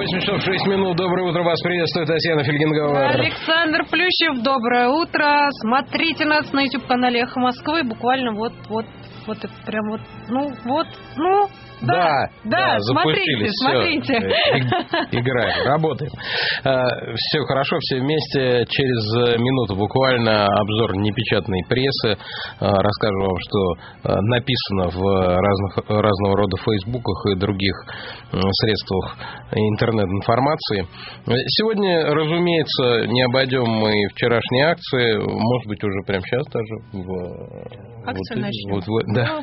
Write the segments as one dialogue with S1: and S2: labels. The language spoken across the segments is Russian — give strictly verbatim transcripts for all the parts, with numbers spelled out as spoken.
S1: восемь часов шесть минут. Доброе утро. Вас приветствует Татьяна Фельгенгауэр.
S2: Александр Плющев. Доброе утро. Смотрите нас на YouTube-канале «Эхо Москвы». Буквально вот, вот, вот, это прям вот, ну, вот, ну... Да,
S1: да,
S2: да,
S1: да,
S2: смотрите, смотрите.
S1: Играем, работаем. Все хорошо, все вместе. Через минуту буквально обзор непечатной прессы. Расскажу вам, что написано в разных, разного рода фейсбуках и других средствах интернет-информации. Сегодня, разумеется, не обойдем мы вчерашние акции. Может быть, уже прямо сейчас даже. В,
S2: акции
S1: вот,
S2: начнем.
S1: Вот, вот, да.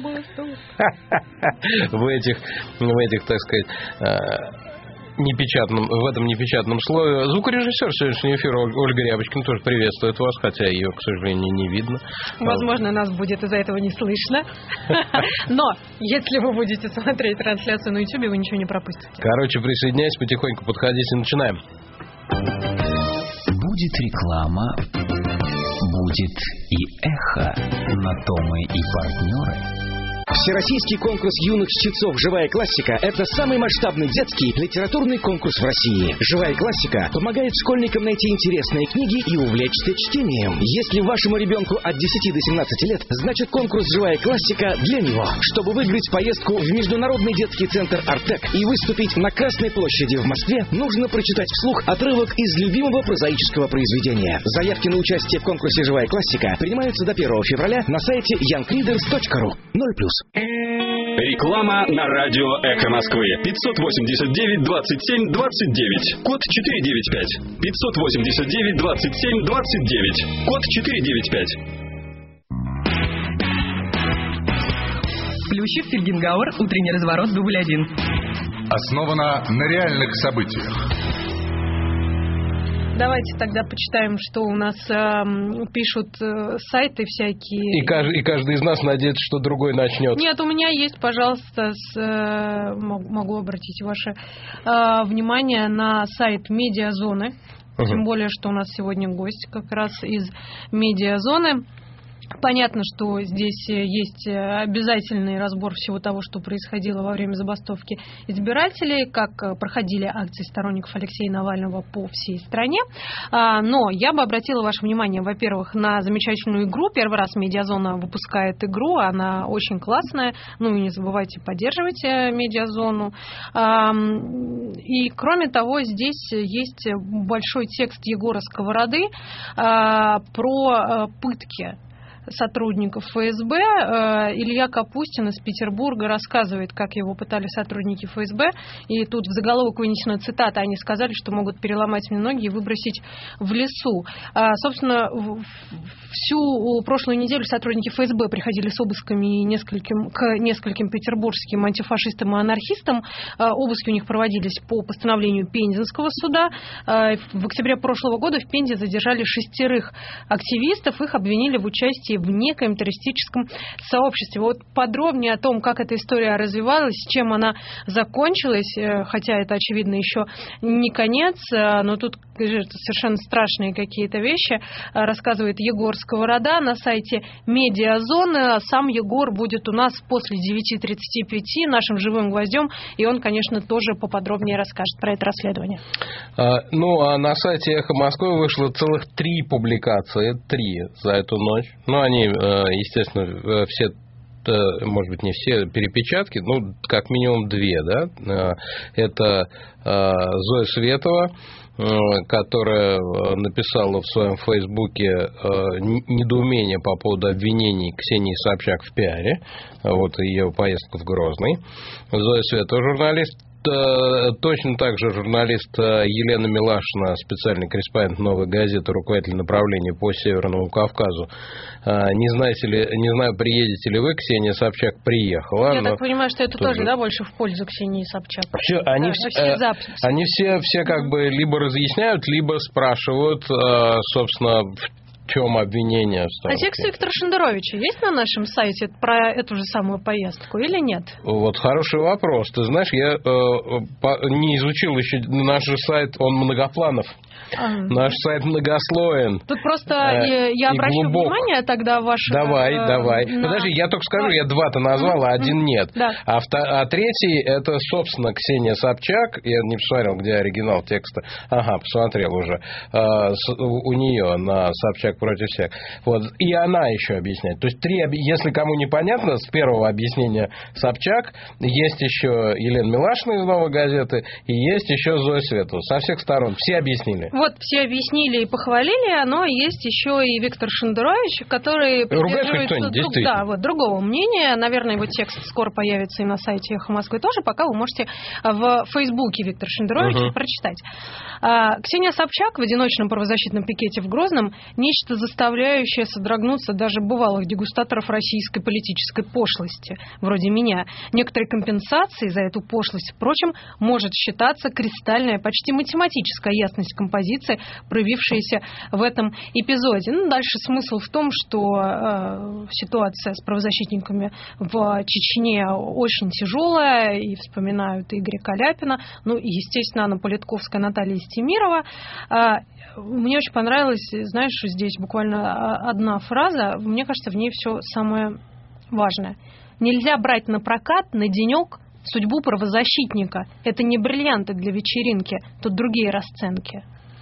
S1: В этих, в этих, так сказать, непечатном, в этом непечатном слове. Звукорежиссер сегодняшнего эфира Ольга Рябочкина тоже приветствует вас, хотя ее, к сожалению, не видно.
S2: Возможно, нас будет из-за этого не слышно. Но если вы будете смотреть трансляцию на YouTube, вы ничего не пропустите.
S1: Короче, присоединяйтесь, потихоньку подходите, начинаем.
S3: Будет реклама, будет и эхо, на то мы и партнеры.
S4: Всероссийский конкурс юных чтецов «Живая классика» — это самый масштабный детский литературный конкурс в России. «Живая классика» помогает школьникам найти интересные книги и увлечься чтением. Если вашему ребенку от десяти до семнадцати лет, значит конкурс «Живая классика» для него. Чтобы выиграть поездку в Международный детский центр «Артек» и выступить на Красной площади в Москве, нужно прочитать вслух отрывок из любимого прозаического произведения. Заявки на участие в конкурсе «Живая классика» принимаются до первого февраля на сайте янг ридерс точка ру. ноль плюс.
S5: Реклама на радио «Эхо Москвы». пятьсот восемьдесят девять двадцать семь двадцать девять. Код четыреста девяносто пять. пятьсот восемьдесят девять двадцать семь двадцать девять. Код четыреста девяносто пять.
S6: Плющев, Фельгенгауэр. Утренний разворот. Дубль один.
S7: Основано на реальных событиях.
S2: Давайте тогда почитаем, что у нас э, пишут э, сайты всякие.
S1: И каждый, и каждый из нас надеется, что другой начнет.
S2: Нет, у меня есть, пожалуйста, с, э, могу обратить ваше э, внимание на сайт Медиазоны. Uh-huh. Тем более, что у нас сегодня гость как раз из Медиазоны. Понятно, что здесь есть обязательный разбор всего того, что происходило во время забастовки избирателей, как проходили акции сторонников Алексея Навального по всей стране. Но я бы обратила ваше внимание, во-первых, на замечательную игру. Первый раз Медиазона выпускает игру, она очень классная. Ну и не забывайте поддерживать Медиазону. И кроме того, здесь есть большой текст Егора Сковороды про пытки сотрудников ФСБ. Илья Капустин из Петербурга рассказывает, как его пытали сотрудники ФСБ. И тут в заголовок вынесена цитата. Они сказали, что могут переломать мне ноги и выбросить в лесу. Собственно, всю прошлую неделю сотрудники ФСБ приходили с обысками нескольким, к нескольким петербургским антифашистам и анархистам. Обыски у них проводились по постановлению Пензенского суда. В октябре прошлого года в Пензе задержали шестерых активистов. Их обвинили в участии в некоем террористическом сообществе. Вот подробнее о том, как эта история развивалась, чем она закончилась, хотя это, очевидно, еще не конец, но тут совершенно страшные какие-то вещи, рассказывает Егор Сковорода на сайте Медиазоны. Сам Егор будет у нас после девяти тридцати пяти нашим живым гвоздем, и он, конечно, тоже поподробнее расскажет про это расследование.
S1: А, ну, а на сайте «Эхо Москвы» вышло целых три публикации, три за эту ночь. Ну, они, естественно, все, может быть, не все перепечатки, ну, как минимум две, да. Это Зоя Светова, которая написала в своем фейсбуке недоумение по поводу обвинений Ксении Собчак в пиаре, вот ее поездка в Грозный. Зоя Светова, журналист. Точно так же журналист Елена Милашина, специальный корреспондент «Новой газеты», руководитель направления по Северному Кавказу. Не знаете ли, не знаю, приедете ли вы, Ксения Собчак приехала.
S2: Я так понимаю, что это тоже, тоже, да, больше в пользу Ксении Собчак.
S1: Все, они,
S2: да,
S1: все, э, они все, все как бы либо разъясняют, либо спрашивают, э, собственно, в чем обвинение.
S2: А текст Виктора Шендеровича есть на нашем сайте про эту же самую поездку или нет?
S1: Вот хороший вопрос. Ты знаешь, я э, по, не изучил еще наш же сайт, он многопланов. Наш сайт многослоен.
S2: Тут просто э, я обращу
S1: глубок.
S2: внимание тогда ваше...
S1: Давай,
S2: э,
S1: давай.
S2: на...
S1: Подожди, я только скажу, я два-то назвал, а один нет.
S2: Да.
S1: А, вто... а третий, это, собственно, Ксения Собчак. Я не посмотрел, где оригинал текста. Ага, посмотрел уже. А, с, у, у нее на Собчак против всех. Вот. И она еще объясняет. То есть, три, если кому непонятно, с первого объяснения Собчак, есть еще Елена Милашина из «Новой газеты», и есть еще Зоя Светова. Со всех сторон. Все объяснили.
S2: Вот, все объяснили и похвалили, но есть еще и Виктор Шендерович, который придерживается друг, да, вот, другого мнения. Наверное, его текст скоро появится и на сайте «Эхо Москвы» тоже, пока вы можете в Фейсбуке Виктора Шендеровича uh-huh. прочитать. А, Ксения Собчак в одиночном правозащитном пикете в Грозном – нечто, заставляющее содрогнуться даже бывалых дегустаторов российской политической пошлости, вроде меня. Некоторые компенсации за эту пошлость, впрочем, может считаться кристальная, почти математическая ясность композиции, проявившаяся в этом эпизоде. Ну, дальше смысл в том, что э, ситуация с правозащитниками в Чечне очень тяжелая, и вспоминают Игоря Каляпина, ну и, естественно, Анна Политковская, Наталья Стемирова. Э, мне очень понравилась, знаешь, здесь буквально одна фраза, мне кажется, в ней все самое важное. Нельзя брать на прокат на денек судьбу правозащитника. Это не бриллианты для вечеринки, тут другие расценки.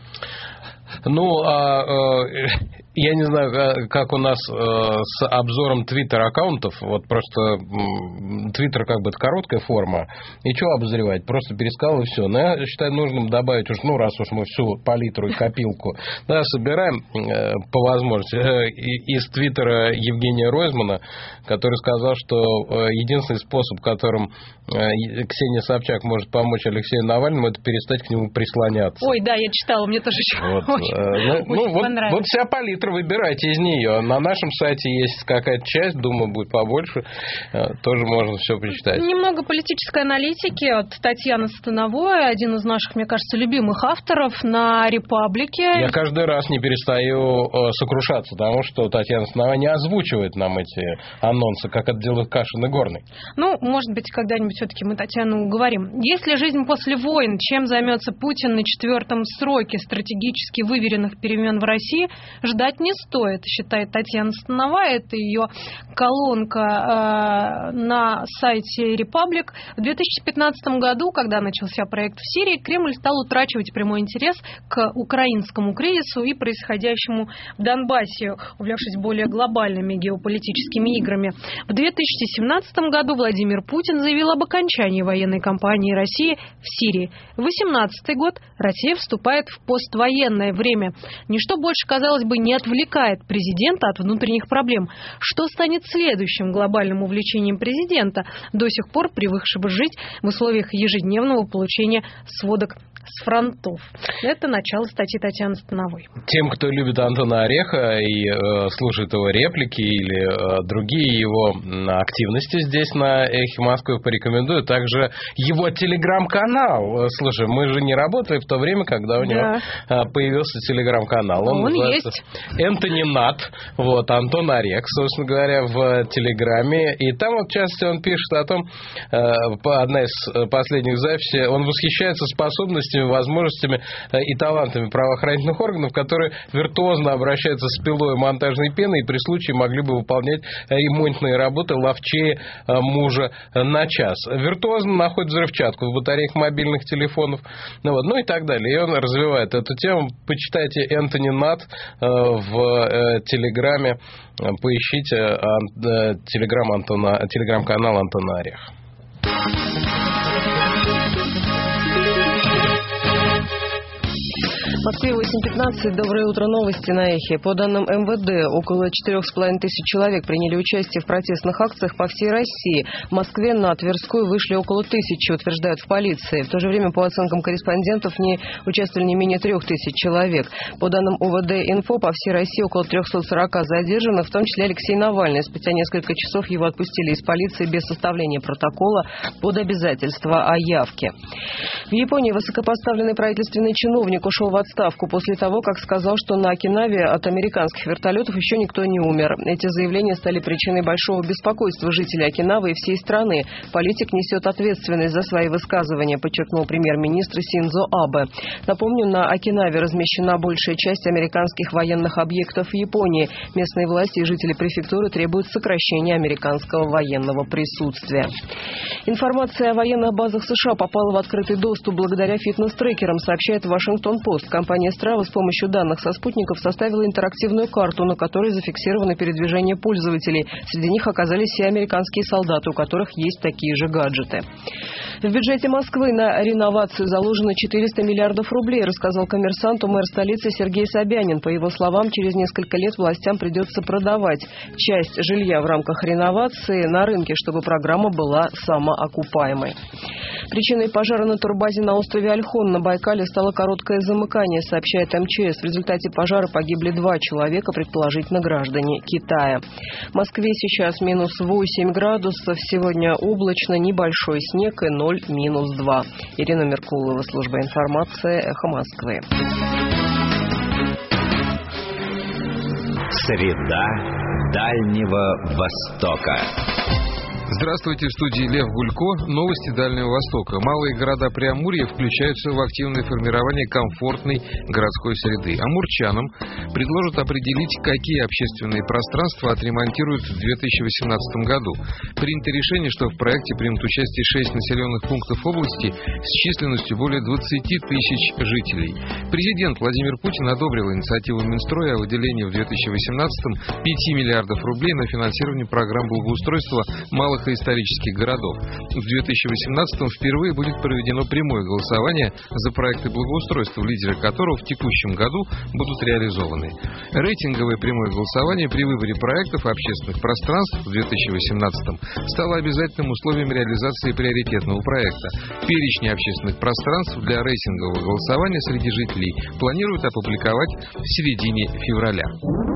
S1: Ну, а, а, я не знаю, как у нас а, с обзором твиттер-аккаунтов. Вот просто твиттер как бы это короткая форма. И что обозревать? Просто пересказал и все. Но я считаю нужным добавить уж, ну, раз уж мы всю палитру и копилку да, собираем э, по возможности э, из твиттера Евгения Ройзмана, который сказал, что э, единственный способ, которым э, Ксения Собчак может помочь Алексею Навальному, это перестать к нему прислоняться.
S2: Ой, да, я читала, мне тоже
S1: вот,
S2: очень,
S1: э,
S2: очень
S1: ну, вот,
S2: понравилось.
S1: Вот вся палитра, выбирайте из нее. На нашем сайте есть какая-то часть, думаю, будет побольше. Э, тоже можно все почитать.
S2: Немного политической аналитики от Татьяны Становой, один из наших, мне кажется, любимых авторов на «Репаблике».
S1: Я каждый раз не перестаю э, сокрушаться, потому что Татьяна Становая не озвучивает нам эти анонсы, как это делают Кашин и Горный.
S2: Ну, может быть, когда-нибудь все-таки мы Татьяну уговорим. Есть ли жизнь после войн? Чем займется Путин на четвертом сроке стратегически выверенных перемен в России? Ждать не стоит, считает Татьяна Становая. Это ее колонка э, на сайте «Репаблик». В две тысячи пятнадцатом году, когда начался проект в Сирии, Кремль стал утрачивать прямой интерес к украинскому кризису и происходящему в Донбассе, увлекшись более глобальными геополитическими играми. В две тысячи семнадцатом году Владимир Путин заявил об окончании военной кампании России в Сирии. В две тысячи восемнадцатый год Россия вступает в поствоенное время. Ничто больше, казалось бы, не отвлекает президента от внутренних проблем. Что станет следующим глобальным увлечением президента, до сих пор привыкшего жить в условиях ежедневного получения сводок с фронтов? Это начало статьи Татьяны Становой.
S1: Тем, кто любит Антона Орехова и э, слушает его реплики или э, другие его активности здесь на «Эхе Москвы», порекомендую также его телеграм-канал. Слушай, мы же не работали в то время, когда у него да. появился телеграм-канал. Он,
S2: Он есть.
S1: Энтони Нат, вот, Антон Орех, собственно говоря, в телеграме. И там, вот, в частности, он пишет о том, э, одна из последних записей, он восхищается способностью, возможностями и талантами правоохранительных органов, которые виртуозно обращаются с пилой и монтажной пеной и при случае могли бы выполнять ремонтные работы ловчее мужа на час. Виртуозно находит взрывчатку в батареях мобильных телефонов, ну, вот, ну и так далее. И он развивает эту тему. Почитайте Энтони Нат в телеграме, поищите телеграм Антона, телеграм-канал Антона Ореха.
S8: В Москве восемь пятнадцать. Доброе утро. Новости на Эхе. По данным эм вэ дэ, около четырех с половиной тысяч человек приняли участие в протестных акциях по всей России. В Москве на Тверскую вышли около тысячи, утверждают в полиции. В то же время, по оценкам корреспондентов, в ней участвовали не менее трех тысяч человек. По данным о вэ дэ-инфо, по всей России около триста сорок задержанных, в том числе Алексей Навальный. Спустя несколько часов его отпустили из полиции без составления протокола под обязательство о явке. В Японии высокопоставленный правительственный чиновник ушел в отставку отставку после того, как сказал, что на Окинаве от американских вертолетов еще никто не умер. Эти заявления стали причиной большого беспокойства жителей Окинавы и всей страны. Политик несет ответственность за свои высказывания, подчеркнул премьер-министр Синдзо Абе. Напомню, на Окинаве размещена большая часть американских военных объектов в Японии. Местные власти и жители префектуры требуют сокращения американского военного присутствия. Информация о военных базах США попала в открытый доступ благодаря фитнес-трекерам, сообщает Вашингтон-Пост. Компания Strava с помощью данных со спутников составила интерактивную карту, на которой зафиксированы передвижения пользователей. Среди них оказались все американские солдаты, у которых есть такие же гаджеты. В бюджете Москвы на реновацию заложено четыреста миллиардов рублей, рассказал «Коммерсанту» мэр столицы Сергей Собянин. По его словам, через несколько лет властям придется продавать часть жилья в рамках реновации на рынке, чтобы программа была самоокупаемой. Причиной пожара на турбазе на острове Ольхон на Байкале стало короткое замыкание, сообщает эм че эс. В результате пожара погибли два человека, предположительно граждане Китая. В Москве сейчас минус восемь градусов, сегодня облачно, небольшой снег и ноль минус два. Ирина Меркулова, служба информации, Эхо Москвы.
S3: Среда Дальнего Востока.
S9: Здравствуйте, в студии Лев Гулько. Новости Дальнего Востока. Малые города Преамурья включаются в активное формирование комфортной городской среды. Амурчанам предложат определить, какие общественные пространства отремонтируют в две тысячи восемнадцатом году. Принято решение, что в проекте примут участие шесть населенных пунктов области с численностью более двадцати тысяч жителей. Президент Владимир Путин одобрил инициативу Минстроя о выделении в две тысячи восемнадцатом пяти миллиардов рублей на финансирование программ благоустройства малых и исторических городов. В две тысячи восемнадцатом впервые будет проведено прямое голосование за проекты благоустройства, лидеры которого в текущем году будут реализованы. Рейтинговое прямое голосование при выборе проектов и общественных пространств в две тысячи восемнадцатом стало обязательным условием реализации приоритетного проекта. Перечни общественных пространств для рейтингового голосования среди жителей планируют опубликовать в середине февраля.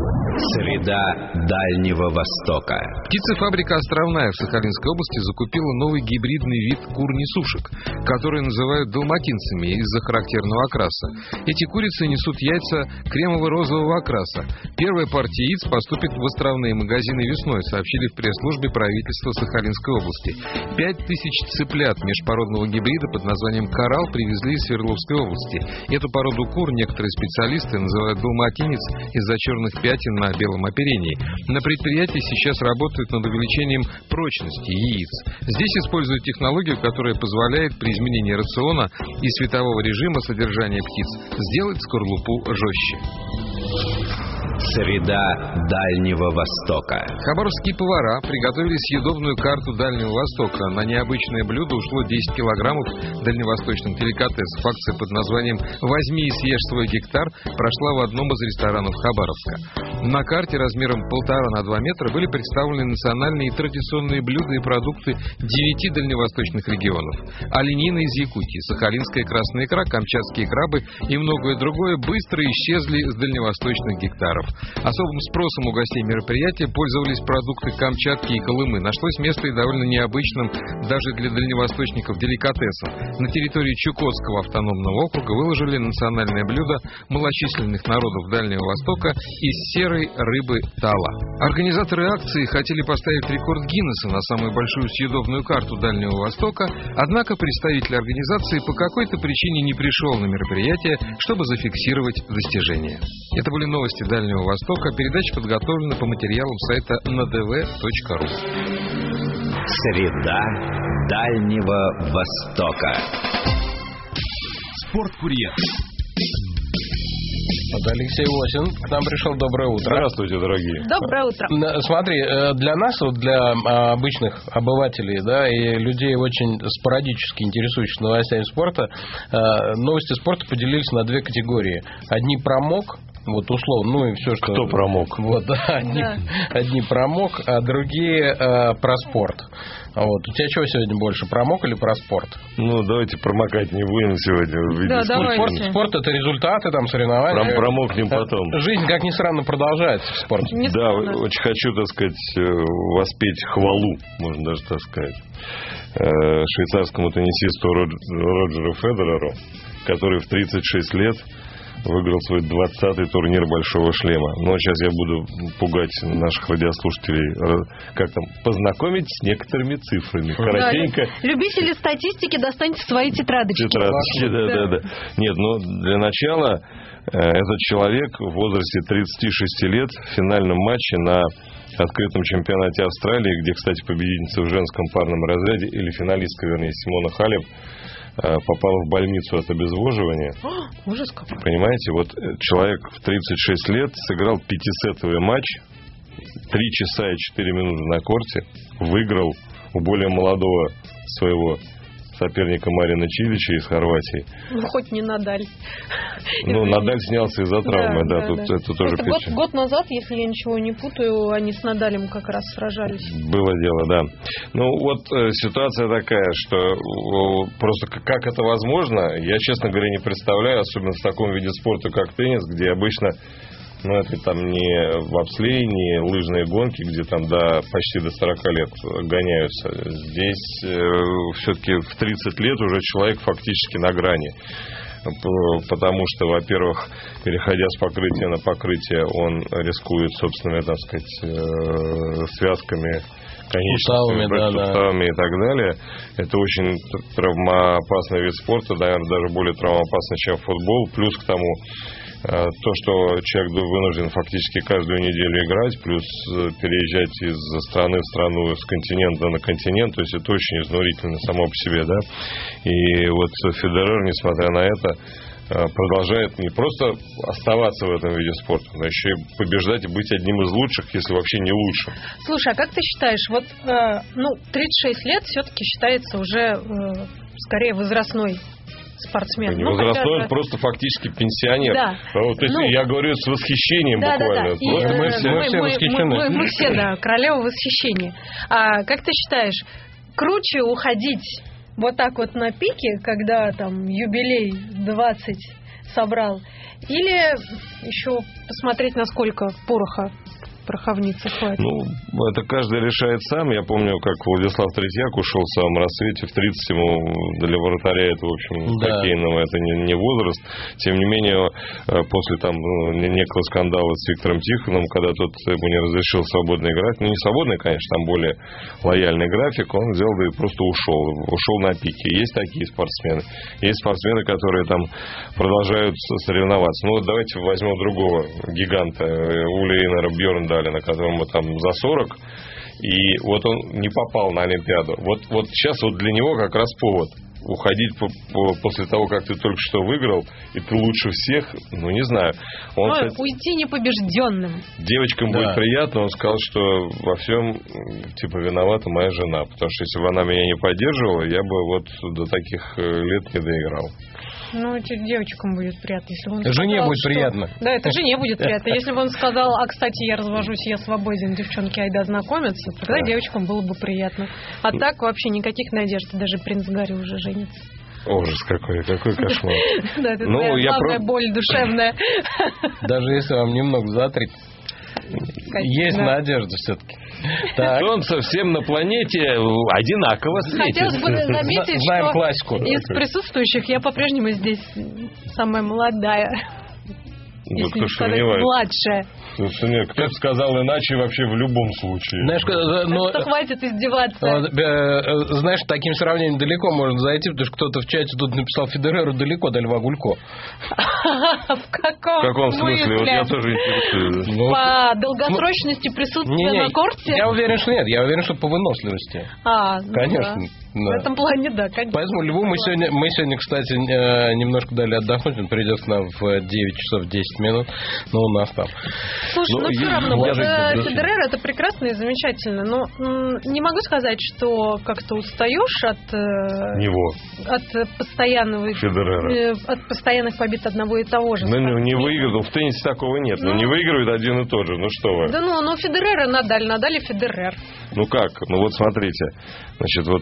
S3: Среда Дальнего Востока.
S9: Птицефабрика «Островная» в Сахалинской области закупила новый гибридный вид кур-несушек, которые называют далматинцами из-за характерного окраса. Эти курицы несут яйца кремово-розового окраса. Первая партия яиц поступит в островные магазины весной, сообщили в пресс-службе правительства Сахалинской области. Пять тысяч цыплят межпородного гибрида под названием «Коралл» привезли из Свердловской области. Эту породу кур некоторые специалисты называют далматинец из-за черных пятен на белом оперении. На предприятии сейчас работают над увеличением прочности яиц. Здесь используют технологию, которая позволяет при изменении рациона и светового режима содержания птиц сделать скорлупу жестче.
S3: Среда Дальнего Востока.
S9: Хабаровские повара приготовили съедобную карту Дальнего Востока. На необычное блюдо ушло десять килограммов дальневосточных деликатесов. Акция под названием «Возьми и съешь свой гектар» прошла в одном из ресторанов Хабаровска. На карте размером полтора на два метра были представлены национальные и традиционные блюда и продукты девяти дальневосточных регионов. Оленина из Якутии, сахалинская красная икра, камчатские крабы и многое другое быстро исчезли с дальневосточных гектаров. Особым спросом у гостей мероприятия пользовались продукты Камчатки и Колымы. Нашлось место и довольно необычным даже для дальневосточников деликатесом. На территории Чукотского автономного округа выложили национальное блюдо малочисленных народов Дальнего Востока из серой рыбы тала. Организаторы акции хотели поставить рекорд Гиннесса на самую большую съедобную карту Дальнего Востока, однако представитель организации по какой-то причине не пришел на мероприятие, чтобы зафиксировать достижения. Это были новости Дальнего Востока. Передача подготовлена по материалам сайта эн дэ вэ точка ру.
S3: Среда Дальнего Востока.
S5: Спорткурьер.
S1: Вот Алексей Осин к нам пришел. Доброе утро.
S10: Здравствуйте, дорогие.
S2: Доброе утро.
S1: Смотри, для нас, вот для обычных обывателей, да, и людей, очень спорадически интересующихся новостями спорта, новости спорта поделились на две категории. Одни промок, вот условно, ну и все, что...
S10: Кто промок?
S1: Вот, да, одни, да. одни промок, а другие э, про спорт. Вот. У тебя чего сегодня больше, промок или про спорт?
S10: Ну, давайте промокать не будем сегодня.
S2: Да,
S1: спорт, спорт — это результаты, там, соревнования.
S10: Пром, промокнем потом.
S1: Жизнь, как ни странно, продолжается в спорте.
S10: Не да, странно. Очень хочу, так сказать, воспеть хвалу, можно даже так сказать, швейцарскому теннисисту Роджеру Федереру, который в тридцать шесть лет выиграл свой двадцатый турнир «Большого шлема». Но сейчас я буду пугать наших радиослушателей. Как там? Познакомить с некоторыми цифрами. Коротенько.
S2: Да, любители статистики, достаньте свои тетрадочки.
S10: Тетрадочки, да, да, да, да. Нет, ну, для начала этот человек в возрасте тридцати шести лет в финальном матче на открытом чемпионате Австралии, где, кстати, победительница в женском парном разряде, или финалистка, вернее, Симона Халеп, попала в больницу от обезвоживания.
S2: О, ужас какой.
S10: Понимаете, вот человек в тридцать шесть лет сыграл пятисетовый матч, три часа и четыре минуты на корте, выиграл у более молодого своего соперника Марина Чилича из Хорватии.
S2: Ну, хоть не Надаль.
S10: Ну, Надаль снялся из-за травмы, да, да, да, тут да. Это тоже
S2: год, год назад, если я ничего не путаю, они с Надалем как раз сражались.
S10: Было дело, да. Ну, вот э, ситуация такая, что э, просто как это возможно, я, честно говоря, не представляю, особенно в таком виде спорта, как теннис, где обычно, ну, это там не бобслей, не лыжные гонки, где там до, почти до сорока лет гоняются. Здесь э, все-таки в тридцать лет уже человек фактически на грани. Потому что, во-первых, переходя с покрытия на покрытие, он рискует собственными, так сказать, э, связками, конечностями, да, суставами, да, и так далее. Это очень травмоопасный вид спорта, наверное, даже более травмоопасный, чем футбол. Плюс к тому, то, что человек вынужден фактически каждую неделю играть, плюс переезжать из страны в страну, с континента на континент, то есть это очень изнурительно само по себе, да. И вот Федерер, несмотря на это, продолжает не просто оставаться в этом виде спорта, но еще и побеждать и быть одним из лучших, если вообще не лучшим.
S2: Слушай, а как ты считаешь, вот, э, ну, тридцать шесть лет все-таки считается уже э, скорее возрастной спортсмен.
S10: Не
S2: ну,
S10: возрастной,
S2: хотя...
S10: он просто фактически пенсионер.
S2: Да.
S10: Вот, то есть
S2: ну,
S10: я говорю с восхищением
S2: да,
S10: буквально.
S2: Да, да. И,
S10: мы,
S2: мы,
S10: все,
S2: мы,
S10: все
S2: мы,
S10: восхищены.
S2: Мы, мы, мы все, да, королева восхищения. А как ты считаешь, круче уходить вот так вот на пике, когда там юбилей двадцать собрал, или еще посмотреть, насколько пороха пороховницы хватит?
S10: Ну, это каждый решает сам. Я помню, как Владислав Третьяк ушел в самом рассвете. В тридцать ему для вратаря это, в общем, да. хоккейного это не, не возраст. Тем не менее, после там некого скандала с Виктором Тихоновым, когда тот ему не разрешил свободно играть, ну, не свободный, конечно, там более лояльный график, он взял да и просто ушел. Ушел на пике. Есть такие спортсмены. Есть спортсмены, которые там продолжают соревноваться. Ну, вот давайте возьмем другого гиганта, Ули Эйнара Бьерндала, на которому там за сорок, и вот он не попал на Олимпиаду. Вот, вот сейчас вот для него как раз повод уходить по, по, после того, как ты только что выиграл, и ты лучше всех, ну, не знаю. Он,
S2: Ой,
S10: кстати,
S2: уйти непобежденным.
S10: Девочкам да. будет приятно, он сказал, что во всем, типа, виновата моя жена, потому что если бы она меня не поддерживала, я бы вот до таких лет не доиграл.
S2: Ну, это девочкам будет приятно, если бы он
S1: жене
S2: сказал,
S1: будет
S2: что...
S1: приятно.
S2: Да, это жене будет приятно. Если бы он сказал, а, кстати, я развожусь, я свободен, девчонки, айда знакомиться, тогда да. девочкам было бы приятно. А так вообще никаких надежд, даже принц Гарри уже женится.
S10: Ужас какой, какой кошмар.
S2: Да, это твоя главная боль душевная.
S1: Даже если вам немного затрит, есть надежда все-таки.
S10: Так. Он совсем на планете одинаково светит.
S2: Хотелось бы заметить,
S1: Знаем
S2: что
S1: классику.
S2: Из присутствующих я по-прежнему здесь самая молодая.
S10: Ну,
S2: если не сказать младшая.
S10: Слушай, нет, кто сказал иначе вообще в любом случае.
S1: Знаешь, но,
S2: что хватит издеваться.
S1: Знаешь, таким сравнением далеко можно зайти, потому что кто-то в чате тут написал Федереру далеко до Льва Гулько.
S2: В каком,
S10: в каком смысле? Вот я тоже интересуюсь.
S2: По долгосрочности присутствия на корте?
S1: Я уверен, что нет. Я уверен, что по выносливости.
S2: А,
S1: конечно.
S2: Да. В этом плане, да, конечно.
S1: Поэтому Льву мы сегодня, мы сегодня, кстати, немножко дали отдохнуть. Он придет к нам в девять часов десять минут. Но у нас там.
S2: Слушай, но, но все равно, вот Федерер это прекрасно и замечательно. Но м- не могу сказать, что как-то устаешь от
S10: него,
S2: от постоянного
S10: Федерера,
S2: от постоянных побед одного и того же.
S10: Ну, не выиграл. В теннисе такого нет. Ну, не выигрывает один и тот же. Ну что вы?
S2: Да ну, ну Федерер и Надаль, Надаль и Федерер.
S10: Ну как? Ну вот смотрите. Значит, вот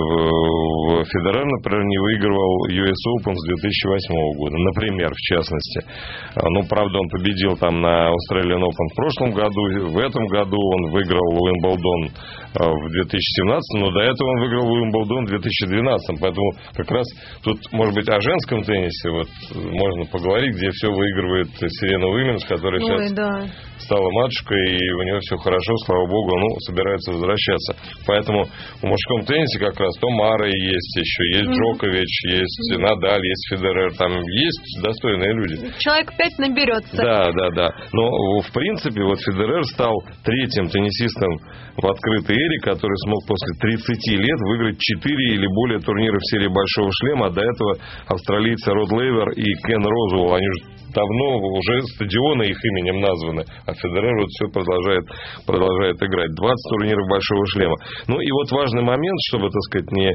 S10: э, Федерер, например, не выигрывал ю эс Open с две тысячи восьмого года. Например, в частности. Ну, правда, он победил там на Australian Open в прошлом году. В этом году он выиграл Уимблдон в две тысячи семнадцатом, но до этого он выиграл Уимблдон в две тысячи двенадцатом. Поэтому как раз тут, может быть, о женском теннисе вот можно поговорить, где все выигрывает Серена Уильямс, которая Ой, сейчас да. стала матушкой, и у нее все хорошо, слава богу, ну, собирается возвращаться. Поэтому в мужском теннисе как раз то Мара есть еще, есть mm-hmm. Джокович, есть mm-hmm. Надаль, есть Федерер, там есть достойные люди.
S2: Человек пять наберется.
S10: Да, да, да. Но в принципе вот Федерер стал третьим теннисистом в открытой эре, который смог после тридцати лет выиграть четыре или более турниров в серии Большого шлема. А до этого австралийцы Род Лейвер и Кен Розуэлл, они уже давно уже стадионы их именем названы, а Федерер вот все продолжает, продолжает играть. двадцать турниров Большого шлема. Ну и вот важный момент, чтобы, так сказать, не,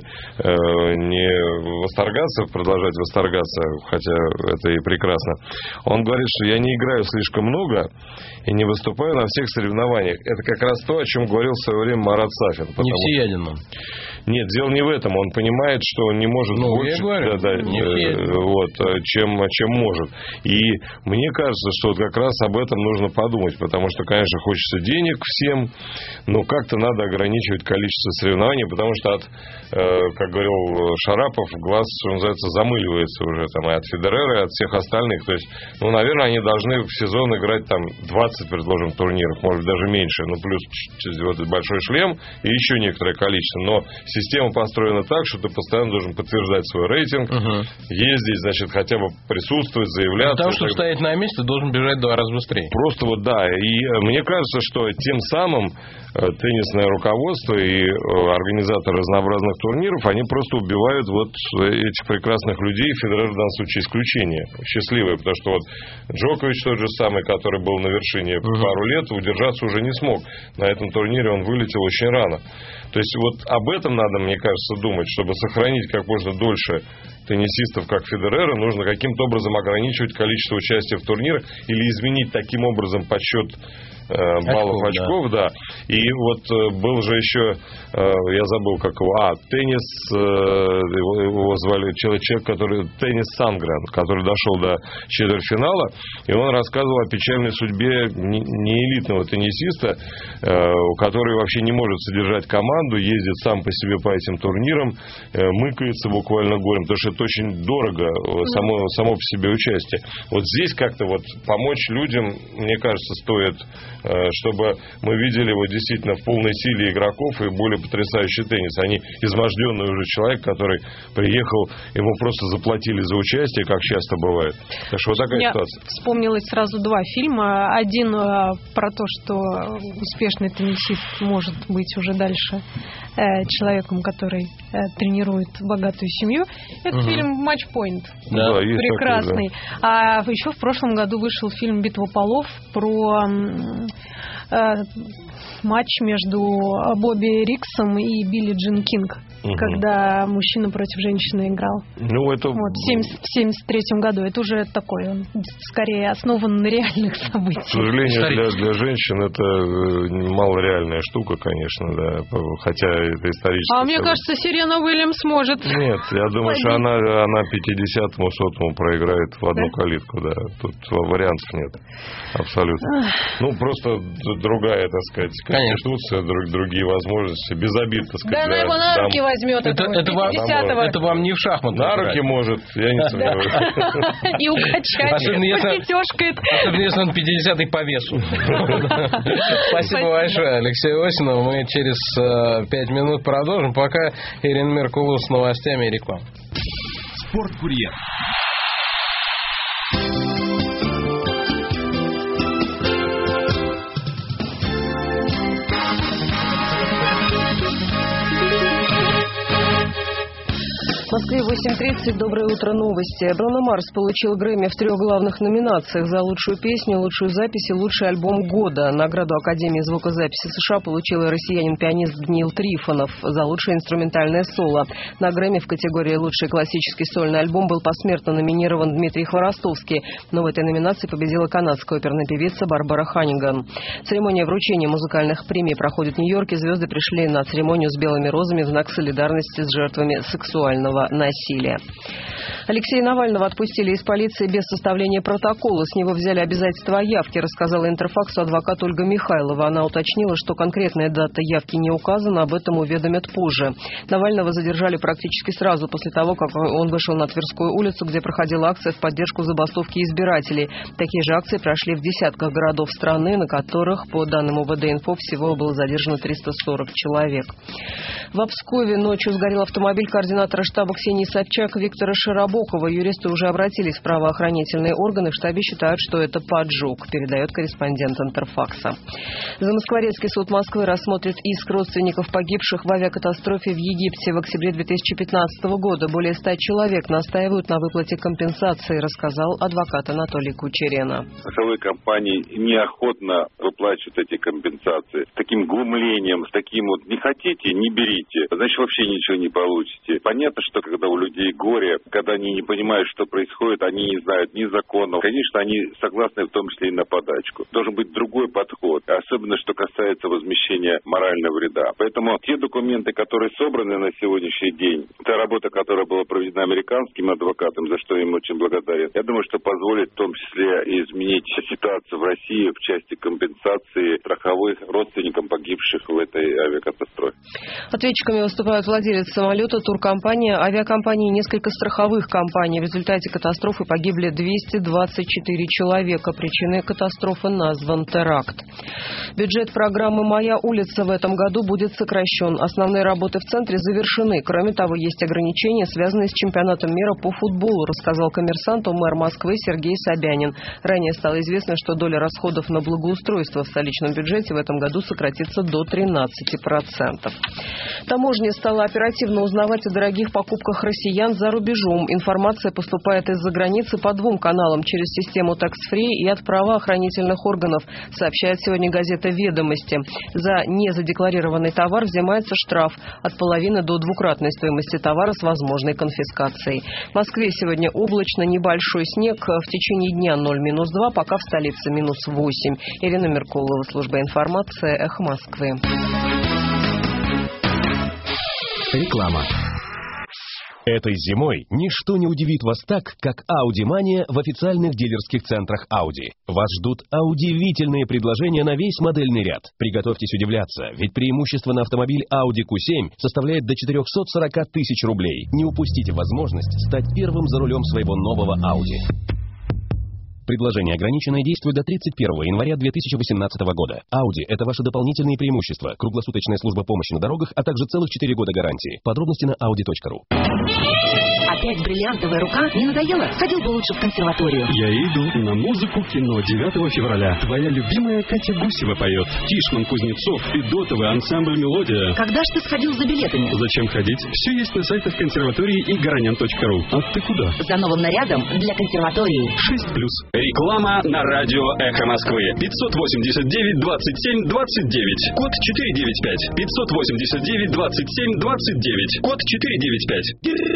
S10: э, не восторгаться, продолжать восторгаться, хотя это и прекрасно. Он говорит, что я не играю слишком много и не выступаю на всех соревнованиях. Это как раз то, о чем говорил в свое время Марат Сафин.
S1: Потому... Не всеяден он.
S10: Нет, дело не в этом. Он понимает, что он не может ну, больше, говорю, да, да, э, вот, чем, чем может. И мне кажется, что вот как раз об этом нужно подумать, потому что, конечно, хочется денег всем, но как-то надо ограничивать количество соревнований, потому что от, э, как говорил Шарапов, глаз, что называется, замыливается уже там и от Федерера, и от всех остальных. То есть, ну, наверное, они должны в сезон играть там двадцать, предложим, турниров, может, даже меньше, ну, плюс вот этот большой шлем и еще некоторое количество. Но система построена так, что ты постоянно должен подтверждать свой рейтинг, угу. ездить, значит, хотя бы присутствовать, заявляться.
S1: Потому что стоять на месте, должен бежать в два раза быстрее.
S10: Просто вот, да. И мне кажется, что тем самым теннисное руководство и организаторы разнообразных турниров, они просто убивают вот этих прекрасных людей. Федерер в данном случае исключение. Счастливые, потому что вот Джокович тот же самый, который был на вершине угу. пару лет, удержаться уже не смог. На этом турнире он вылетел очень рано. То есть вот об этом надо, мне кажется, думать, чтобы сохранить как можно дольше теннисистов, как Федерера, нужно каким-то образом ограничивать количество участия в турнирах или изменить таким образом подсчет э, баллов очков, очков да. да. И вот э, был же еще, э, я забыл, как его, а, теннис, э, его, его звали человек, который, Теннис Сангрен, который дошел до четвертьфинала, и он рассказывал о печальной судьбе неэлитного теннисиста, э, который вообще не может содержать команду, ездит сам по себе по этим турнирам, э, мыкается буквально горем, потому что это очень дорого, само, само по себе участие. Вот здесь как-то вот помочь людям, мне кажется, стоит, чтобы мы видели вот действительно в полной силе игроков и более потрясающий теннис. Они изможденный уже человек, который приехал, ему просто заплатили за участие, как часто бывает. Так что вот такая
S2: Мне
S10: ситуация.
S2: Вспомнилось сразу два фильма. Один про то, что успешный теннисист может быть уже дальше человеком, который тренирует богатую семью. Это угу. фильм «Матчпоинт».
S10: Да,
S2: прекрасный. Такой, да. А еще в прошлом году вышел фильм «Битва полов» про э, матч между Бобби Риксом и Билли Джин Кинг, угу. когда мужчина против женщины играл.
S10: Ну, это...
S2: Вот, в семьдесят третьем году. Это уже такой, он скорее основан на реальных событиях.
S10: К сожалению, для, для женщин это малореальная штука, конечно, да. Хотя это исторически.
S2: А мне кажется, Серена Уильямс может.
S10: Нет, я думаю, что она, она пятидесятому, сотому проиграет в одну да? калитку, да. Тут вариантов нет. Абсолютно. Ну, просто другая, так сказать, конституция, друг, другие возможности. Без обид, так сказать.
S2: Да она его на руки возьмет.
S1: Это, это, вам, это вам не в шахматы.
S10: На руки может, я не сомневаюсь.
S2: И укачать, потетешкает.
S1: Особенно если он пятидесятый по весу. Спасибо большое, Алексей Осинов. Мы через пять минут продолжим. Пока Ирина Меркулова с новостями и рекламой.
S3: Спорткурьер.
S8: В Москве восемь тридцать. Доброе утро, новости. Бруно Марс получил Грэмми в трех главных номинациях: за лучшую песню, лучшую запись и лучший альбом года. Награду Академии звукозаписи США получил и россиянин-пианист Гнил Трифонов за лучшее инструментальное соло. На Грэмми в категории «Лучший классический сольный альбом» был посмертно номинирован Дмитрий Хворостовский, но в этой номинации победила канадская оперная певица Барбара Ханниган. Церемония вручения музыкальных премий проходит в Нью-Йорке. Звезды пришли на церемонию с белыми розами в знак солидарности с жертвами сексуального насилия. насилия. Алексея Навального отпустили из полиции без составления протокола. С него взяли обязательства о явке, рассказала Интерфаксу адвокат Ольга Михайлова. Она уточнила, что конкретная дата явки не указана, об этом уведомят позже. Навального задержали практически сразу после того, как он вышел на Тверскую улицу, где проходила акция в поддержку забастовки избирателей. Такие же акции прошли в десятках городов страны, на которых, по данным УВД-Инфо, всего было задержано триста сорок человек. В Пскове ночью сгорел автомобиль координатора штаба Ксении Собчак Виктора Широбокова. Юристы уже обратились в правоохранительные органы. В штабе считают, что это поджог, передает корреспондент Интерфакса. Замоскворецкий суд Москвы рассмотрит иск родственников погибших в авиакатастрофе в Египте в октябре две тысячи пятнадцатого года. Более ста человек настаивают на выплате компенсации, рассказал адвокат Анатолий Кучерена.
S11: Страховые компании неохотно выплачивают эти компенсации. С таким глумлением, с таким вот «не хотите, не берите», значит вообще ничего не получите. Понятно, что когда у людей горе, когда они не понимают, что происходит, они не знают ни законов. Конечно, они согласны в том числе и на подачку. Должен быть другой подход, особенно что касается возмещения морального вреда. Поэтому те документы, которые собраны на сегодняшний день, та работа, которая была проведена американским адвокатом, за что им очень благодарен, я думаю, что позволит в том числе и изменить ситуацию в России в части компенсации страховых родственникам погибших в этой авиакатастрофе.
S8: Ответчиками выступают владелец самолета, туркомпания, авиакомпании и несколько страховых компаний. В результате катастрофы погибли двести двадцать четыре человека. Причиной катастрофы назван теракт. Бюджет программы «Моя улица» в этом году будет сокращен. Основные работы в центре завершены. Кроме того, есть ограничения, связанные с чемпионатом мира по футболу, рассказал «Коммерсанту» мэр Москвы Сергей Собянин. Ранее стало известно, что доля расходов на благоустройство в столичном бюджете в этом году сократится до тринадцати процентов. Таможня стала оперативно узнавать о дорогих покупках россиян за рубежом. Информация поступает из-за границы по двум каналам через систему tax-free и от правоохранительных органов, сообщает сегодня газета «Ведомости». За незадекларированный товар взимается штраф от половины до двукратной стоимости товара с возможной конфискацией. В Москве сегодня облачно, небольшой снег, в течение дня ноль минус два, пока в столице минус восемь. Ирина Меркулова, служба информации, Эхо Москвы.
S12: Реклама. Этой зимой ничто не удивит вас так, как Audi-мания в официальных дилерских центрах Audi. Вас ждут удивительные предложения на весь модельный ряд. Приготовьтесь удивляться, ведь преимущество на автомобиль Audi кью семь составляет до четырехсот сорока тысяч рублей. Не упустите возможность стать первым за рулем своего нового Audi. Предложение ограниченное, действует до тридцать первого января две тысячи восемнадцатого года. Audi – это ваши дополнительные преимущества, круглосуточная служба помощи на дорогах, а также целых четыре года гарантии. Подробности на audi точка ру.
S13: Опять бриллиантовая рука? Не надоело? Сходил бы лучше в консерваторию.
S5: Я иду на музыку кино девятого февраля. Твоя любимая Катя Гусева поет. Тишман, Кузнецов, Федотова, ансамбль «Мелодия».
S13: Когда ж ты сходил за билетами?
S5: Зачем ходить? Все есть на сайтах консерватории и горонян точка ру. А ты куда?
S13: За новым нарядом для консерватории.
S5: шесть плюс. Реклама на радио «Эхо Москвы». пятьсот восемьдесят девять двадцать семь двадцать девять. Код четыре девять пять. пятьсот восемьдесят девять двадцать семь двадцать девять. Код четыре девять пять.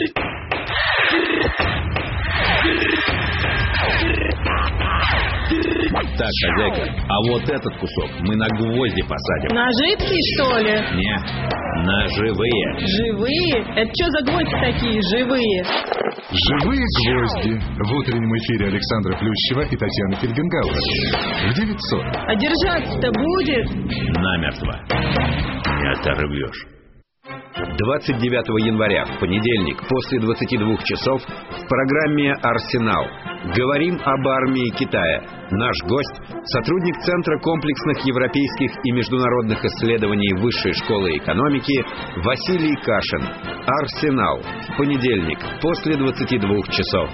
S14: Так, хозяйка, а вот этот кусок мы на гвозди посадим.
S2: На жидкие, что ли?
S14: Не, на живые.
S2: Живые? Это что за гвозди такие живые?
S7: «Живые гвозди» в утреннем эфире Александра Плющева и Татьяны Фельгенгауэр. В девять сорок.
S2: А держаться-то будет?
S14: Намертво. Не оторвешь. двадцать девятого января, в понедельник, после двадцати двух часов, в программе «Арсенал». Говорим об армии Китая. Наш гость – сотрудник Центра комплексных европейских и международных исследований Высшей школы экономики Василий Кашин. «Арсенал». В понедельник, после двадцати двух часов.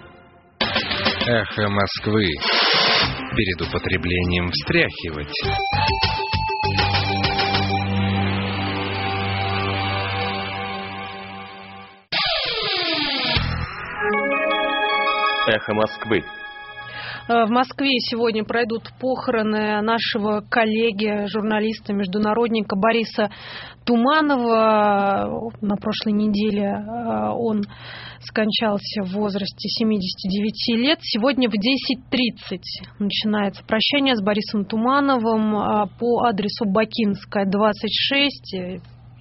S9: Эхо Москвы. Перед употреблением встряхивать.
S1: Эхо Москвы.
S2: В Москве сегодня пройдут похороны нашего коллеги, журналиста, международника Бориса Туманова. На прошлой неделе он скончался в возрасте семидесяти девяти лет. Сегодня в десять тридцать начинается прощание с Борисом Тумановым по адресу Бакинская, двадцать шесть.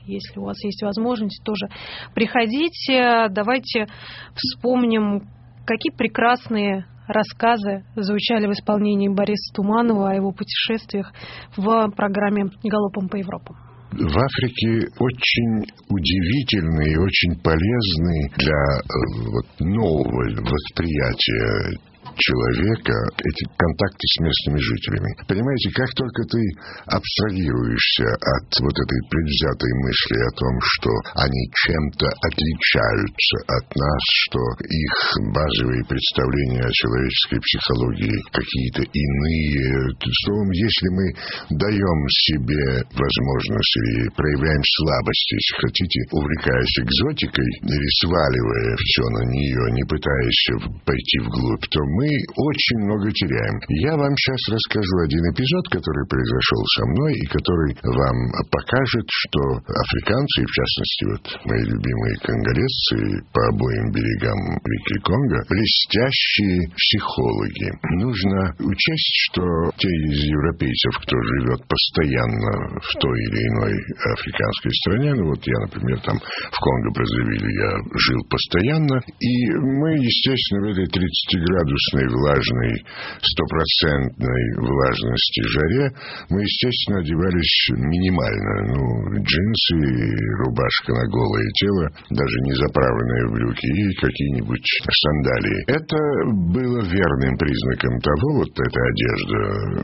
S2: если у вас есть возможность, тоже приходите. Давайте вспомним, какие прекрасные рассказы звучали в исполнении Бориса Туманова о его путешествиях в программе «Галопом по Европам».
S15: В Африке очень удивительный и очень полезный для вот, нового восприятия человека эти контакты с местными жителями. Понимаете, как только ты абстрагируешься от вот этой предвзятой мысли о том, что они чем-то отличаются от нас, что их базовые представления о человеческой психологии какие-то иные. Словом, если мы даем себе возможность или проявляем слабость, если хотите, увлекаясь экзотикой или сваливая все на нее, не пытаясь пойти вглубь, то мы очень много теряем. Я вам сейчас расскажу один эпизод, который произошел со мной и который вам покажет, что африканцы, и в частности вот мои любимые конголезцы по обоим берегам реки Конго, блестящие психологи. Нужно учесть, что те из европейцев, кто живет постоянно в той или иной африканской стране, ну вот я, например, там в Конго-Браззавиле я жил постоянно, и мы, естественно, в этой тридцатиградусной влажной, стопроцентной влажности жаре, мы, естественно, одевались минимально. Ну, джинсы, рубашка на голое тело, даже не заправленные в брюки, и какие-нибудь сандалии. Это было верным признаком того, вот эта одежда,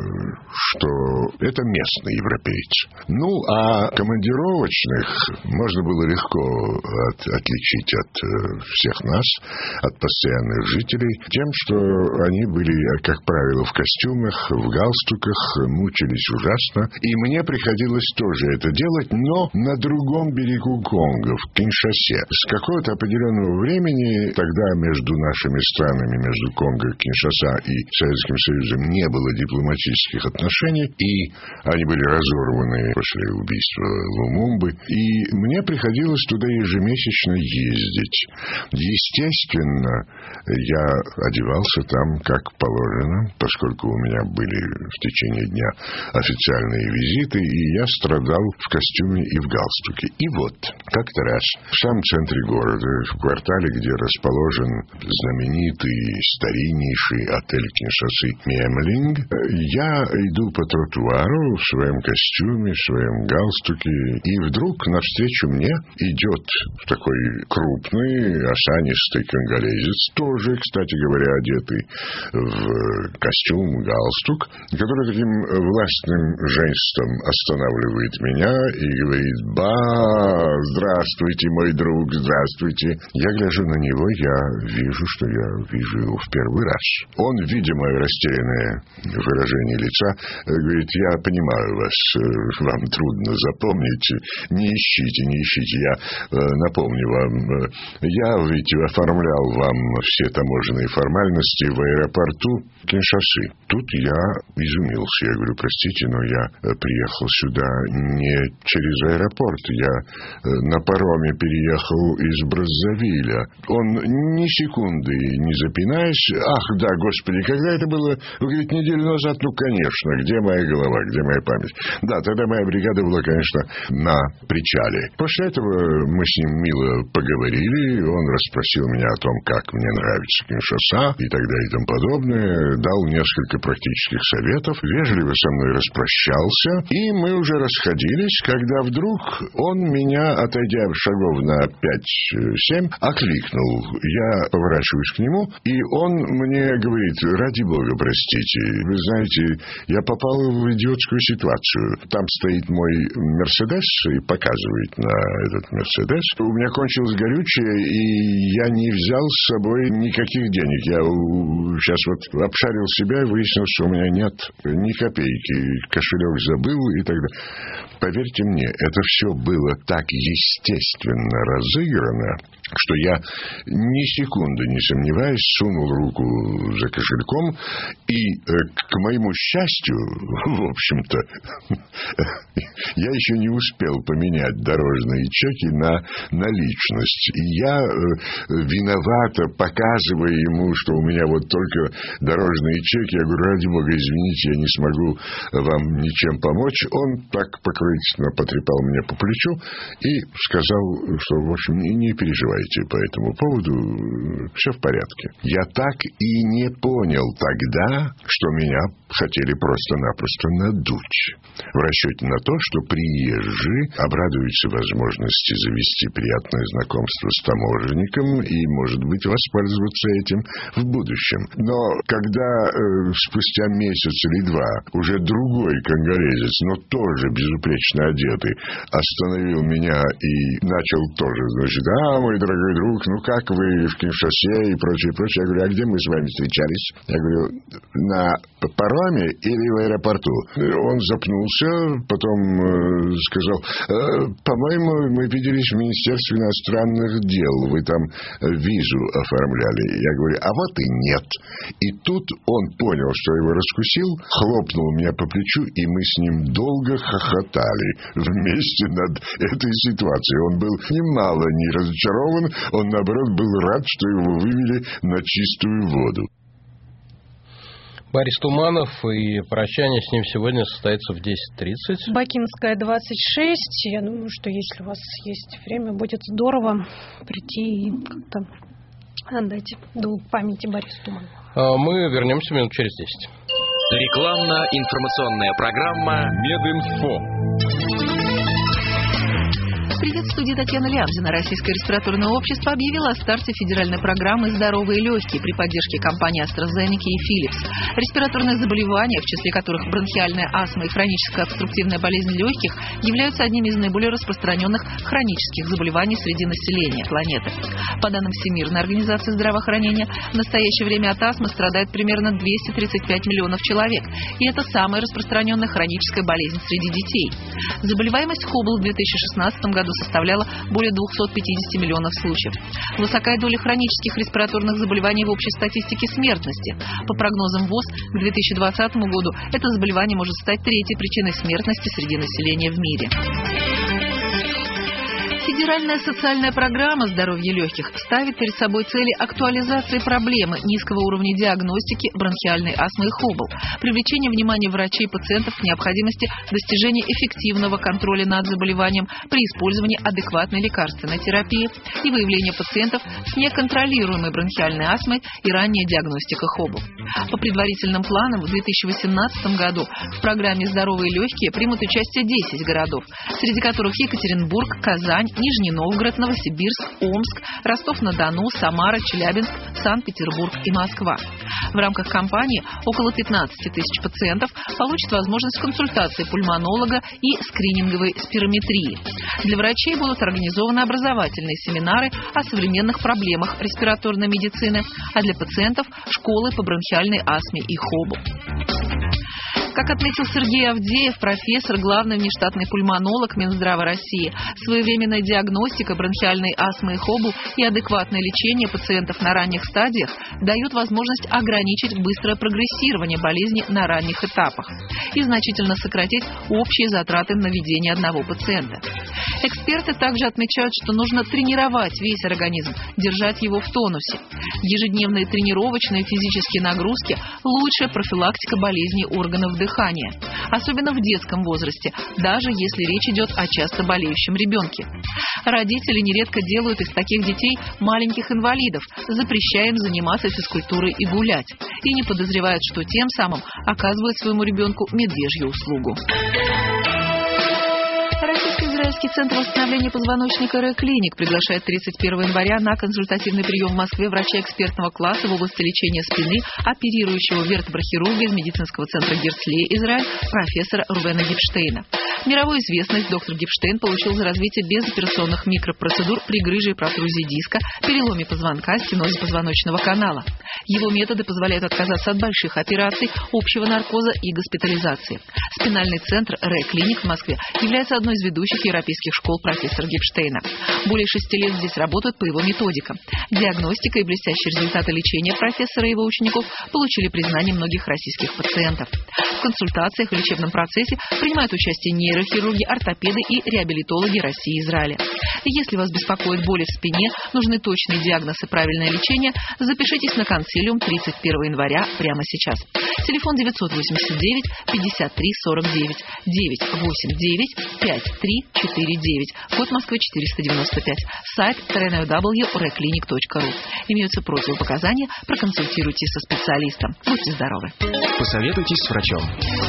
S15: что это местный европеец. Ну, а командировочных можно было легко от, отличить от э, всех нас, от постоянных жителей, тем, что они были, как правило, в костюмах, в галстуках, мучились ужасно. И мне приходилось тоже это делать, но на другом берегу Конго, в Киншасе. С какого-то определенного времени, тогда между нашими странами, между Конго, Киншаса и Советским Союзом не было дипломатических отношений, и они были разорваны после убийства Лумумбы. И мне приходилось туда ежемесячно ездить. Естественно, я одевался там как положено, поскольку у меня были в течение дня официальные визиты, и я страдал в костюме и в галстуке. И вот, как-то раз в самом центре города, в квартале, где расположен знаменитый, стариннейший отель Киншасы Мемлинг, я иду по тротуару в своем костюме, в своем галстуке, и вдруг навстречу мне идет такой крупный, осанистый конголезец, тоже, кстати говоря, одетый в костюм, галстук, который таким властным жестом останавливает меня и говорит: «Ба, здравствуйте, мой друг, здравствуйте». Я гляжу на него, я вижу, что я вижу его в первый раз. Он, видя мое растерянное выражение лица, говорит: «Я понимаю вас, вам трудно запомнить, не ищите, не ищите, я напомню вам, я ведь оформлял вам все таможенные формальности в аэропорту Киншасы». Тут я изумился. Я говорю: «Простите, но я приехал сюда не через аэропорт. Я на пароме переехал из Браззавиля». Он ни секунды не запинаясь: «Ах, да, господи, когда это было?» Вы говорите: «Неделю назад». «Ну, конечно, где моя голова, где моя память?» Да, тогда моя бригада была, конечно, на причале. После этого мы с ним мило поговорили. Он расспросил меня о том, как мне нравится Киншаса и так далее и тому подобное. Дал несколько практических советов, вежливо со мной распрощался, и мы уже расходились, когда вдруг он меня, отойдя шагов на пять-семь, окликнул. Я поворачиваюсь к нему, и он мне говорит: «Ради бога, простите, вы знаете, я попал в идиотскую ситуацию. Там стоит мой Мерседес и показывает на этот Мерседес. У меня кончилось горючее, и я не взял с собой никаких денег. Я сейчас вот обшарил себя и выяснил, что у меня нет ни копейки. Кошелек забыл и так далее». Поверьте мне, это все было так естественно разыграно, что я ни секунды не сомневаясь сунул руку за кошельком и, к моему счастью, в общем-то, я еще не успел поменять дорожные чеки на наличность. И я виновато, показывая ему, что у меня вот только дорожные чеки, я говорю, ради бога, извините, я не смогу вам ничем помочь. Он так покровительственно потрепал меня по плечу и сказал, что, в общем, не переживайте по этому поводу, все в порядке. Я так и не понял тогда, что меня хотели просто-напросто надуть. В расчете на то, что приезжие обрадуются возможности завести приятное знакомство с таможенником и, может быть, воспользоваться этим в будущем. Но когда э, спустя месяц или два уже другой конголезец, но тоже безупречно одетый, остановил меня и начал тоже, значит, а, мой дорогой друг, ну как вы в Киншасе и прочее, прочее. Я говорю, а где мы с вами встречались? Я говорю, на пароме или в аэропорту? Он запнулся, потом э, сказал, э, по-моему, мы виделись в Министерстве иностранных дел, вы там визу оформляли. Я говорю, а вот и нет. И тут он понял, что его раскусил, хлопнул меня по плечу, и мы с ним долго хохотали вместе над этой ситуацией. Он был немало не разочарован, он, наоборот, был рад, что его вывели на чистую воду.
S1: Борис Туманов, и прощание с ним сегодня состоится в десять тридцать.
S2: Бакинская, двадцать шесть. Я думаю, что если у вас есть время, будет здорово прийти и как-то отдать долг памяти Борису Туманову.
S1: Мы вернемся минут через десять.
S16: Рекламно-информационная программа «Мединфо».
S17: Привет, в студии Татьяна Лямзина. Российское респираторное общество объявило о старте федеральной программы «Здоровые легкие» при поддержке компаний AstraZeneca и Philips. Респираторные заболевания, в числе которых бронхиальная астма и хроническая обструктивная болезнь легких, являются одними из наиболее распространенных хронических заболеваний среди населения планеты. По данным Всемирной организации здравоохранения, в настоящее время от астмы страдает примерно двести тридцать пять миллионов человек, и это самая распространенная хроническая болезнь среди детей. Заболеваемость Хоббл в две тысячи шестнадцатом году составляла более двухсот пятидесяти миллионов случаев. Высокая доля хронических респираторных заболеваний в общей статистике смертности. По прогнозам ВОЗ, к две тысячи двадцатому году это заболевание может стать третьей причиной смертности среди населения в мире. Федеральная социальная программа «Здоровье легких» ставит перед собой цели актуализации проблемы низкого уровня диагностики бронхиальной астмы и Хоббл, привлечения внимания врачей и пациентов к необходимости достижения эффективного контроля над заболеванием при использовании адекватной лекарственной терапии и выявления пациентов с неконтролируемой бронхиальной астмой и ранняя диагностика Хоббл. По предварительным планам, в две тысячи восемнадцатом году в программе «Здоровые легкие» примут участие десять городов, среди которых Екатеринбург, Казань, Нижний Новгород, Новосибирск, Омск, Ростов-на-Дону, Самара, Челябинск, Санкт-Петербург и Москва. В рамках кампании около пятнадцати тысяч пациентов получат возможность консультации пульмонолога и скрининговой спирометрии. Для врачей будут организованы образовательные семинары о современных проблемах респираторной медицины, а для пациентов – школы по бронхиальной астме и Хоббл. Как отметил Сергей Авдеев, профессор, главный внештатный пульмонолог Минздрава России, своевременная диагностика бронхиальной астмы и Хоббл и адекватное лечение пациентов на ранних стадиях дают возможность ограничить быстрое прогрессирование болезни на ранних этапах и значительно сократить общие затраты на ведение одного пациента. Эксперты также отмечают, что нужно тренировать весь организм, держать его в тонусе. Ежедневные тренировочные физические нагрузки – лучшая профилактика болезней органов дыхания, особенно в детском возрасте, даже если речь идет о часто болеющем ребенке. Родители нередко делают из таких детей маленьких инвалидов, запрещая им заниматься физкультурой и гулять, и не подозревают, что тем самым оказывают своему ребенку медвежью услугу. Российско-израильский центр восстановления позвоночника «Ре-клиник» приглашает тридцать первого января на консультативный прием в Москве врача экспертного класса в области лечения спины, оперирующего вертеброхирурга из медицинского центра Герцлей, Израиль, профессора Рувена Гипштейна. Мировую известность доктор Гипштейн получил за развитие безоперационных микропроцедур при грыже и протрузии диска, переломе позвонка, стенозе позвоночного канала. Его методы позволяют отказаться от больших операций, общего наркоза и госпитализации. Спинальный центр Рэ Клиник в Москве является одной из ведущих европейских школ профессора Гипштейна. Более шести лет здесь работают по его методикам. Диагностика и блестящие результаты лечения профессора и его учеников получили признание многих российских пациентов. В консультациях и лечебном процессе принимают участие нейрохирурги, ортопеды и реабилитологи России и Израиля. Если вас беспокоит боли в спине, нужны точный диагноз и правильное лечение, запишитесь на консилиум тридцать первого января прямо сейчас. Телефон девять восемь девять пятьдесят три сорок девять, девять восемь девять пять три четыре девять, код Москвы четыреста девяносто пять, сайт дабл ю дабл ю дабл ю точка рэклиник точка ру. Имеются противопоказания, проконсультируйтесь со специалистом. Будьте здоровы.
S12: Посоветуйтесь с врачом.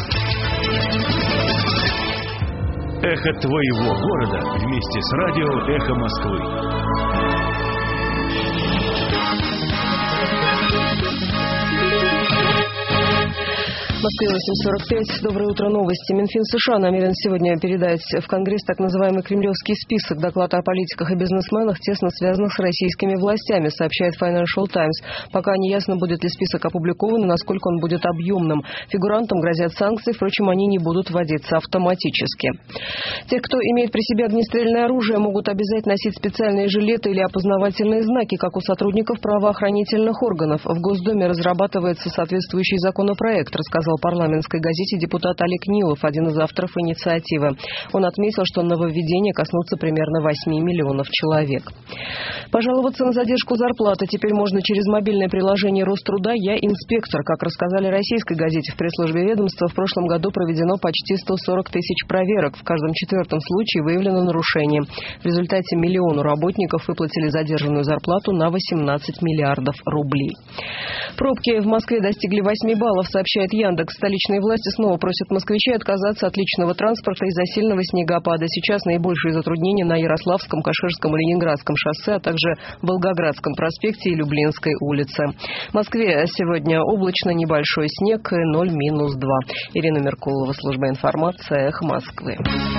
S12: Эхо твоего города вместе с радио «Эхо Москвы».
S8: В Москве восемь сорок пять. Доброе утро, новости. Минфин США намерен сегодня передать в Конгресс так называемый кремлевский список. Доклад о политиках и бизнесменах, тесно связанных с российскими властями, сообщает Financial Times. Пока не ясно, будет ли список опубликован и насколько он будет объемным. Фигурантам грозят санкции, впрочем, они не будут вводиться автоматически. Тех, кто имеет при себе огнестрельное оружие, могут обязать носить специальные жилеты или опознавательные знаки, как у сотрудников правоохранительных органов. В Госдуме разрабатывается соответствующий законопроект, рассказал парламентской газете депутат Олег Нилов, один из авторов инициативы. Он отметил, что нововведения коснутся примерно восьми миллионов человек. Пожаловаться на задержку зарплаты теперь можно через мобильное приложение Роструда «Я инспектор». Как рассказали российской газете в пресс-службе ведомства, в прошлом году проведено почти сто сорок тысяч проверок. В каждом четвертом случае выявлено нарушение. В результате миллиону работников выплатили задержанную зарплату на восемнадцать миллиардов рублей. Пробки в Москве достигли восьми баллов, сообщает Яндекс. Столичные власти снова просят москвичей отказаться от личного транспорта из-за сильного снегопада. Сейчас наибольшие затруднения на Ярославском, Каширском и Ленинградском шоссе, а также Волгоградском проспекте и Люблинской улице. В Москве сегодня облачно, небольшой снег, ноль минус два. Ирина Меркулова, служба информации, Эхо Москвы.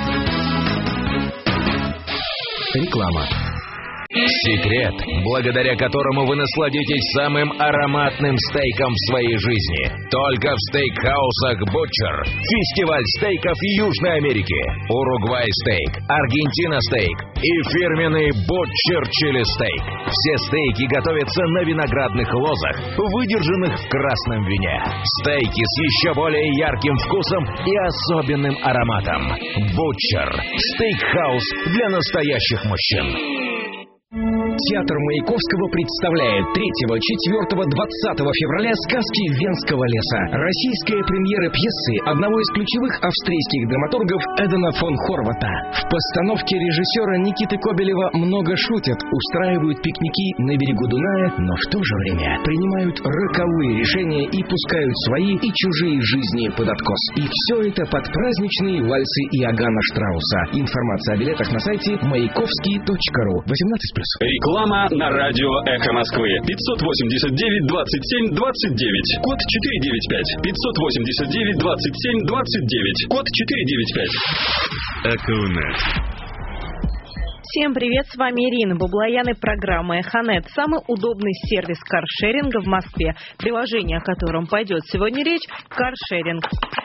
S12: Реклама. Секрет, благодаря которому вы насладитесь самым ароматным стейком в своей жизни. Только в стейкхаусах Butcher. Фестиваль стейков Южной Америки. Уругвай стейк, Аргентина стейк и фирменный Butcher чили стейк. Все стейки готовятся на виноградных лозах, выдержанных в красном вине. Стейки с еще более ярким вкусом и особенным ароматом. Butcher. Стейкхаус для настоящих мужчин.
S4: Театр Маяковского представляет третьего, четвёртого, двадцатого февраля «Сказки Венского леса». Российская премьера пьесы одного из ключевых австрийских драматургов Эдена фон Хорвата. В постановке режиссера Никиты Кобелева много шутят, устраивают пикники на берегу Дуная, но в то же время принимают роковые решения и пускают свои и чужие жизни под откос. И все это под праздничные вальсы Иоганна Штрауса. Информация о билетах на сайте маяковский точка ру. восемнадцать плюс.
S5: Реклама на радио «Эхо Москвы». пятьсот восемьдесят девять двадцать семь двадцать девять. Код четыре девять пять. пятьсот восемьдесят девять двадцать семь двадцать девять. Код четыре девять пять.
S12: Эконет.
S18: Всем привет, с вами Ирина Баблоян и программа «Эхонет». Самый удобный сервис каршеринга в Москве. Приложение, о котором пойдет сегодня речь – каршеринг.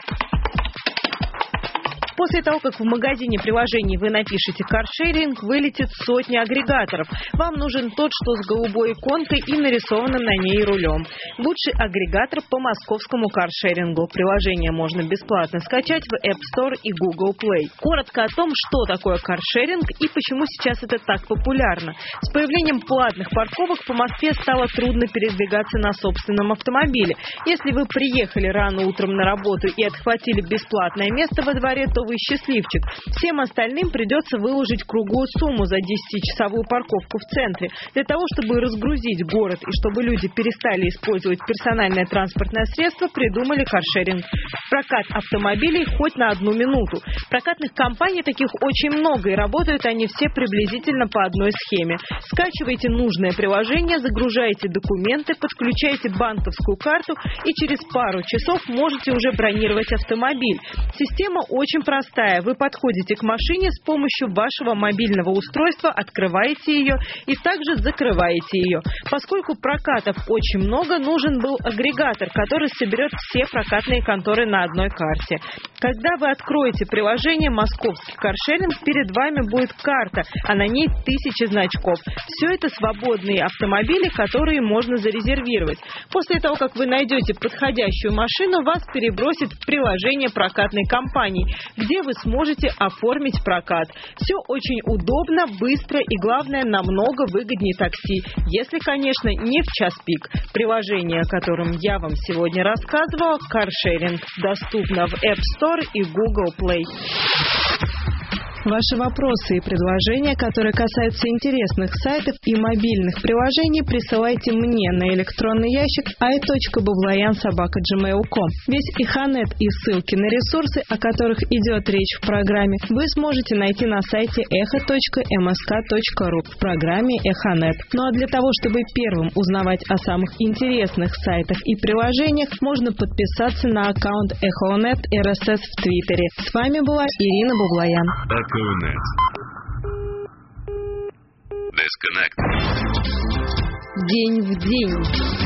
S18: После того, как в магазине приложений вы напишете «каршеринг», вылетит сотни агрегаторов. Вам нужен тот, что с голубой иконкой и нарисованным на ней рулем. Лучший агрегатор по московскому каршерингу. Приложение можно бесплатно скачать в App Store и Google Play. Коротко о том, что такое каршеринг и почему сейчас это так популярно. С появлением платных парковок по Москве стало трудно передвигаться на собственном автомобиле. Если вы приехали рано утром на работу и отхватили бесплатное место во дворе, то вы счастливчик. Всем остальным придется выложить круглую сумму за десятичасовую парковку в центре. Для того, чтобы разгрузить город и чтобы люди перестали использовать персональное транспортное средство, придумали каршеринг. Прокат автомобилей хоть на одну минуту. Прокатных компаний таких очень много, и работают они все приблизительно по одной схеме. Скачиваете нужное приложение, загружаете документы, подключаете банковскую карту и через пару часов можете уже бронировать автомобиль. Система очень простая. простая. Вы подходите к машине с помощью вашего мобильного устройства, открываете ее и также закрываете ее. Поскольку прокатов очень много, нужен был агрегатор, который соберет все прокатные конторы на одной карте. Когда вы откроете приложение «Московский каршеринг», перед вами будет карта, а на ней тысячи значков. Все это свободные автомобили, которые можно зарезервировать. После того, как вы найдете подходящую машину, вас перебросит в приложение прокатной компании, где вы сможете оформить прокат. Все очень удобно, быстро и, главное, намного выгоднее такси, если, конечно, не в час пик. Приложение, о котором я вам сегодня рассказывала, «Каршеринг», доступно в App Store и Google Play.
S19: Ваши вопросы и предложения, которые касаются интересных сайтов и мобильных приложений, присылайте мне на электронный ящик ай точка баблоян собака джи мейл точка ком. Весь Эхонет и ссылки на ресурсы, о которых идет речь в программе, вы сможете найти на сайте эхо точка эм эс ка точка ру в программе Эхонет. Ну а для того, чтобы первым узнавать о самых интересных сайтах и приложениях, можно подписаться на аккаунт Эхонет эр эс эс в Твиттере. С вами была Ирина Баблоян.
S3: Disconnect.
S19: День в день.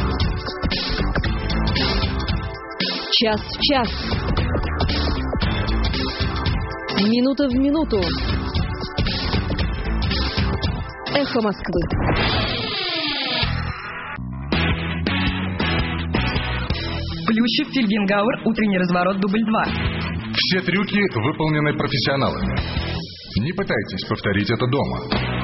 S19: Час в час. Минута в минуту. Эхо Москвы.
S6: Плющев, Фельгенгауэр, утренний разворот, дубль два.
S7: Все трюки выполнены профессионалами. Не пытайтесь повторить это дома.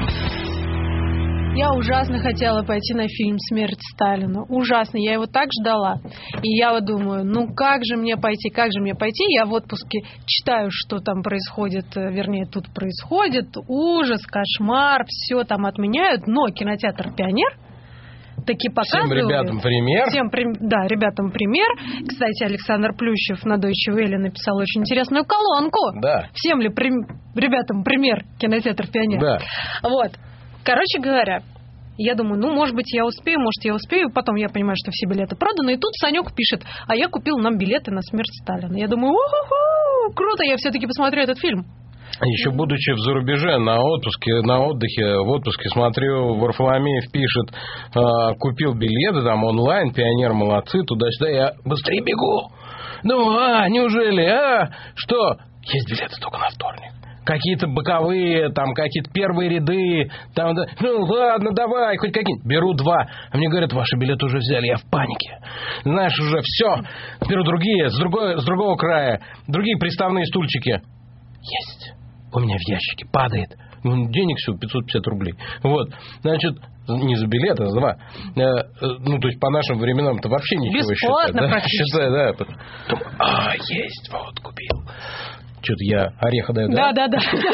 S2: Я ужасно хотела пойти на фильм «Смерть Сталина». Ужасно. Я его так ждала. И я вот думаю, ну как же мне пойти, как же мне пойти? Я в отпуске читаю, что там происходит, вернее, тут происходит. Ужас, кошмар, все там отменяют. Но кинотеатр «Пионер» таки показывают.
S1: Всем ребятам пример.
S2: Всем, да, ребятам пример. Кстати, Александр Плющев на Deutsche Welle написал очень интересную колонку.
S1: Да.
S2: Всем ли при... ребятам пример кинотеатр «Пионер»?
S1: Да.
S2: Вот. Короче говоря, я думаю, ну, может быть, я успею, может, я успею. Потом я понимаю, что все билеты проданы. И тут Санек пишет, а я купил нам билеты на «Смерть Сталина». Я думаю, у-ху-ху, круто, я все-таки посмотрю этот фильм.
S1: Еще будучи в зарубеже, на отпуске, на отдыхе, в отпуске, смотрю, Варфоломеев пишет, э, купил билеты там онлайн, «Пионер» молодцы, туда-сюда, я быстрее бегу. Ну, а, неужели, а? Что? Есть билеты только на вторник. Какие-то боковые, там, какие-то первые ряды, там, да, ну, ладно, давай, хоть какие-нибудь. Беру два. А мне говорят, ваши билеты уже взяли, я в панике. Знаешь, уже все. Беру другие, с, другой, с другого края, другие приставные стульчики. Есть. У меня в ящике падает. Денег всего пятьсот пятьдесят рублей. Вот. Значит, не за билет, а за два. Ну, то есть, по нашим временам-то вообще ничего
S2: бесплатно
S1: считать.
S2: практически.
S1: Да? Считай, да. Думаю, а, есть, вот, купил. Что-то я ореха даю,
S2: да?
S1: Да,
S2: да, да.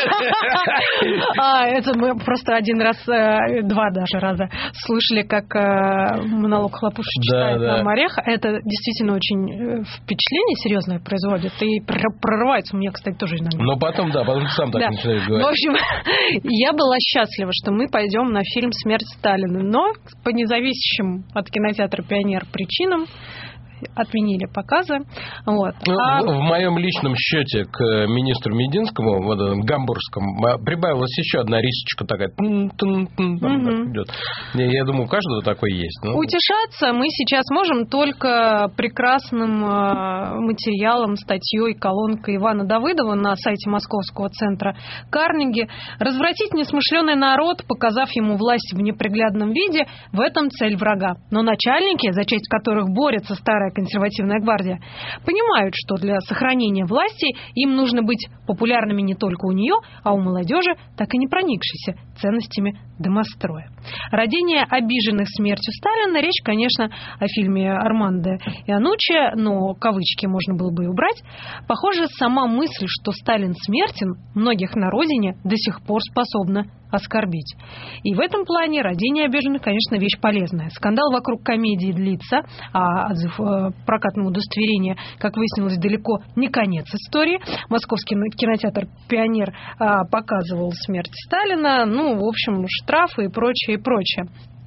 S2: А, это мы просто один раз, два даже раза слышали, как монолог Хлопуши читает нам орех. Это действительно очень впечатление серьезное производит. И прорывается у меня, кстати, тоже иногда.
S1: Но потом, да, потом сам так начинаешь говорить.
S2: В общем, я была счастлива, что мы пойдем на фильм «Смерть Сталина». Но по независящим от кинотеатра «Пионер» причинам отменили показы. Вот.
S1: Ну,
S2: а...
S1: в, в моем личном счете к министру Мединскому, вот, гамбургскому, прибавилась еще одна рисочка такая. Mm-hmm. Идет. Я, я думаю, у каждого такой есть. Ну.
S2: Утешаться мы сейчас можем только прекрасным э, материалом, статьей, колонкой Ивана Давыдова на сайте Московского центра Карнеги. Развратить несмышленый народ, показав ему власть в неприглядном виде, в этом цель врага. Но начальники, за честь которых борется старая консервативная гвардия, понимают, что для сохранения власти им нужно быть популярными не только у нее, а у молодежи, так и не проникшейся ценностями домостроя. Родение обиженных смертью Сталина. Речь, конечно, о фильме Армандо Ианнуччи, но кавычки можно было бы и убрать. Похоже, сама мысль, что Сталин смертен, многих на родине до сих пор способна оскорбить. И в этом плане родение обиженных, конечно, вещь полезная. Скандал вокруг комедии длится, а отзыв э, прокатного удостоверения, как выяснилось, далеко не конец истории. Московский кинотеатр «Пионер» э, показывал «Смерть Сталина», ну, в общем, штрафы и прочее, и прочее.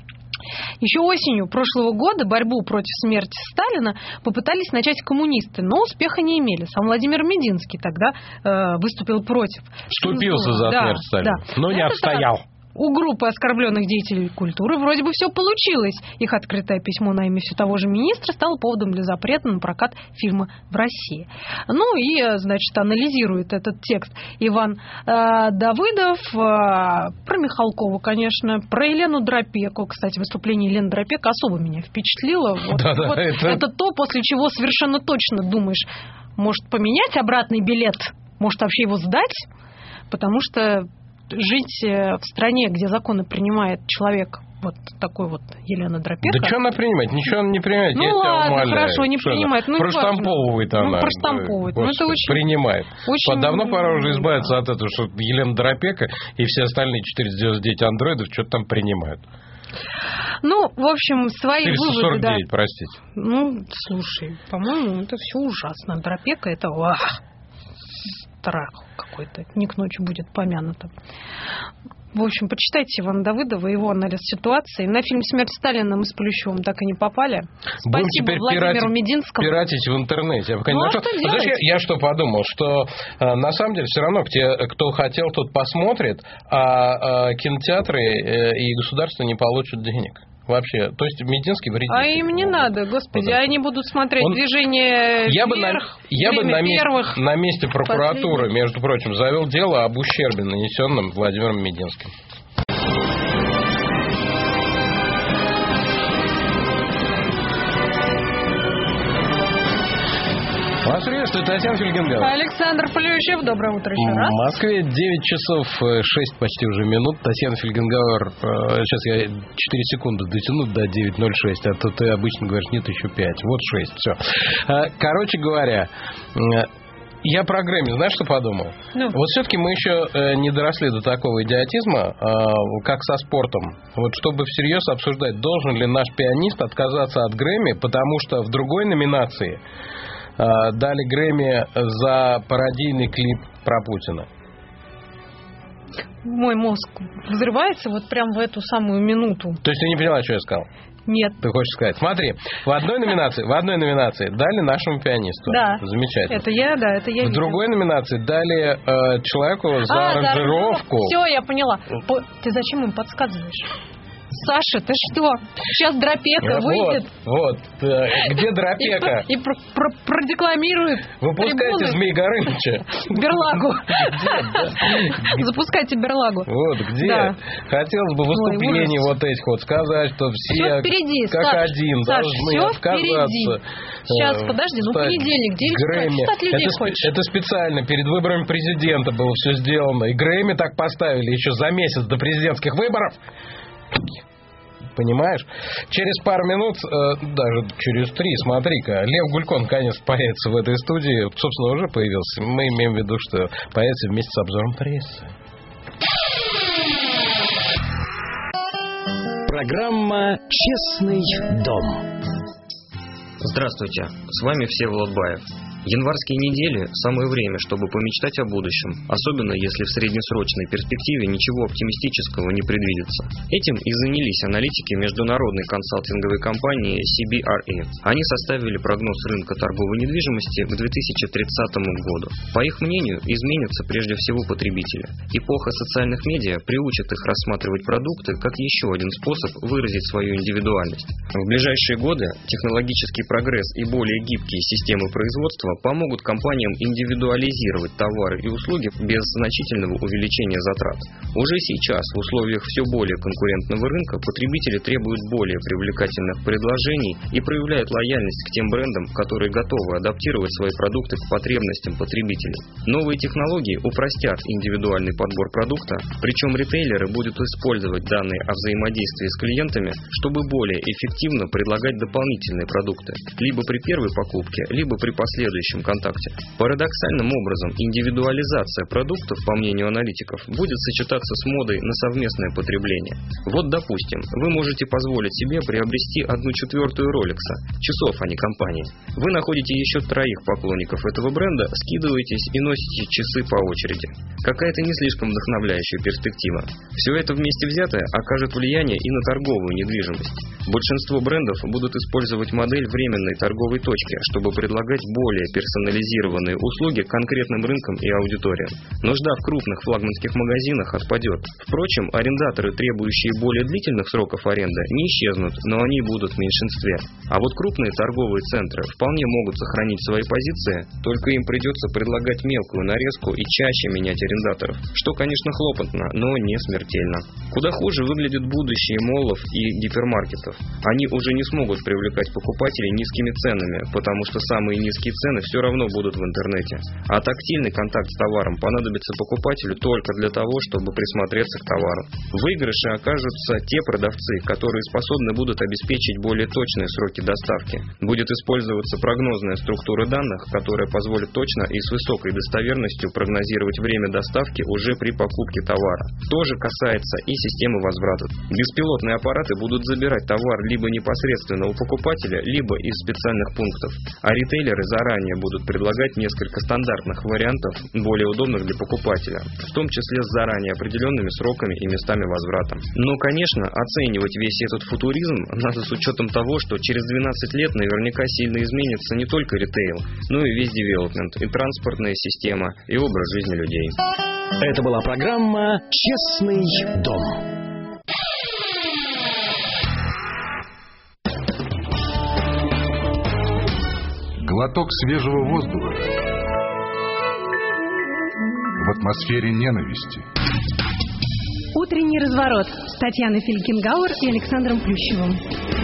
S2: Еще осенью прошлого года борьбу против смерти Сталина попытались начать коммунисты, но успеха не имели. Сам Владимир Мединский тогда э, выступил против.
S1: Вступился за
S2: да,
S1: смерть Сталина,
S2: да.
S1: но не обстоял.
S2: У группы оскорбленных деятелей культуры вроде бы все получилось. Их открытое письмо на имя все того же министра стало поводом для запрета на прокат фильма в России. Ну и, значит, анализирует этот текст Иван э, Давыдов, э, про Михалкова, конечно, про Елену Дропеку. Кстати, выступление Елены Дропека особо меня впечатлило. Вот,
S1: да, да,
S2: вот
S1: это...
S2: это то, после чего совершенно точно думаешь, может поменять обратный билет, может вообще его сдать, потому что жить в стране, где законы принимает человек, вот такой вот Елена Дропека.
S1: Да что она принимает? Ничего она не принимает.
S2: Ну
S1: я
S2: ладно,
S1: тебя умоляю.
S2: хорошо, не
S1: что
S2: принимает. Ну,
S1: проштамповывает она.
S2: Ну, проштамповывает.
S1: Господи,
S2: ну, это очень...
S1: Принимает.
S2: Очень...
S1: Вот давно пора уже избавиться от этого, что Елена Дропека и все остальные четыреста девяносто девять андроидов что-то там принимают.
S2: Ну, в общем, свои
S1: четыреста сорок девять,
S2: выводы, да.
S1: простите.
S2: Ну, слушай, по-моему, это все ужасно. Дропека это... Ах, страх какой-то. Не к ночи будет помянуто. В общем, почитайте Ивана Давыдова, его анализ ситуации. На фильм «Смерть Сталина» мы с Плющевым так и не попали.
S1: Будем
S2: Спасибо
S1: теперь
S2: Владимиру
S1: пиратить,
S2: Мединскому.
S1: пиратить в интернете. Я пока
S2: ну,
S1: не
S2: а
S1: нашел.
S2: что
S1: Знаешь,
S2: делать?
S1: я, я что подумал, что э, на самом деле все равно те, кто хотел, тот посмотрит, а э, кинотеатры э, и государство не получат денег. Вообще, то есть Мединский вредитель.
S2: А им не надо, господи, вот они будут смотреть Он... движение
S1: я
S2: вверх,
S1: бы на, я бы на,
S2: первых,
S1: месте, на месте прокуратуры, последних. между прочим, завел дело об ущербе, нанесенном Владимиром Мединским. Вас приветствует Татьяна Фельгенгауэр.
S2: Александр Плющев, доброе утро еще раз.
S1: В Москве девять часов шесть почти уже минут. Татьяна Фельгенгауэр, сейчас я четыре секунды дотяну до девять ноль шесть, а то ты обычно говоришь, нет, еще пять. Вот шесть, все. Короче говоря, я про Грэмми, знаешь, что подумал? Ну. Вот все-таки мы еще не доросли до такого идиотизма, как со спортом. Вот чтобы всерьез обсуждать, должен ли наш пианист отказаться от Грэмми, потому что в другой номинации дали Грэмми за пародийный клип про Путина.
S2: Мой мозг взрывается вот прям в эту самую минуту.
S1: То есть ты не поняла, что я сказал?
S2: Нет.
S1: Ты хочешь сказать? Смотри, в одной номинации, в одной номинации дали нашему пианисту.
S2: Да.
S1: Замечательно.
S2: Это я, да, это я.
S1: В
S2: видел.
S1: другой номинации дали э, человеку за а, аранжировку.
S2: Все, я поняла. Ты зачем им подсказываешь? Саша, ты что? Сейчас Дропека выйдет.
S1: Вот, вот. Где Дропека?
S2: И, и про- про- продекламирует.
S1: Выпускайте Змей Горыныча.
S2: Берлагу. Запускайте Берлагу.
S1: Вот, где? Да. Хотелось бы выступление вот этих вот сказать, что все,
S2: все впереди,
S1: как
S2: Саш,
S1: один
S2: Саш,
S1: должны
S2: все
S1: отказаться.
S2: Впереди. Сейчас, подожди, ну понедельник, девять часов, людей
S1: это,
S2: хочешь?
S1: Это специально перед выборами президента было все сделано. И Грэмми так поставили еще за месяц до президентских выборов. Понимаешь? Через пару минут, э, даже через три, смотри-ка, Лев Гулько наконец появится в этой студии. Собственно, уже появился. Мы имеем в виду, что появится вместе с обзором прессы.
S4: Программа «Честный дом».
S20: Здравствуйте, с вами Всеволод Баев. Январские недели – самое время, чтобы помечтать о будущем, особенно если в среднесрочной перспективе ничего оптимистического не предвидится. Этим и занялись аналитики международной консалтинговой компании си би ар и. Они составили прогноз рынка торговой недвижимости к две тысячи тридцатому году. По их мнению, изменятся прежде всего потребители. Эпоха социальных медиа приучит их рассматривать продукты как еще один способ выразить свою индивидуальность. В ближайшие годы технологический прогресс и более гибкие системы производства помогут компаниям индивидуализировать товары и услуги без значительного увеличения затрат. Уже сейчас, в условиях все более конкурентного рынка, потребители требуют более привлекательных предложений и проявляют лояльность к тем брендам, которые готовы адаптировать свои продукты к потребностям потребителей. Новые технологии упростят индивидуальный подбор продукта, причем ритейлеры будут использовать данные о взаимодействии с клиентами, чтобы более эффективно предлагать дополнительные продукты, либо при первой покупке, либо при последующей следующем контакте. Парадоксальным образом, индивидуализация продуктов, по мнению аналитиков, будет сочетаться с модой на совместное потребление. Вот, допустим, вы можете позволить себе приобрести одну четвертую Rolex, часов, а не компании. Вы находите еще троих поклонников этого бренда, скидываетесь и носите часы по очереди. Какая-то не слишком вдохновляющая перспектива. Все это вместе взятое окажет влияние и на торговую недвижимость. Большинство брендов будут использовать модель временной торговой точки, чтобы предлагать более персонализированные услуги конкретным рынкам и аудиториям. Нужда в крупных флагманских магазинах отпадет. Впрочем, арендаторы, требующие более длительных сроков аренды, не исчезнут, но они будут в меньшинстве. А вот крупные торговые центры вполне могут сохранить свои позиции, только им придется предлагать мелкую нарезку и чаще менять арендаторов, что, конечно, хлопотно, но не смертельно. Куда хуже выглядит будущее моллов и гипермаркетов. Они уже не смогут привлекать покупателей низкими ценами, потому что самые низкие цены все равно будут в интернете. А тактильный контакт с товаром понадобится покупателю только для того, чтобы присмотреться к товару. В выигрыше окажутся те продавцы, которые способны будут обеспечить более точные сроки доставки. Будет использоваться прогнозная структура данных, которая позволит точно и с высокой достоверностью прогнозировать время доставки уже при покупке товара. То же касается и системы возврата. Беспилотные аппараты будут забирать товар либо непосредственно у покупателя, либо из специальных пунктов. А ритейлеры заранее будут предлагать несколько стандартных вариантов, более удобных для покупателя, в том числе с заранее определенными сроками и местами возврата. Но, конечно, оценивать весь этот футуризм надо с учетом того, что через двенадцать лет наверняка сильно изменится не только ритейл, но и весь девелопмент, и транспортная система, и образ жизни людей.
S4: Это была программа «Честный дом».
S7: Глоток свежего воздуха в атмосфере ненависти.
S19: Утренний разворот с Татьяной Фельгенгауэр и Александром Плющевым.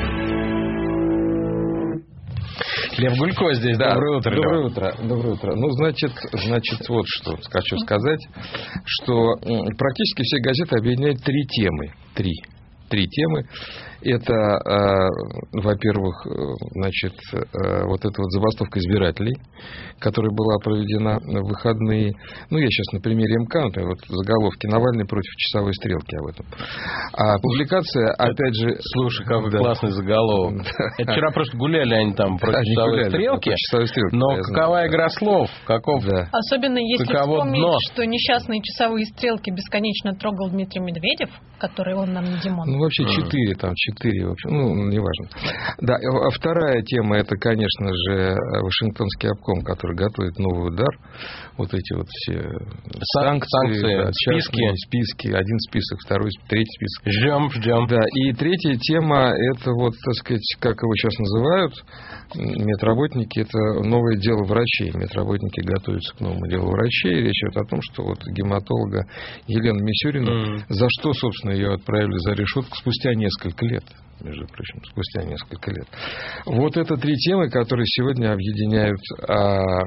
S1: Лев Гулько здесь. Да.
S9: Доброе утро. Доброе
S1: Лев.
S9: утро. Доброе утро. Ну, значит, значит, вот что хочу сказать, что практически все газеты объединяют три темы. Три. Три темы. Это, э, во-первых, значит, э, вот эта вот забастовка избирателей, которая была проведена в выходные. Ну, я сейчас на примере МК, например, вот заголовки «Навальный против часовой стрелки» об этом. А публикация, опять же...
S1: Слушай, какой да. классный заголовок. Это вчера просто гуляли они там против да, часовой, гуляли, стрелки, против часовой стрелки. Но какова знаю, игра слов? Каков...
S2: Да. Особенно если
S1: Каково
S2: вспомнить,
S1: дно?
S2: что несчастные часовые стрелки бесконечно трогал Дмитрий Медведев, который он нам не Димон.
S9: Ну, вообще четыре там, четыре, в общем, ну, неважно. Да, а вторая тема, это, конечно же, Вашингтонский обком, который готовит новый удар. Вот эти вот все санкции,
S1: санкции
S9: да,
S1: списки.
S9: списки. Один список, второй, третий список.
S1: Ждем, ждем.
S9: Да, и третья тема, это вот, так сказать, как его сейчас называют, медработники, это новое дело врачей. Медработники готовятся к новому делу врачей. Речь идет о том, что вот гематолога Елена Мисюрина, mm. за что, собственно, ее отправили за решетку спустя несколько лет. Между прочим, спустя несколько лет. Вот это три темы, которые сегодня объединяют а,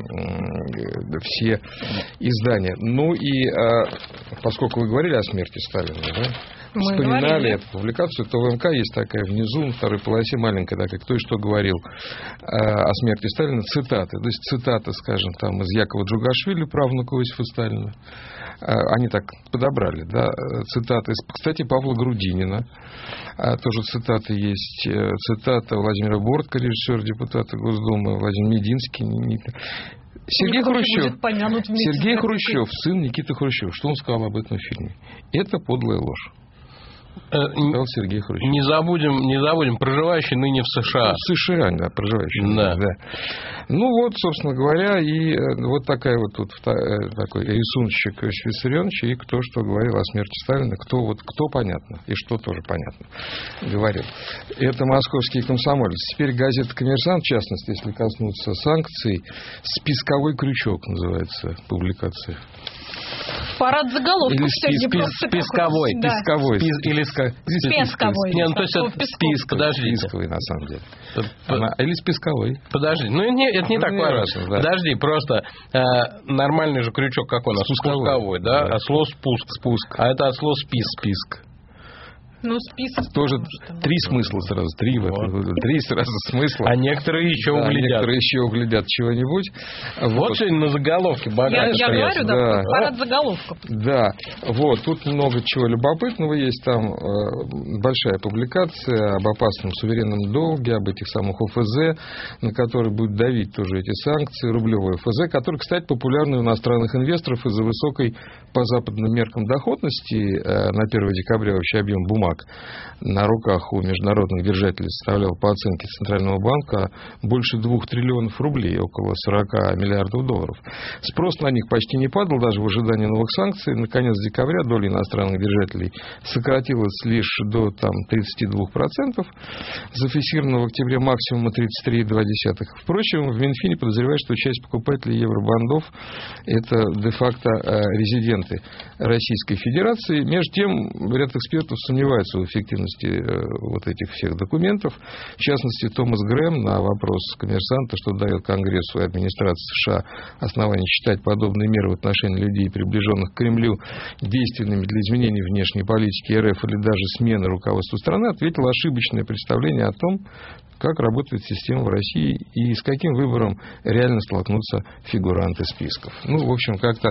S9: все издания. Ну и а, поскольку вы говорили о смерти Сталина, да?
S2: Мы
S9: вспоминали
S2: говорили.
S9: эту публикацию, то в МК есть такая внизу, на второй полосе маленькая такая, кто и что говорил а, о смерти Сталина, цитаты. То есть цитата, скажем, там из Якова Джугашвили, правнука Иосифа Сталина. Они так подобрали, да, цитаты, кстати, Павла Грудинина, тоже цитаты есть, цитата Владимира Бортко, режиссера, депутата Госдумы, Владимир Мединский, Сергей Хрущев, Сергей Хрущев, сын Никиты Хрущева, что он сказал об этом фильме? Это подлая ложь. Сказал Сергей Хрущев.
S1: Не забудем, не забудем, проживающий ныне в США.
S9: В США, да, проживающий.
S1: Да.
S9: да. Ну вот, собственно говоря, и вот такая вот тут такой рисуночек Иосифа Виссарионовича, и кто что говорил о смерти Сталина, кто вот кто понятно, и что тоже понятно говорил. Это московский комсомолец. Теперь газета «Коммерсант», в частности, если коснуться санкций, «Списковой крючок» называется публикация.
S2: Парад заголовков
S1: или
S2: сегодня
S1: спис,
S2: просто
S1: списковой,
S2: да.
S9: списковой,
S1: спис, или ска,
S2: списковой.
S1: Не, ну то есть это список, подожди.
S9: Списковый, на самом деле. Она, или списковой.
S1: Подожди, ну не, это не ну, так не важно. важно да. Подожди, просто э, нормальный же крючок какой у нас?
S9: Спусковой,
S1: спусковой, да?
S9: да.
S1: От слова спуск.
S9: Спуск.
S1: А это от слова списк.
S9: Списк.
S2: Ну, список.
S9: Тоже три смысла сразу, три, вот. три сразу смысла.
S1: А некоторые еще
S9: да,
S1: углядят.
S9: Некоторые еще углядят чего-нибудь.
S1: Вот, вот что на заголовке богатый.
S2: Я, я говорю, да,
S9: да.
S2: парад заголовков.
S9: Да, вот, тут много чего любопытного есть. Там э, большая публикация об опасном суверенном долге, об этих самых ОФЗ, на которые будут давить тоже эти санкции, рублевой ОФЗ, который, кстати, популярный у иностранных инвесторов из-за высокой по западным меркам доходности. Э, на первое декабря вообще объем бумаг на руках у международных держателей составлял по оценке Центрального банка больше двух триллионов рублей, около сорок миллиардов долларов. Спрос на них почти не падал, даже в ожидании новых санкций. На конец декабря доля иностранных держателей сократилась лишь до там, тридцать два процента, зафиксированного в октябре максимума тридцать три целых две десятых процента. Впрочем, в Минфине подозревают, что часть покупателей евробандов это де-факто резиденты Российской Федерации. Между тем, ряд экспертов сомневаются в эффективности вот этих всех документов. В частности, Томас Грэм на вопрос коммерсанта, что дает Конгрессу и администрации США основания считать подобные меры в отношении людей, приближенных к Кремлю, действенными для изменения внешней политики РФ или даже смены руководства страны, ответил ошибочное представление о том, как работает система в России и с каким выбором реально столкнутся фигуранты списков. Ну, в общем, как-то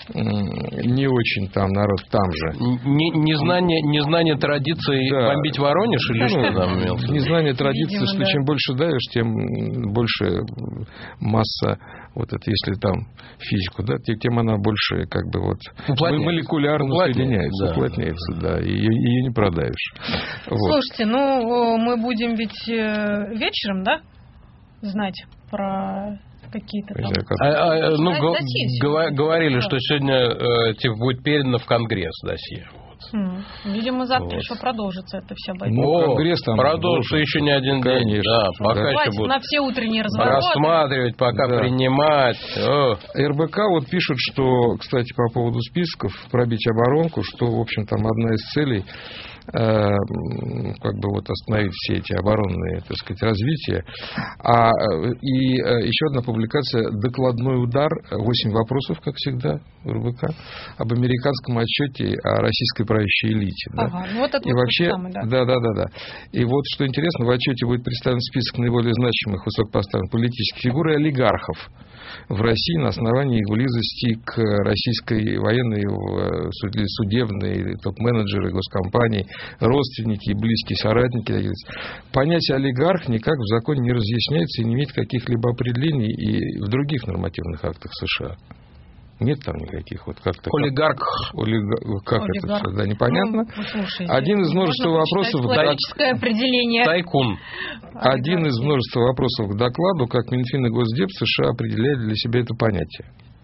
S9: не очень там народ там же.
S1: Незнание, незнание традиции да. бомбить Воронеж или ну, что там имелся?
S9: Незнание традиции, Видимо, что да. чем больше давишь, тем больше масса, вот это, если там физику, да, тем она больше как бы вот молекулярно соединяется, да. уплотняется, да, и ее не продавишь.
S2: Вот. Слушайте, ну, мы будем ведь вечером, да, знать про какие-то там...
S1: А, а, ну, г- г- говорили, да. что сегодня э, типа, будет передано в Конгресс досье.
S2: Хм. Видимо, завтра вот. еще продолжится это вся бойня.
S1: Ну, Конгресс там продолжится еще не один день. Конечно. Да, пока да.
S2: еще будут
S1: на
S2: все утренние развороты.
S1: Рассматривать, пока да. принимать. О.
S9: РБК вот пишут, что, кстати, по поводу списков, пробить оборонку, что, в общем, там одна из целей как бы вот остановить все эти оборонные, так сказать, развития. А, и еще одна публикация «Докладной удар. Восемь вопросов», как всегда, в РБК, об американском отчете о российской правящей элите. Да.
S2: Ага, ну вот это
S9: и
S2: вот
S9: вообще,
S2: самое, да.
S9: Да, да, да, да. И вот, что интересно, в отчете будет представлен список наиболее значимых высокопоставленных политических фигур и олигархов в России на основании их близости к российской военной, судебной, топ-менеджеры госкомпаний, родственники и близкие соратники. Понятие олигарх никак в законе не разъясняется и не имеет каких-либо определений и в других нормативных актах США. Нет там никаких вот как-то...
S1: Олигарх.
S9: Олигарх. Как
S2: Олигарх.
S9: это? Да, непонятно.
S2: Ну, слушайте,
S9: Один из множества вопросов...
S2: Классическое определение.
S1: Тайкун.
S9: Один из множества вопросов к докладу, как Минфин и Госдеп США определяют для себя это понятие.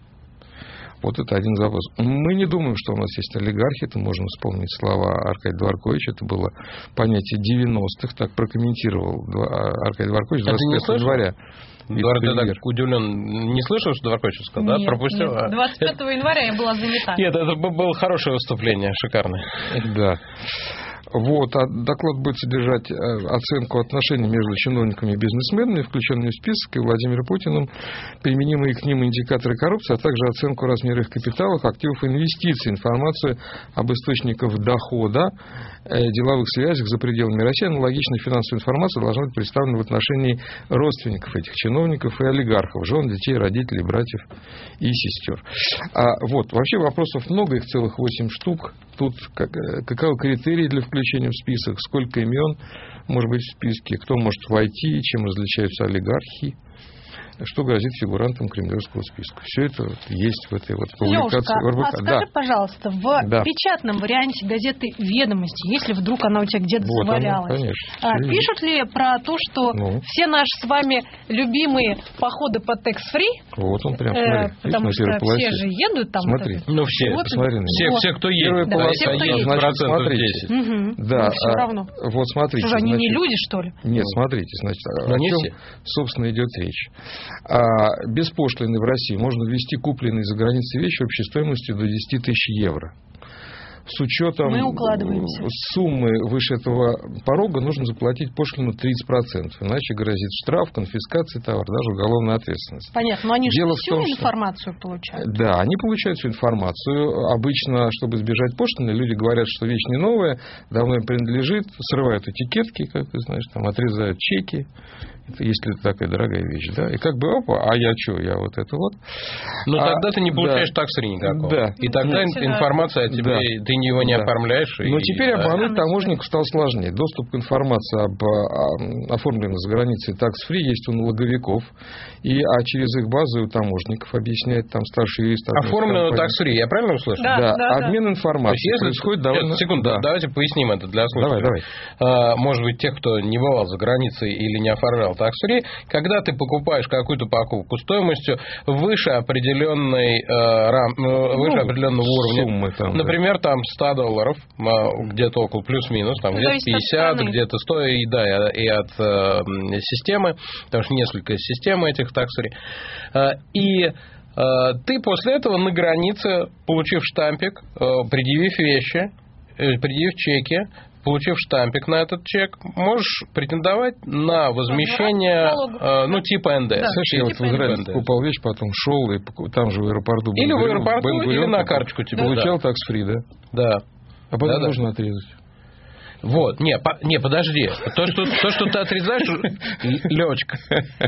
S9: Вот это один из вопросов. Мы не думаем, что у нас есть олигархи. Это можно вспомнить слова Аркадия Дворковича. Это было понятие девяностых. Так прокомментировал Аркадий Дворкович двадцать пятого января.
S1: Эдуард, ты так удивлен. Не слышал, что Дворкович сказал, да? Пропустил?
S2: Нет. двадцать пятого января я была занята.
S1: Нет, это было хорошее выступление, шикарное.
S9: Да. Вот, а доклад будет содержать оценку отношений между чиновниками и бизнесменами, включенными в список, и Владимиром Путиным, применимые к ним индикаторы коррупции, а также оценку размера их капиталов, активов и инвестиций, информацию об источниках дохода, деловых связях за пределами России. Аналогичная финансовая информация должна быть представлена в отношении родственников этих чиновников и олигархов, жен, детей, родителей, братьев и сестер. А вот, вообще вопросов много, их целых восемь штук. Тут как, каковы критерии для включения в список, сколько имен может быть в списке, кто может войти, чем различаются олигархи, что грозит фигурантам кремлевского списка. Все это есть в этой вот публикации.
S2: Лёшка, а скажи, да. пожалуйста, в да. печатном варианте газеты «Ведомости», если вдруг она у тебя где-то вот завалялась,
S9: оно,
S2: а, пишут ли про то, что
S9: ну.
S2: все наши с вами любимые походы по текс-фри,
S9: вот он прям,
S2: э, потому что все же едут там.
S9: Смотри,
S2: вот
S1: ну все,
S2: вот,
S1: посмотри, все,
S2: вот.
S1: все, кто едет,
S2: да, все, кто едет.
S9: Значит, смотрите.
S2: Угу.
S9: Да,
S2: ну, все
S9: а,
S2: равно.
S9: Вот смотрите.
S2: Что же, они
S9: значит,
S2: не люди, что ли?
S9: Нет, смотрите, значит, о чем, собственно, идет речь. А, без пошлины в России можно ввести купленные за границей вещи общей стоимостью до десять тысяч евро.
S21: с учетом
S2: Мы укладываемся.
S21: суммы выше этого порога нужно заплатить пошлину тридцать процентов. Иначе грозит штраф, конфискация товара, даже уголовная ответственность.
S2: Понятно, но они же
S21: Дело
S2: всю
S21: в том,
S2: информацию что... получают.
S21: Да, они получают всю информацию. Обычно, чтобы избежать пошлины, люди говорят, что вещь не новая, давно им принадлежит, срывают этикетки, как ты знаешь, там, отрезают чеки. Если это такая дорогая вещь, да, и как бы, опа, а я что, я вот это вот.
S1: Но
S21: а,
S1: тогда ты не получаешь
S21: да,
S1: такс-фри никакого.
S21: Да.
S1: И тогда
S21: ну,
S1: информация о тебе,
S21: да,
S1: ты его не
S21: да.
S1: оформляешь.
S21: Но
S1: и,
S21: теперь
S1: да.
S21: обмануть таможеннику стало сложнее. Доступ к информации об о, оформленной за границей такс-фри есть у налоговиков, и, а через их базы у таможенников объясняет там старший юрист.
S1: Оформленную такс-фри, я правильно услышал?
S21: Да,
S2: да, да
S21: обмен
S2: да.
S21: информацией
S1: если...
S21: происходит довольно...
S1: Нет, секунду,
S21: да.
S1: давайте поясним это для слушателей.
S21: Давай,
S1: давай. Может быть, тех, кто не бывал за границей или не оформлял такс-фри, когда ты покупаешь какую-то покупку стоимостью выше определенной э, рам, ну, выше определенного уровня,
S21: суммы там,
S1: например, да. там сто долларов, где-то около плюс-минус, там где-то пятьдесят, где-то сто, и да, и от э, системы, потому что несколько систем этих такс-фри. Э, и э, ты после этого на границе, получив штампик, э, предъявив вещи, э, предъявив чеки, получив штампик на этот чек, можешь претендовать на возмещение, э, ну, типа эн дэ эс.
S21: Да, слушай, я вот в Израиле покупал вещь, потом шел, и там же в аэропорту...
S1: Или в аэропорту, или на карточку тебе.
S21: Получал
S1: да.
S21: такс-фри, да?
S1: Да.
S21: А потом
S1: да,
S21: нужно
S1: да.
S21: отрезать.
S1: Вот, не, по, не, подожди. То что, то, что ты отрезаешь, Лёчка,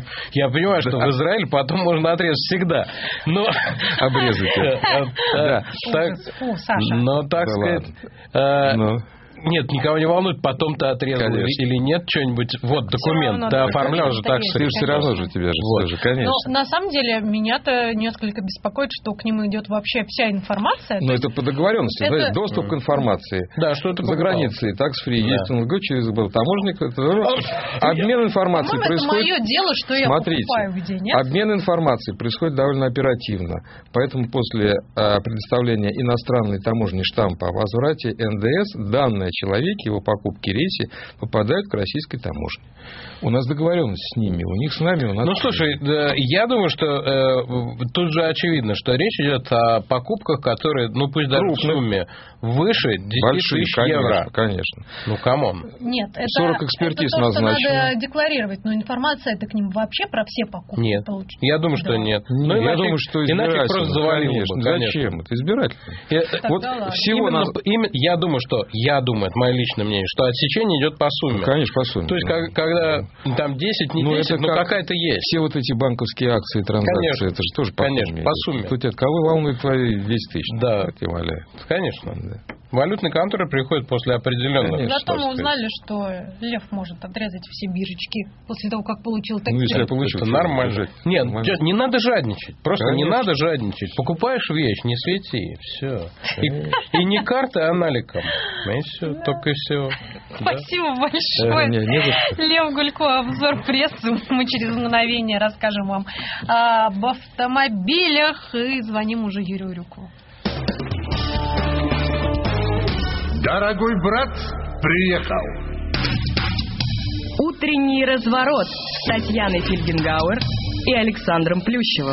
S1: я понимаю, что в Израиле потом можно отрезать всегда. Но...
S21: Обрезать.
S1: Да.
S2: Фу, Саша.
S1: Но, так сказать... Нет, никого не волнует, потом ты отрезал конечно. Или нет, что-нибудь. Вот документ, ты оформлял же так,
S21: ты все равно же тебя же, вот. Тоже, конечно.
S2: Но на самом деле меня-то несколько беспокоит, что к нему идет вообще вся информация.
S21: Ну это по договоренности, это... знаете, доступ mm. к информации.
S1: Да, что это
S21: за границей, такс-фри, да. Есть эн эл гэ через таможенник. Это... Обмен информацией происходит.
S2: Это мое дело, что я
S21: Смотрите,
S2: покупаю где, нет?
S21: Обмен информацией происходит довольно оперативно, поэтому после а, предоставления иностранной таможни штампа о возврате эн дэ эс данные человек, его покупки, рейсы попадают к российской таможне. У нас договоренность с ними, у них с нами, у нас...
S1: Ну, слушай, я думаю, что э, тут же очевидно, что речь идет о покупках, которые, ну, пусть даже в сумме выше десять тысяч евро.
S21: Конечно.
S1: Ну, камон.
S2: Нет, это,
S21: сорок экспертиз
S2: это то, что
S21: назначено.
S2: надо декларировать, но информация это к ним вообще про все покупки
S1: нет.
S2: получится.
S1: Я думаю, что да. нет.
S21: Ну,
S1: иначе,
S21: я думаю, что
S1: иначе просто завалило
S21: конечно.
S1: бы.
S21: Конечно. Зачем? Это избирательно.
S1: Вот всего именно, нас... именно, я думаю, что, я думаю, это мое личное мнение, что отсечение идет по сумме.
S21: Конечно, по сумме.
S1: То есть, как, когда там десять, не десять, но как какая-то есть.
S21: Все вот эти банковские акции, транзакции,
S1: конечно.
S21: Это же тоже по
S1: конечно,
S21: сумме.
S1: По сумме.
S21: Тут это кого волнует твои десять тысяч?
S1: Да.
S21: Валяют.
S1: Конечно. Да. Валютные конторы приходят после определенных.
S2: Зато мы узнали, что Лев может отрезать все бирочки после того, как получил такси.
S21: Ну, если я получил.
S1: Это нормально. Нет, нормально. Не надо жадничать. Просто конечно. Не надо жадничать. Покупаешь вещь, не свети. Все. И, и не карты, а наликом. И все. Да. Только и все.
S2: Спасибо да? большое. Не, не Лев Гулько, обзор прессы. Мы через мгновение расскажем вам об автомобилях и звоним уже Юрию Рюкову.
S22: Дорогой брат приехал.
S6: Утренний разворот с Татьяной Фельгенгауэр и Александром Плющевым.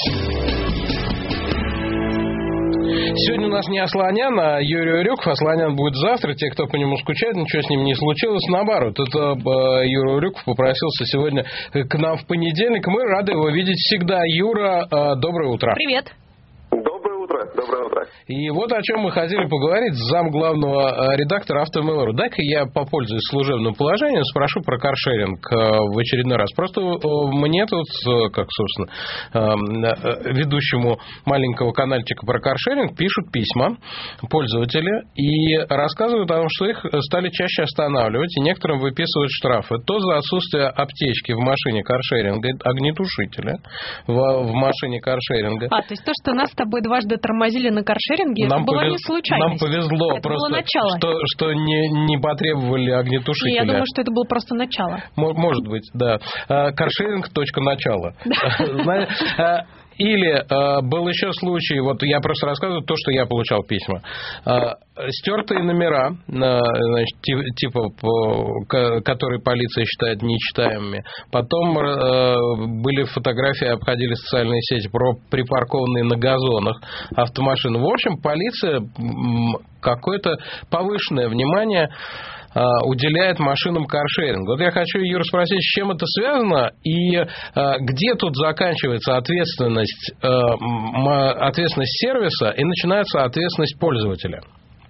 S1: Сегодня у нас не Асланян, а Юрий Урюков. Асланян будет завтра. Те, кто по нему скучает, ничего с ним не случилось. Наоборот, это э, Юра Урюков попросился сегодня к нам в понедельник. Мы рады его видеть всегда. Юра, э, доброе утро.
S2: Привет.
S23: Доброе утро.
S1: И вот о чем мы хотели поговорить с замглавного редактора «Автомейл.ру». Дай-ка я попользуюсь служебным положением, спрошу про каршеринг в очередной раз. Просто мне тут, как, собственно, ведущему маленького канальчика про каршеринг, пишут письма пользователи и рассказывают о том, что их стали чаще останавливать, и некоторым выписывают штрафы. То за отсутствие аптечки в машине каршеринга, огнетушителя в, в машине каршеринга.
S2: А, то есть то, что нас с тобой дважды тормозили на каршеринге, нам это была повез... не случайность.
S1: Нам повезло
S2: это
S1: просто,
S2: было начало.
S1: что, что не, не потребовали огнетушителя.
S2: Я думаю, что это было просто начало.
S1: Может быть, да. Каршеринг точка начало. или э, был еще случай, вот я просто рассказываю то, что я получал письма. Э, стертые номера, э, значит, типа, по, которые полиция считает нечитаемыми. Потом э, были фотографии, обходили социальные сети про припаркованные на газонах автомашины. В общем, полиция какое-то повышенное внимание уделяет машинам каршеринга. Вот я хочу, Юра, спросить, с чем это связано и э, где тут заканчивается ответственность, э, ответственность сервиса и начинается ответственность пользователя?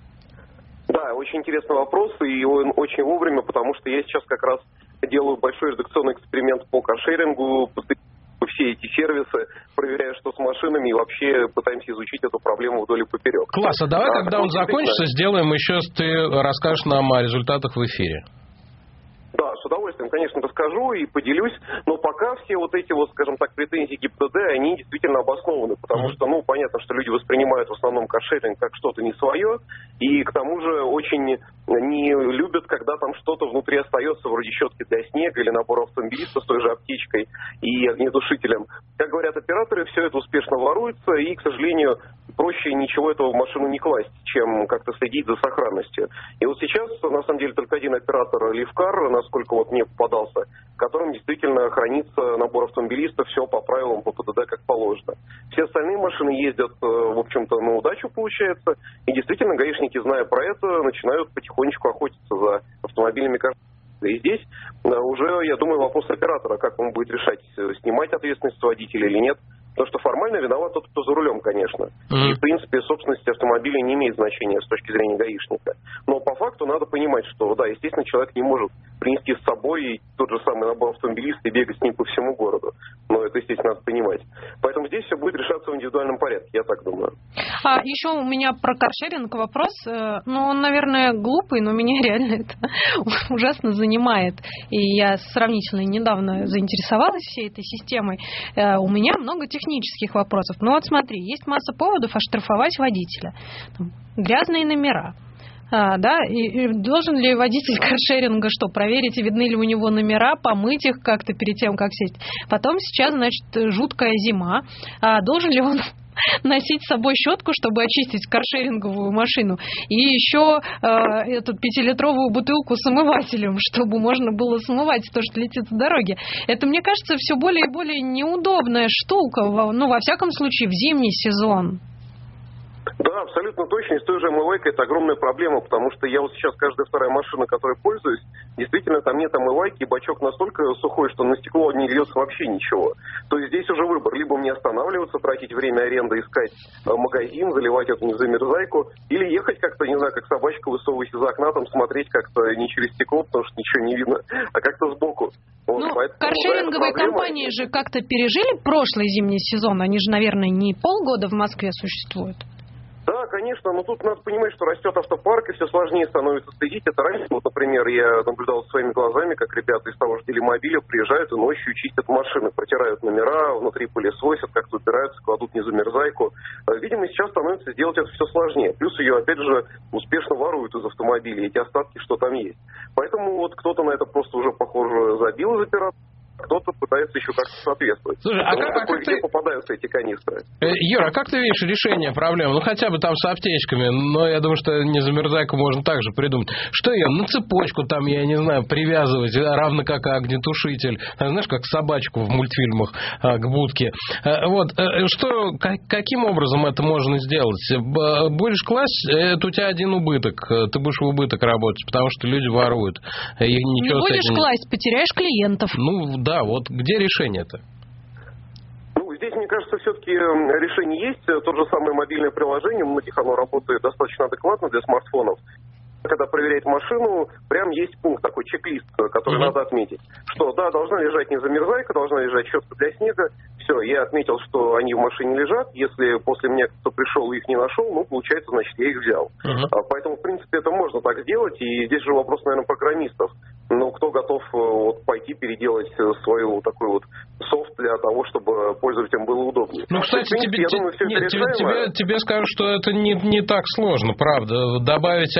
S23: Да, очень интересный вопрос, и он очень вовремя, потому что я сейчас как раз делаю большой редакционный эксперимент по каршерингу, все эти сервисы, проверяя, что с машинами, и вообще пытаемся изучить эту проблему вдоль и поперек.
S1: Класс, а давай,
S23: а,
S1: когда он закончится, сделаем еще, ты расскажешь нам о результатах в эфире.
S23: Да, с удовольствием, конечно, расскажу и поделюсь, но пока все вот эти вот, скажем так, претензии ГИБДД, они действительно обоснованы, потому что, ну, понятно, что люди воспринимают в основном каршеринг как что-то не свое, и к тому же очень не любят, когда там что-то внутри остается, вроде щетки для снега или набора автомобилиста с той же аптечкой и огнетушителем. Как говорят операторы, все это успешно воруется, и, к сожалению, проще ничего этого в машину не класть, чем как-то следить за сохранностью. И вот сейчас, на самом деле, только один оператор Лифкар, насколько вот мне попадался, в котором действительно хранится набор автомобилиста, все по правилам, по ПДД как положено. Все остальные машины ездят, в общем-то, на удачу, получается, и действительно гаишники, зная про это, начинают потихонечку охотиться за автомобилями. И здесь уже, я думаю, вопрос оператора, как он будет решать, снимать ответственность с водителя или нет. Потому что формально виноват тот, кто за рулем, конечно. Mm-hmm. И, в принципе, собственность автомобиля не имеет значения с точки зрения гаишника. Но по факту надо понимать, что, да, естественно, человек не может принести с собой тот же самый набор автомобилиста и бегать с ним по всему городу. Но это, естественно, надо понимать. Поэтому здесь все будет решаться в индивидуальном порядке, я так думаю.
S2: А еще у меня про каршеринг вопрос. Ну, он, наверное, глупый, но меня реально это ужасно занимает. И я сравнительно недавно заинтересовалась всей этой системой. У меня много технических технических вопросов. Ну вот смотри, есть масса поводов оштрафовать водителя. Там, грязные номера. А, да, и, и должен ли водитель каршеринга что, проверить, видны ли у него номера, помыть их как-то перед тем, как сесть. Потом сейчас, значит, жуткая зима. А, должен ли он носить с собой щетку, чтобы очистить каршеринговую машину, и еще э, эту пятилитровую бутылку с омывателем, чтобы можно было смывать то, что летит с дороги. Это, мне кажется, все более и более неудобная штука, ну, во всяком случае, в зимний сезон.
S23: Да, абсолютно точно. И с той же омывайкой это огромная проблема, потому что я вот сейчас каждая вторая машина, которой пользуюсь, действительно там нет омывайки, и бачок настолько сухой, что на стекло не льется вообще ничего. То есть здесь уже выбор. Либо мне останавливаться, тратить время аренды, искать магазин, заливать эту незамерзайку, или ехать как-то, не знаю, как собачка, высовываясь из окна, там смотреть как-то не через стекло, потому что ничего не видно, а как-то сбоку. Вот,
S2: ну,
S23: поэтому,
S2: каршеринговые
S23: да,
S2: компании же как-то пережили прошлый зимний сезон. Они же, наверное, не полгода в Москве существуют.
S23: Да, конечно, но тут надо понимать, что растет автопарк, и все сложнее становится следить. Это раньше, вот, например, я наблюдал своими глазами, как ребята из того же Делимобиля приезжают и ночью чистят машины, протирают номера, внутри пылесосят, как-то убираются, кладут незамерзайку. Видимо, сейчас становится сделать это все сложнее. Плюс ее, опять же, успешно воруют из автомобилей, эти остатки, что там есть. Поэтому вот кто-то на это просто уже, похоже, забил из оператора. Кто-то пытается еще как-то соответствовать.
S1: Слушай, а как, а как
S23: где
S1: ты...
S23: попадаются эти канистры?
S1: Э, Юра, а как ты видишь решение проблемы? Ну, хотя бы там с аптечками, но я думаю, что незамерзайку можно также придумать. Что ее на цепочку там, я не знаю, привязывать, равно как и огнетушитель, знаешь, как собачку в мультфильмах а, к будке. А, вот, а, что, как, каким образом это можно сделать? Будешь класть, это у тебя один убыток, ты будешь в убыток работать, потому что люди воруют. И
S2: не будешь этим... класть, потеряешь клиентов.
S1: Ну, да, вот где решение-то?
S23: Ну, здесь, мне кажется, все-таки решение есть. То же самое мобильное приложение, у многих оно работает достаточно адекватно для смартфонов. Когда проверяет машину, прям есть пункт, такой чек-лист, который mm-hmm. надо отметить. Что, да, должна лежать незамерзайка, должна лежать щетка для снега. Все, я отметил, что они в машине лежат. Если после меня кто-то пришел и их не нашел, ну, получается, значит, я их взял. Mm-hmm. Поэтому, в принципе, это можно так сделать. И здесь же вопрос, наверное, программистов. Ну, кто готов вот, пойти переделать свою такой вот софт для того, чтобы пользователям было удобнее.
S1: Ну, кстати,
S23: принципе,
S1: тебе,
S23: я думаю, все
S1: нет,
S23: это
S1: тебе, тебе, тебе скажу, что это не, не так сложно, правда. Добавить один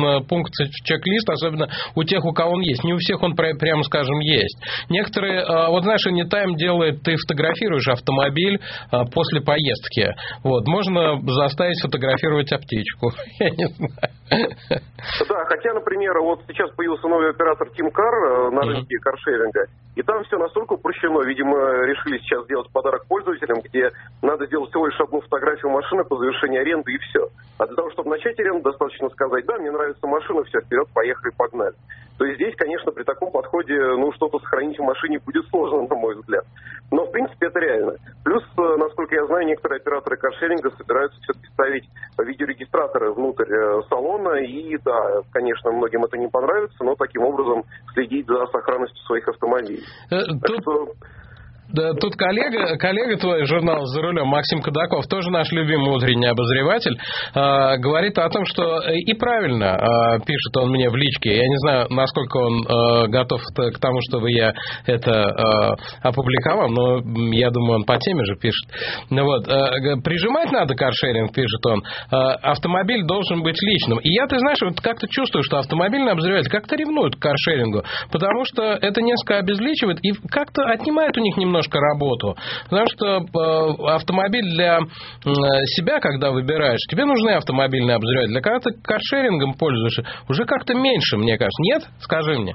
S1: обязан пункт в чек-лист, особенно у тех, у кого он есть. Не у всех он, прямо скажем, есть. Некоторые, вот знаешь, Anytime делает, ты фотографируешь автомобиль после поездки. Вот, можно заставить фотографировать аптечку. Я не знаю.
S23: Да, хотя, например, вот сейчас появился новый оператор TeamCar на рынке каршеринга, и там все настолько упрощено. Видимо, решили сейчас сделать подарок пользователям, где надо сделать всего лишь одну фотографию машины по завершении аренды, и все. А для того, чтобы начать аренду, достаточно сказать: да, мне нравится машина, все, вперед, поехали, погнали. То есть здесь, конечно, при таком подходе, ну, что-то сохранить в машине будет сложно, на мой взгляд. Но, в принципе, это реально. Плюс, насколько я знаю, некоторые операторы каршеринга собираются все-таки ставить видеорегистраторы внутрь салона. И, да, конечно, многим это не понравится, но таким образом следить за сохранностью своих автомобилей.
S1: Тут... Так что... Да, тут коллега, коллега твой, журнал «За рулем», Максим Кадаков, тоже наш любимый утренний обозреватель, э, говорит о том, что и правильно, э, пишет он мне в личке, я не знаю, насколько он э, готов к тому, чтобы я это э, опубликовал, но я думаю, он по теме же пишет. Ну, вот, э, прижимать надо каршеринг, пишет он, э, автомобиль должен быть личным. И я, ты знаешь, вот как-то чувствую, что автомобильные обозреватели как-то ревнуют к каршерингу, потому что это несколько обезличивает и как-то отнимает у них немного работу. Потому что э, автомобиль для э, себя, когда выбираешь, тебе нужны автомобильные обозреватели. Для когда ты каршерингом пользуешься, уже как-то меньше, мне кажется. Нет? Скажи мне.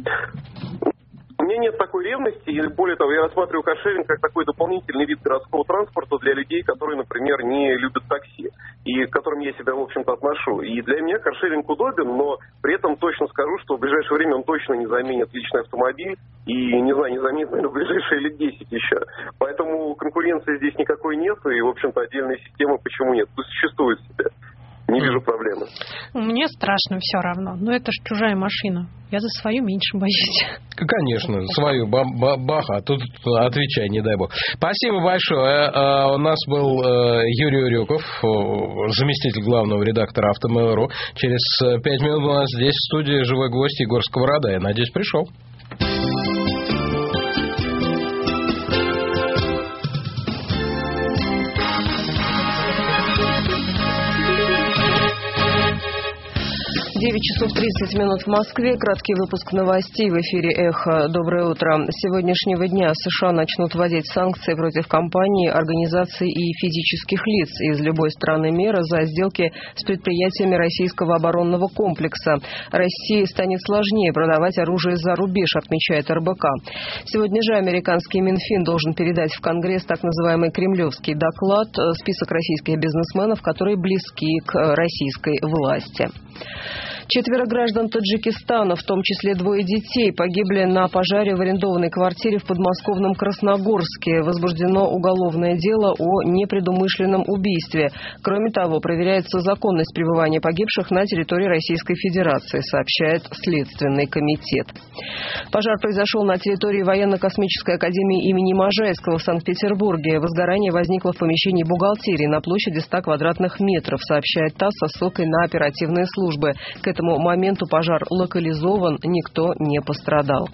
S23: У меня нет такой ревности, и более того, я рассматриваю каршеринг как такой дополнительный вид городского транспорта для людей, которые, например, не любят такси, и к которым я себя, в общем-то, отношу. И для меня каршеринг удобен, но при этом точно скажу, что в ближайшее время он точно не заменит личный автомобиль, и, не знаю, не заменит, наверное, в ближайшие лет десять еще. Поэтому конкуренции здесь никакой нет, и, в общем-то, отдельная система почему нет? Пусть существует себе. Не вижу проблемы.
S2: Мне страшно все равно. Но это ж чужая машина. Я за свою меньше боюсь.
S1: Конечно, свою баха. Тут отвечай, не дай бог. Спасибо большое. У нас был Юрий Урюков, заместитель главного редактора Автомейл.ру. Через пять минут у нас здесь в студии живой гость Егор Сковорода. Я надеюсь, пришел.
S8: девять часов тридцать минут в Москве. Краткий выпуск новостей в эфире «Эхо». Доброе утро. С сегодняшнего дня США начнут вводить санкции против компаний, организаций и физических лиц из любой страны мира за сделки с предприятиями российского оборонного комплекса. России станет сложнее продавать оружие за рубеж, отмечает эр бэ ка. Сегодня же американский Минфин должен передать в Конгресс так называемый кремлевский доклад, список российских бизнесменов, которые близки к российской власти. Четверо граждан Таджикистана, в том числе двое детей, погибли на пожаре в арендованной квартире в подмосковном Красногорске. Возбуждено уголовное дело о непредумышленном убийстве. Кроме того, проверяется законность пребывания погибших на территории Российской Федерации, сообщает Следственный комитет. Пожар произошел на территории Военно-космической академии имени Можайского в Санкт-Петербурге. Возгорание возникло в помещении бухгалтерии на площади ста квадратных метров, сообщает ТАСС со ссылкой на оперативные службы. К этому моменту пожар локализован, никто не пострадал.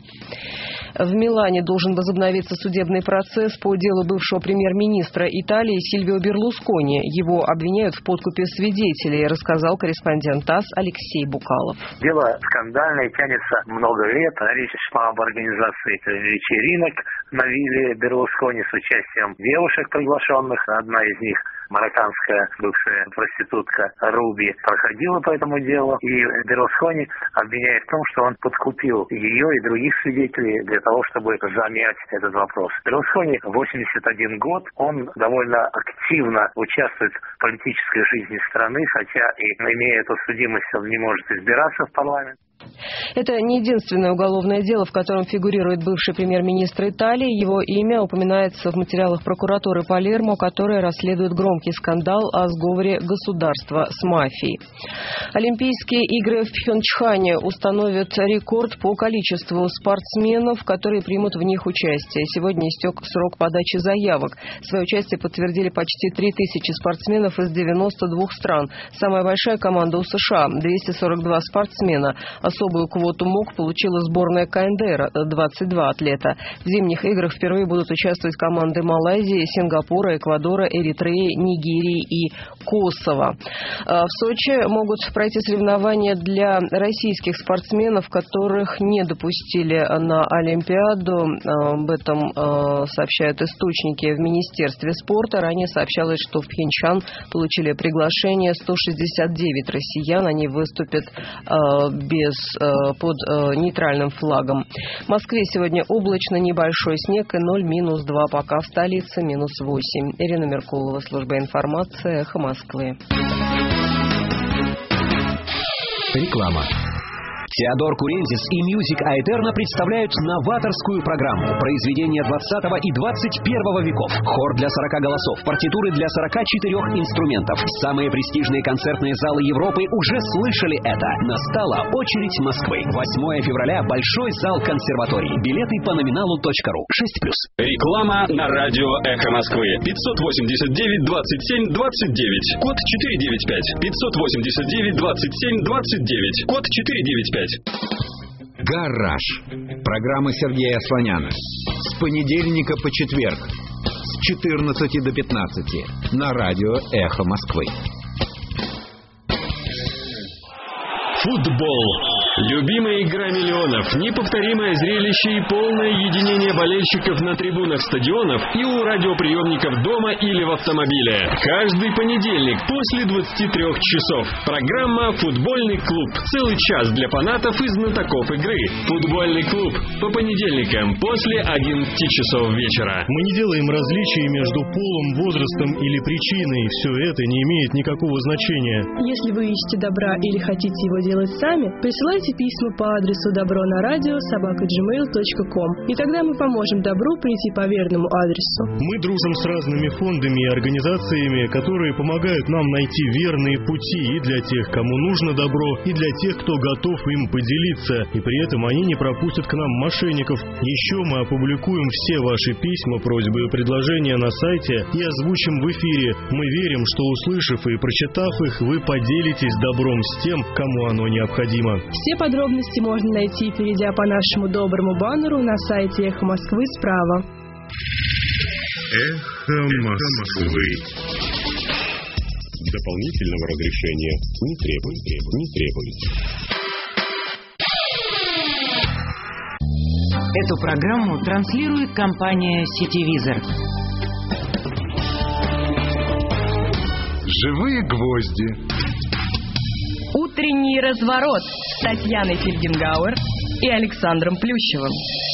S8: В Милане должен возобновиться судебный процесс по делу бывшего премьер-министра Италии Сильвио Берлускони. Его обвиняют в подкупе свидетелей, рассказал корреспондент ТАСС Алексей Букалов.
S10: Дело скандальное, тянется много лет. Речь шла об организации вечеринок на вилле Берлускони с участием девушек приглашенных. Одна из них, марокканская бывшая проститутка Руби, проходила по этому делу. И Берлускони обвиняет в том, что он подкупил ее и других свидетелей для того, чтобы замять этот вопрос. Берлускони восемьдесят один год, он довольно активно участвует в политической жизни страны, хотя и имея эту судимость, он не может избираться в парламент.
S8: Это не единственное уголовное дело, в котором фигурирует бывший премьер-министр Италии. Его имя упоминается в материалах прокуратуры Палермо, которая расследует громкий скандал о сговоре государства с мафией. Олимпийские игры в Пхенчхане установят рекорд по количеству спортсменов, которые примут в них участие. Сегодня истек срок подачи заявок. Свое участие подтвердили почти три тысячи спортсменов из девяноста двух стран. Самая большая команда у США – двести сорок два спортсмена. Особую квоту МОК получила сборная ка эн дэ эр – двадцать два атлета. В зимних играх впервые будут участвовать команды Малайзии, Сингапура, Эквадора, Эритреи, Нигерии и Косово. В Сочи могут пройти соревнования для российских спортсменов, которых не допустили на Олимпиаду. Об этом сообщают источники в Министерстве спорта. Ранее сообщалось, что в Пхенчхан получили приглашение сто шестьдесят девять россиян. Они выступят без, под нейтральным флагом. В Москве сегодня облачно, небольшой снег и ноль минус два, пока в столице минус восемь. Ирина Меркулова, служба информации, «Эхо Москвы».
S3: Реклама. Теодор Курензис и Music Aeterna представляют новаторскую программу «Произведения двадцатого и двадцать первого веков». Хор для сорока голосов, партитуры для сорока четырёх инструментов. Самые престижные концертные залы Европы уже слышали это. Настала очередь Москвы. восьмое февраля. Большой зал консерватории. Билеты по номиналу точка ру. шесть плюс.
S5: Реклама на радио «Эхо Москвы». пятьсот восемьдесят девять двадцать семь двадцать девять. Код четыре девять пять. пятьсот восемьдесят девять двадцать семь двадцать девять. Код четыре девять пять.
S11: Гараж. Программа Сергея Слоняна. С понедельника по четверг. С четырнадцати до пятнадцати. На радио «Эхо Москвы».
S5: Футбол. Любимая игра миллионов, неповторимое зрелище и полное единение болельщиков на трибунах стадионов и у радиоприемников дома или в автомобиле. Каждый понедельник после двадцати трёх часов. Программа «Футбольный клуб». Целый час для фанатов и знатоков игры. «Футбольный клуб» по понедельникам после одиннадцати часов вечера.
S13: Мы не делаем различий между полом, возрастом или причиной. Все это не имеет никакого значения.
S14: Если вы ищете добра или хотите его делать сами, присылайте письма по адресу добро на радио собака джимейл точка ком, и тогда мы поможем добру прийти по верному адресу.
S13: Мы дружим с разными фондами и организациями, которые помогают нам найти верные пути и для тех, кому нужно добро, и для тех, кто готов им поделиться, и при этом они не пропустят к нам мошенников. Еще мы опубликуем все ваши письма, просьбы и предложения на сайте и озвучим в эфире. Мы верим, что, услышав и прочитав их, вы поделитесь добром с тем, кому оно необходимо.
S14: Все подробности можно найти, перейдя по нашему доброму баннеру на сайте «Эхо Москвы» справа.
S24: «Эхо Москвы». Дополнительного разрешения не требуется. Не требуется.
S25: Эту программу транслирует компания «Сетевизор».
S22: Живые гвозди.
S6: Утренний разворот с Татьяной Фельгенгауэр и Александром Плющевым.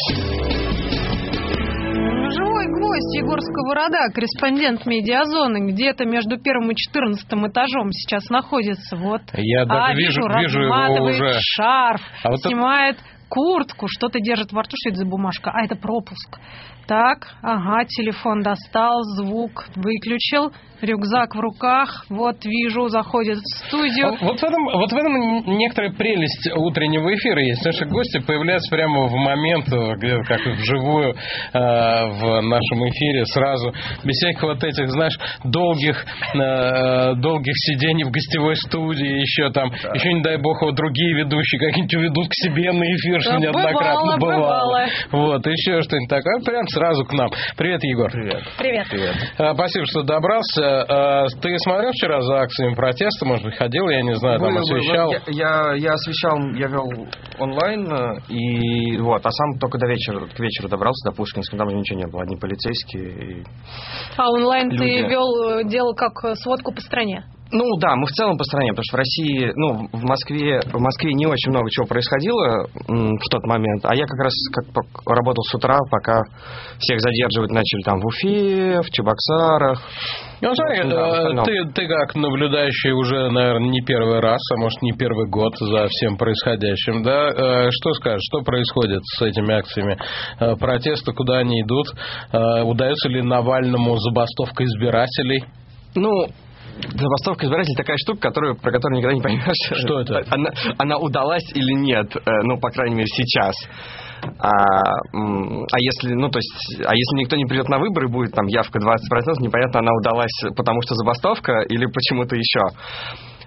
S2: Живой гвоздь Егор Сковорода, корреспондент «Медиазоны», где-то между первым и четырнадцатым этажом сейчас находится. Вот.
S1: Я даже
S2: а,
S1: вижу,
S2: вижу,
S1: вижу его уже.
S2: Шарф,
S1: а вот
S2: снимает куртку, что-то держит во рту, что это за бумажка? А, это пропуск. Так, ага, телефон достал, звук выключил, рюкзак в руках, вот вижу, заходит в студию.
S1: Вот в этом, вот в этом некоторая прелесть утреннего эфира есть. Наши гости появляются прямо в момент, где, как вживую э, в нашем эфире, сразу, без всяких вот этих, знаешь, долгих, э, долгих сидений в гостевой студии, еще там, да. еще не дай бог, вот другие ведущие как-нибудь уведут к себе на эфир, что да, неоднократно бывало. бывало. Вот, еще что-нибудь такое, прям сразу к нам. Привет, Егор.
S2: Привет. Привет.
S1: Привет. А, спасибо, что добрался. А, ты смотрел вчера за акциями протеста? Может быть, ходил, я не знаю, там
S20: вы,
S1: освещал?
S20: Вы, я, я освещал, я вел онлайн, и вот, а сам только до вечера, к вечеру добрался до Пушкинского, там же ничего не было, одни полицейские. И
S2: а онлайн
S20: люди.
S2: Ты вел, делал как сводку по стране?
S20: Ну да, мы в целом по стране, потому что в России, ну, в Москве, в Москве не очень много чего происходило в тот момент, а я как раз как работал с утра, пока всех задерживать начали там в Уфе, в Чебоксарах.
S1: Ну, смотри, да, ты, ты как наблюдающий уже, наверное, не первый раз, а может, не первый год за всем происходящим, да? Что скажешь, что происходит с этими акциями протеста, куда они идут? Удается ли Навальному забастовка избирателей?
S20: Ну... Забастовка избирателей такая штука, которую, про которую никогда не поймешь.
S1: Что это?
S20: Она, она удалась или нет, ну, по крайней мере, сейчас. А, а если, ну, то есть, а если никто не придет на выборы, будет там явка двадцать процентов, непонятно, она удалась, потому что забастовка или почему-то еще.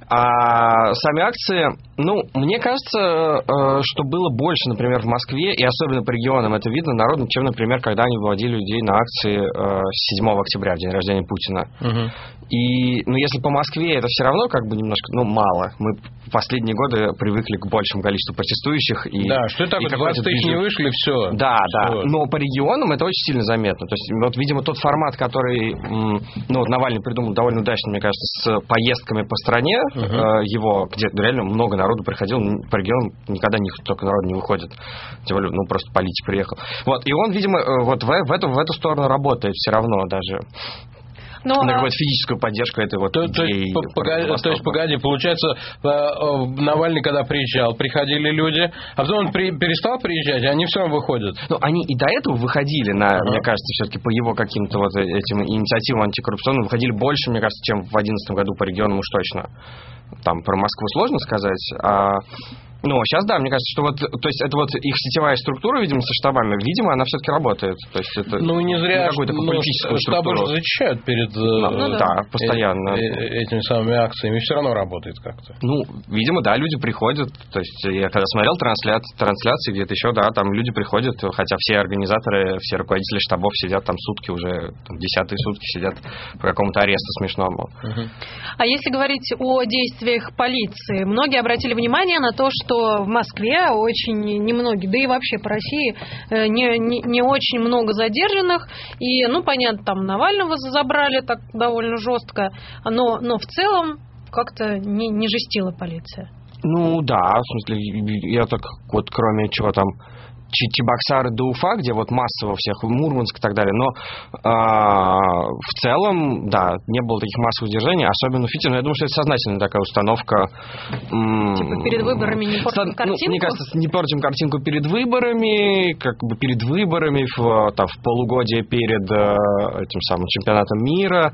S12: А сами акции, ну, мне кажется, что было больше, например, в Москве, и особенно по регионам это видно, народу, чем, например, когда они выводили людей на акции седьмого октября, в день рождения Путина. Угу. И, ну, если по Москве, это все равно как бы немножко, ну, мало. Мы в последние годы привыкли к большему количеству протестующих. И,
S1: да, что это такое, двадцать тысяч не вышли, все.
S12: Да, да,
S1: все.
S12: Но по регионам это очень сильно заметно. То есть, вот, видимо, тот формат, который, ну, вот Навальный придумал довольно удачно, мне кажется, с поездками по стране, угу. э, его, где реально много народу приходило, по регионам никогда не, только народ не выходит. Тем более, ну, просто политик приехал. Вот, и он, видимо, вот в, в, эту, в эту сторону работает все равно даже.
S2: Но,
S12: на какую-то физическую поддержку этой вот
S1: то, идеи. То, погоди, то есть, погоди, получается, Навальный, когда приезжал, приходили люди, а потом он при, перестал приезжать, и они все равно выходят.
S12: Ну, они и до этого выходили, на, ага. мне кажется, все-таки по его каким-то вот этим инициативам антикоррупционным, выходили больше, мне кажется, чем в две тысячи одиннадцатом году по регионам уж точно. Там про Москву сложно сказать, а... Ну, сейчас, да, мне кажется, что вот, то есть, это вот их сетевая структура, видимо, со штабами, видимо, она все-таки работает. То есть, это
S1: ну, не зря,
S12: какую-то
S1: ну,
S12: политическую
S1: штабы
S12: структуру.
S1: же защищают перед
S12: ну, ну, да, постоянно.
S1: Э- этими самыми акциями, все равно работает как-то.
S12: Ну, видимо, да, люди приходят, то есть, я когда смотрел трансля... трансляции где-то еще, да, там люди приходят, хотя все организаторы, все руководители штабов сидят там сутки уже, там, десятые сутки сидят по какому-то аресту смешному.
S2: Угу. А если говорить о действиях полиции, многие обратили внимание на то, что что в Москве очень немногие, да и вообще по России не, не, не очень много задержанных. И, ну, понятно, там Навального забрали так довольно жестко, но, но в целом как-то не, не жестила полиция.
S12: Ну, да, в смысле, я так вот кроме чего там Чебоксары до Уфа, где вот массово всех, Мурманск и так далее, но а, в целом, да, не было таких массовых держаний, особенно в Питере, но я думаю, что это сознательная такая установка.
S2: Типа перед выборами не портим
S12: ну,
S2: картинку?
S12: Мне кажется, не портим картинку перед выборами, как бы перед выборами, в, там, в полугодие перед этим самым чемпионатом мира,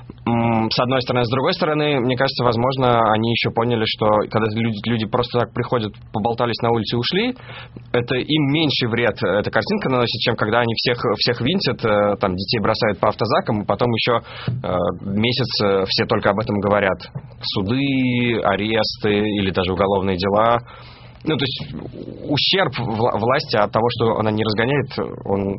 S12: с одной стороны. С другой стороны, мне кажется, возможно, они еще поняли, что когда люди, люди просто так приходят, поболтались на улице и ушли, это им меньший вред эта картинка наносит, чем когда они всех, всех винтят, там, детей бросают по автозакам, и потом еще э, месяц все только об этом говорят. Суды, аресты или даже уголовные дела. Ну, то есть ущерб власти от того, что она не разгоняет, он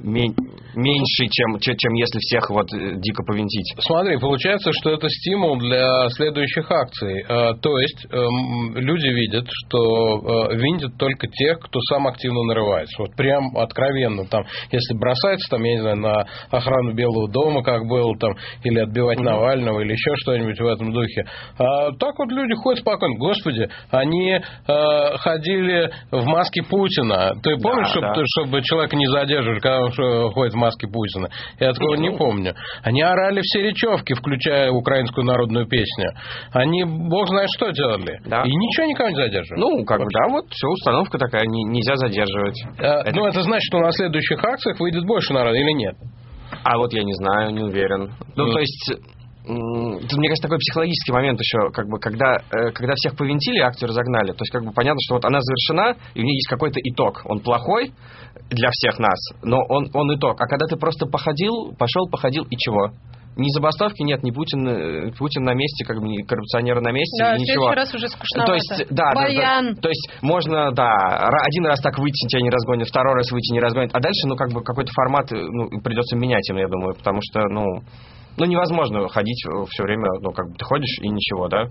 S12: меньше, чем, чем если всех вот дико повинтить.
S1: Смотри, получается, что это стимул для следующих акций. То есть люди видят, что винтят только тех, кто сам активно нарывается. Вот прям откровенно. Там, если бросается, там, я не знаю, на охрану Белого дома, как было, там, или отбивать mm-hmm. Навального, или еще что-нибудь в этом духе. А так вот люди ходят спокойно. Господи, они... ходили в маске Путина. Ты помнишь, да, чтобы, да. чтобы человека не задерживали, когда он ходит в маске Путина? Я такого не помню. Они орали все речевки, включая украинскую народную песню. Они, бог знает, что делали. Да. И ничего никого не задерживали.
S12: Ну, как бы, да, вот все, установка такая, не, нельзя задерживать.
S1: А, это... Ну, это значит, что на следующих акциях выйдет больше народа или нет?
S12: А вот я не знаю, не уверен. Ну, mm. то есть... Тут, мне кажется, такой психологический момент еще, как бы, когда, когда всех повинтили, акцию разогнали, то есть, как бы, понятно, что вот она завершена, и у нее есть какой-то итог. Он плохой для всех нас, но он, он итог. А когда ты просто походил, пошел, походил, и чего? Ни забастовки нет, ни Путин, Путин на месте, как бы, ни коррупционеры на месте,
S2: да,
S12: ничего.
S2: Да, в следующий раз уже скучновато.
S12: То есть, да,
S2: Баян.
S12: Да, да, то есть, можно, да, один раз так выйти, тебя не разгонят, второй раз выйти, не разгонят, а дальше, ну, как бы, какой-то формат, ну, придется менять им, я думаю, потому что, ну... Ну, невозможно ходить все время, ну, как бы ты ходишь и ничего, да?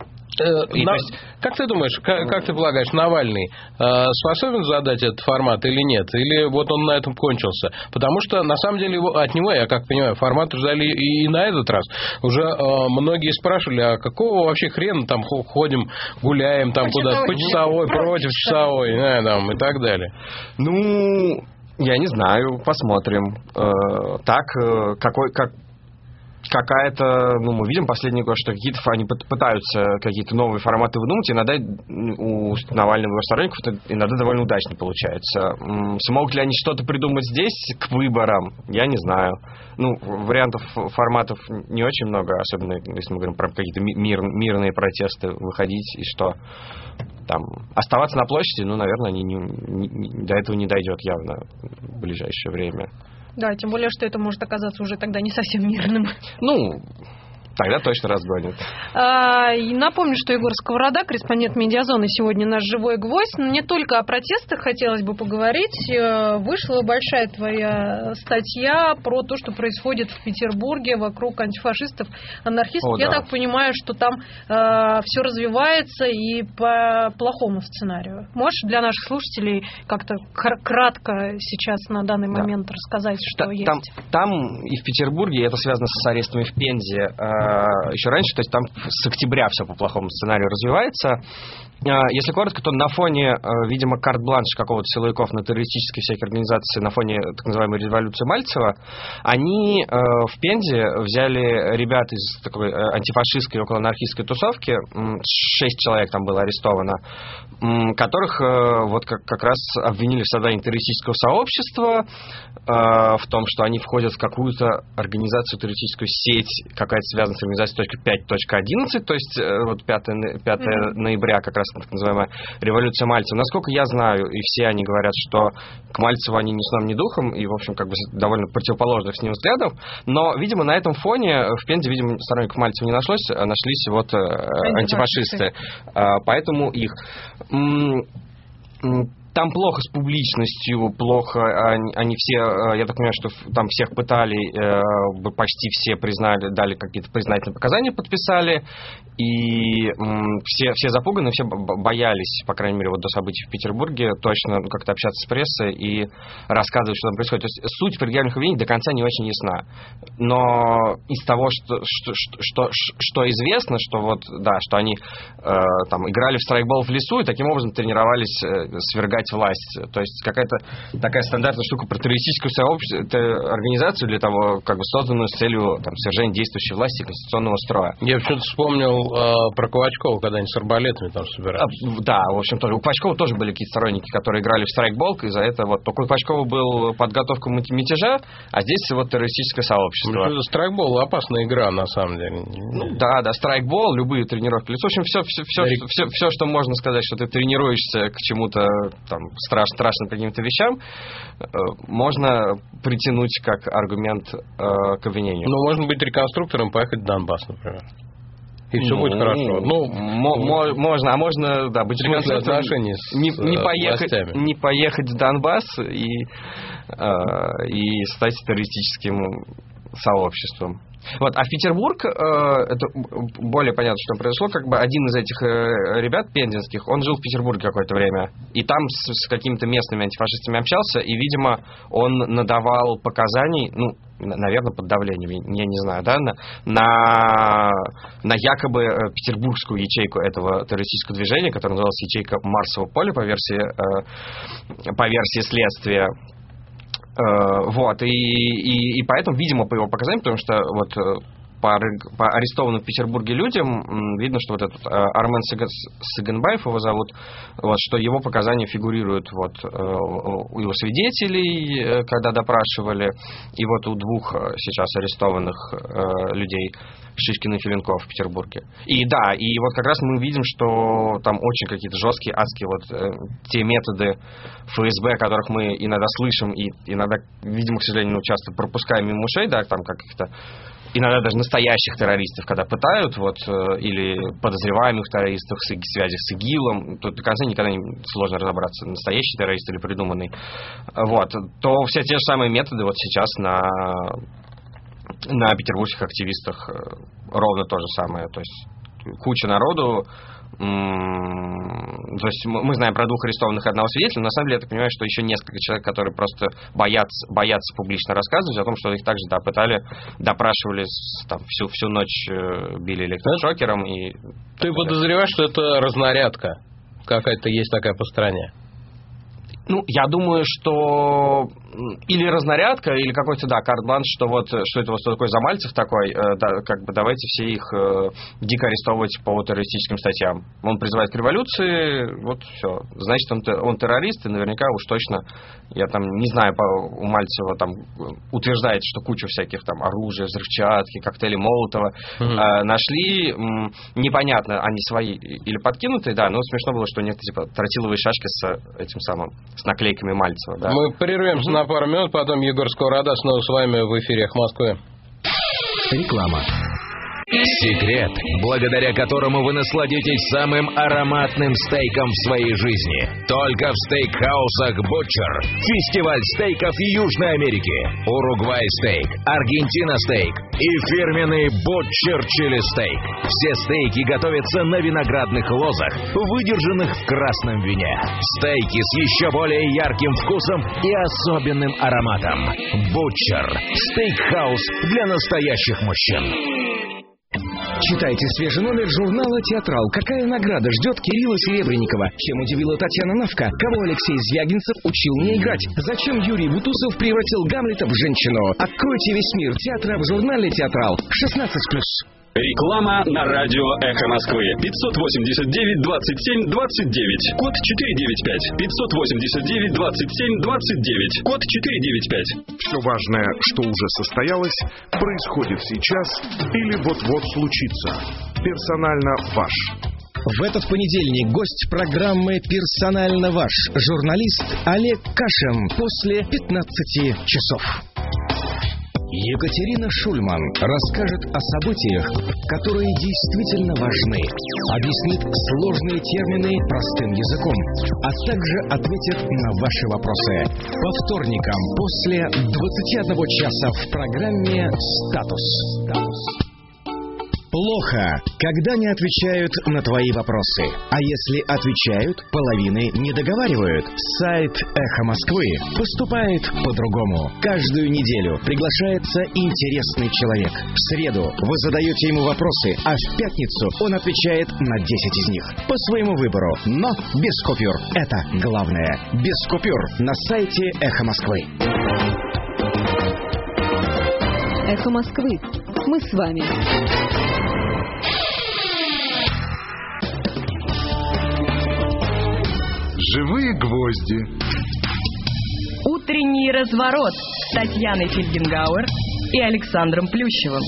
S1: И, на... есть... Как ты думаешь, как, как ты полагаешь, Навальный э, способен задать этот формат или нет? Или вот он на этом кончился? Потому что, на самом деле, его, от него, я как понимаю, формат ждали и, и на этот раз. Уже э, многие спрашивали, а какого вообще хрена там ходим, гуляем там куда-то, по часовой, против часовой, да, там, и так далее?
S12: Ну, я не знаю, посмотрим. Э, так, э, какой... как какая-то, ну, мы видим последний год, что какие-то они пытаются какие-то новые форматы выдумать, иногда у Навального его сторонников это иногда довольно удачно получается. Смогут ли они что-то придумать здесь к выборам, я не знаю. Ну, вариантов, форматов не очень много, особенно если мы говорим про какие-то мир, мирные протесты, выходить и что там, оставаться на площади, ну, наверное, они не, не, до этого не дойдет явно в ближайшее время.
S2: Да, тем более, что это может оказаться уже тогда не совсем мирным.
S12: Ну, Тогда точно разгонят.
S2: А, и напомню, что Егор Сковорода, корреспондент «Медиазоны», сегодня наш живой гвоздь. Но не только о протестах хотелось бы поговорить. Вышла большая твоя статья про то, что происходит в Петербурге вокруг антифашистов, анархистов. О, Я да. так понимаю, что там э, все развивается и по плохому сценарию. Можешь для наших слушателей как-то кратко сейчас на данный да. момент рассказать, что
S12: Та,
S2: есть?
S12: Там, там и в Петербурге, это связано с арестами в Пензе, э, еще раньше, то есть там с октября все по плохому сценарию развивается. Если коротко, то на фоне, видимо, карт-бланш какого-то силовиков на террористические всякие организации, на фоне так называемой революции Мальцева, они в Пензе взяли ребят из такой антифашистской околоанархистской тусовки, шесть человек там было арестовано, которых вот как, как раз обвинили в создании террористического сообщества, в том, что они входят в какую-то организацию, террористическую сеть, какая-то связана с организацией пять точка одиннадцать, то есть вот пятое ноября как раз так называемая революция Мальцева. Насколько я знаю, и все они говорят, что к Мальцеву они ни сном, ни духом, и, в общем, как бы довольно противоположных с ним взглядов, но, видимо, на этом фоне в Пензе, видимо, сторонников Мальцева не нашлось, нашлись вот антифашисты. Поэтому их... Там плохо с публичностью, плохо, они, они все, я так понимаю, что там всех пытали, э, почти все признали, дали какие-то признательные показания, подписали, и м, все, все запуганы, все боялись, по крайней мере, вот до событий в Петербурге, точно ну, как-то общаться с прессой и рассказывать, что там происходит. То есть суть предъявленных обвинений до конца не очень ясна, но из того, что, что, что, что известно, что вот, да, что они э, там играли в страйкбол в лесу и таким образом тренировались э, свергать власть. То есть какая-то такая стандартная штука про террористическую сообщество, организацию для того, как бы созданную с целью там, свержения действующей власти и конституционного строя.
S1: Я почему-то вспомнил э, про Ковачкова, когда они с арбалетами там собирались.
S12: А, да, в общем, тоже. У Ковачкова тоже были какие-то сторонники, которые играли в страйкбол, и за это вот только у Ковачкова был подготовка мятежа, а здесь вот террористическое сообщество.
S1: Ну, страйкбол опасная игра, на самом деле.
S12: Ну, да, да, страйкбол, любые тренировки. В общем, все, все, все, все, все, все, что можно сказать, что ты тренируешься к чему-то там, страш, страшным каким-то вещам, э, можно притянуть как аргумент э, к обвинению.
S1: Ну, можно быть реконструктором, поехать в Донбасс, например. И все ну, будет хорошо. Ну,
S12: мо- можно, а можно, да, быть реконструктором, не, не, поехать, не поехать в Донбасс и, э, и стать террористическим сообществом. Вот, а в Петербург, э, это более понятно, что произошло, как бы один из этих э, ребят пензенских, он жил в Петербурге какое-то время, и там с, с какими-то местными антифашистами общался, и, видимо, он надавал показаний, ну, наверное, под давлением, я не знаю, да, на, на, на якобы петербургскую ячейку этого террористического движения, которая называлась ячейка Марсового поля по версии, э, по версии следствия. Вот, и, и, и поэтому, видимо, по его показаниям, потому что вот по, по арестованным в Петербурге людям видно, что вот этот Армен Сыганбаев его зовут, вот, что его показания фигурируют вот, у его свидетелей, когда допрашивали, и вот у двух сейчас арестованных людей, Шишкин и Филинков в Петербурге. И да, и вот как раз мы видим, что там очень какие-то жесткие, адские вот э, те методы ФСБ, о которых мы иногда слышим и иногда, видимо, к сожалению, ну, часто пропускаем мимо ушей, да, там каких-то иногда даже настоящих террористов, когда пытают, вот, э, или подозреваемых террористов в связи с ИГИЛом, тут до конца никогда не сложно разобраться, настоящий террорист или придуманный, вот, то все те же самые методы вот сейчас на на петербургских активистах ровно то же самое. То есть куча народу. То есть мы знаем про двух арестованных и одного свидетеля, но на самом деле я так понимаю, что еще несколько человек, которые просто боятся, боятся публично рассказывать о том, что их также да, пытали, допрашивали там, всю, всю ночь, били электрошокером. И
S1: ты подозреваешь, что это разнарядка? Какая-то есть такая по стране?
S12: Ну, я думаю, что или разнарядка, или какой-то, да, карт-бланш, что вот, что это вот такой Замальцев такой, э, да, как бы давайте все их э, дико арестовывать по террористическим статьям. Он призывает к революции, вот все. Значит, он, он террорист, и наверняка уж точно, я там не знаю, по, у Мальцева там утверждает, что кучу всяких там оружия, взрывчатки, коктейли Молотова mm-hmm. э, нашли. М, непонятно, они свои или подкинутые, да, но смешно было, что нет, типа, тротиловые шашки с этим самым, с наклейками Мальцева. Да.
S1: Мы прервемся mm-hmm. на пару минут, потом Егор Сковорода снова с вами в эфире «Эхо Москвы».
S3: Реклама. Секрет, благодаря которому вы насладитесь самым ароматным стейком в своей жизни. Только в стейкхаусах Butcher. Фестиваль стейков Южной Америки. Уругвай стейк, Аргентина стейк и фирменный Butcher чили стейк. Все стейки готовятся на виноградных лозах, выдержанных в красном вине. Стейки с еще более ярким вкусом и особенным ароматом. Butcher. Стейкхаус для настоящих мужчин.
S4: Читайте свежий номер журнала «Театрал». Какая награда ждет Кирилла Серебренникова? Чем удивила Татьяна Навка? Кого Алексей Звягинцев учил не играть? Зачем Юрий Бутусов превратил Гамлета в женщину? Откройте весь мир театра в журнале «Театрал». шестнадцать плюс.
S5: Реклама на радио «Эхо Москвы». пятьсот восемьдесят девять двадцать семь двадцать девять. Код четыреста девяносто пять. пятьсот восемьдесят девять двадцать семь двадцать девять. Код четыреста девяносто пять.
S24: Все важное, что уже состоялось, происходит сейчас или вот-вот случится. Персонально ваш.
S4: В этот понедельник гость программы «Персонально ваш» журналист Олег Кашин после пятнадцати часов. Екатерина Шульман расскажет о событиях, которые действительно важны, объяснит сложные термины простым языком, а также ответит на ваши вопросы. По вторникам после двадцати одного часа в программе «Статус». Плохо, когда не отвечают на твои вопросы. А если отвечают, половины не договаривают. Сайт «Эхо Москвы» поступает по-другому. Каждую неделю приглашается интересный человек. В среду вы задаете ему вопросы, а в пятницу он отвечает на десять из них. По своему выбору, но без купюр. Это главное. Без купюр на сайте «Эхо Москвы».
S15: «Эхо Москвы». Мы с вами.
S22: Живые гвозди.
S6: Утренний разворот с Татьяной Фельгенгауэр и Александром Плющевым.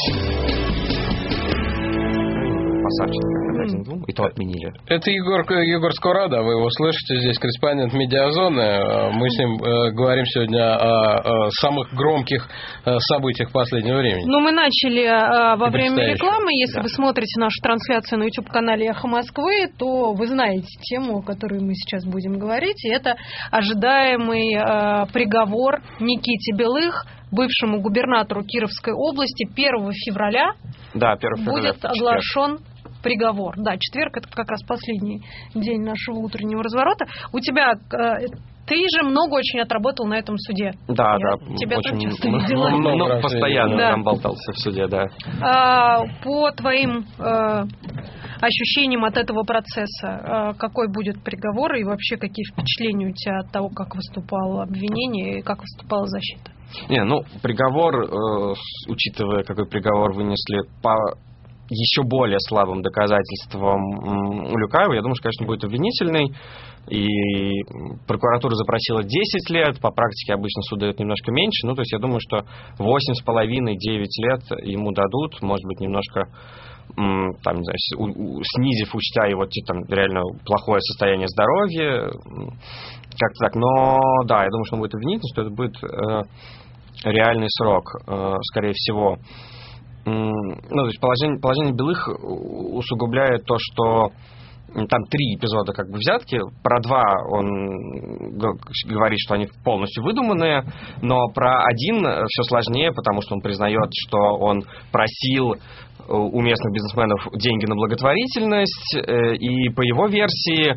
S12: Красавчик, как один двум, и то отменили.
S1: Это Егор, Егор Скорада, вы его слышите, здесь корреспондент «Медиазоны». Мы с ним э, говорим сегодня о, о самых громких э, событиях последнего времени.
S2: Ну, мы начали э, во время рекламы. Если
S1: да.
S2: вы смотрите нашу трансляцию на YouTube-канале «Эхо Москвы», то вы знаете тему, о которой мы сейчас будем говорить. И это ожидаемый э, приговор Никите Белых, бывшему губернатору Кировской области. первого февраля
S12: да, первого февраля
S2: будет оглашен приговор. Да, четверг — это как раз последний день нашего утреннего разворота. У тебя... Э, ты же много очень отработал на этом суде.
S12: Да,
S2: Я
S12: да.
S2: тебя
S12: очень
S2: часто
S12: много,
S2: видела.
S12: много постоянно
S2: да.
S12: там болтался в суде, да.
S2: А, по твоим э, ощущениям от этого процесса, э, какой будет приговор и вообще какие впечатления у тебя от того, как выступало обвинение и как выступала защита?
S12: Не, ну, приговор, э, учитывая, какой приговор вынесли по еще более слабым доказательствам Улюкаева, я думаю, что, конечно, будет обвинительный. И прокуратура запросила десять лет, по практике обычно суд дает немножко меньше. Ну, то есть я думаю, что восемь с половиной - девять лет ему дадут, может быть, немножко там, не знаю, снизив, учтя его там, реально плохое состояние здоровья, как-то так. Но да, я думаю, что он будет обвинительный, что это будет э, реальный срок, э, скорее всего. Ну, то есть положение, положение Белых усугубляет то, что там три эпизода как бы взятки. Про два он говорит, что они полностью выдуманные, но про один все сложнее, потому что он признает, что он просил у местных бизнесменов деньги на благотворительность, и по его версии,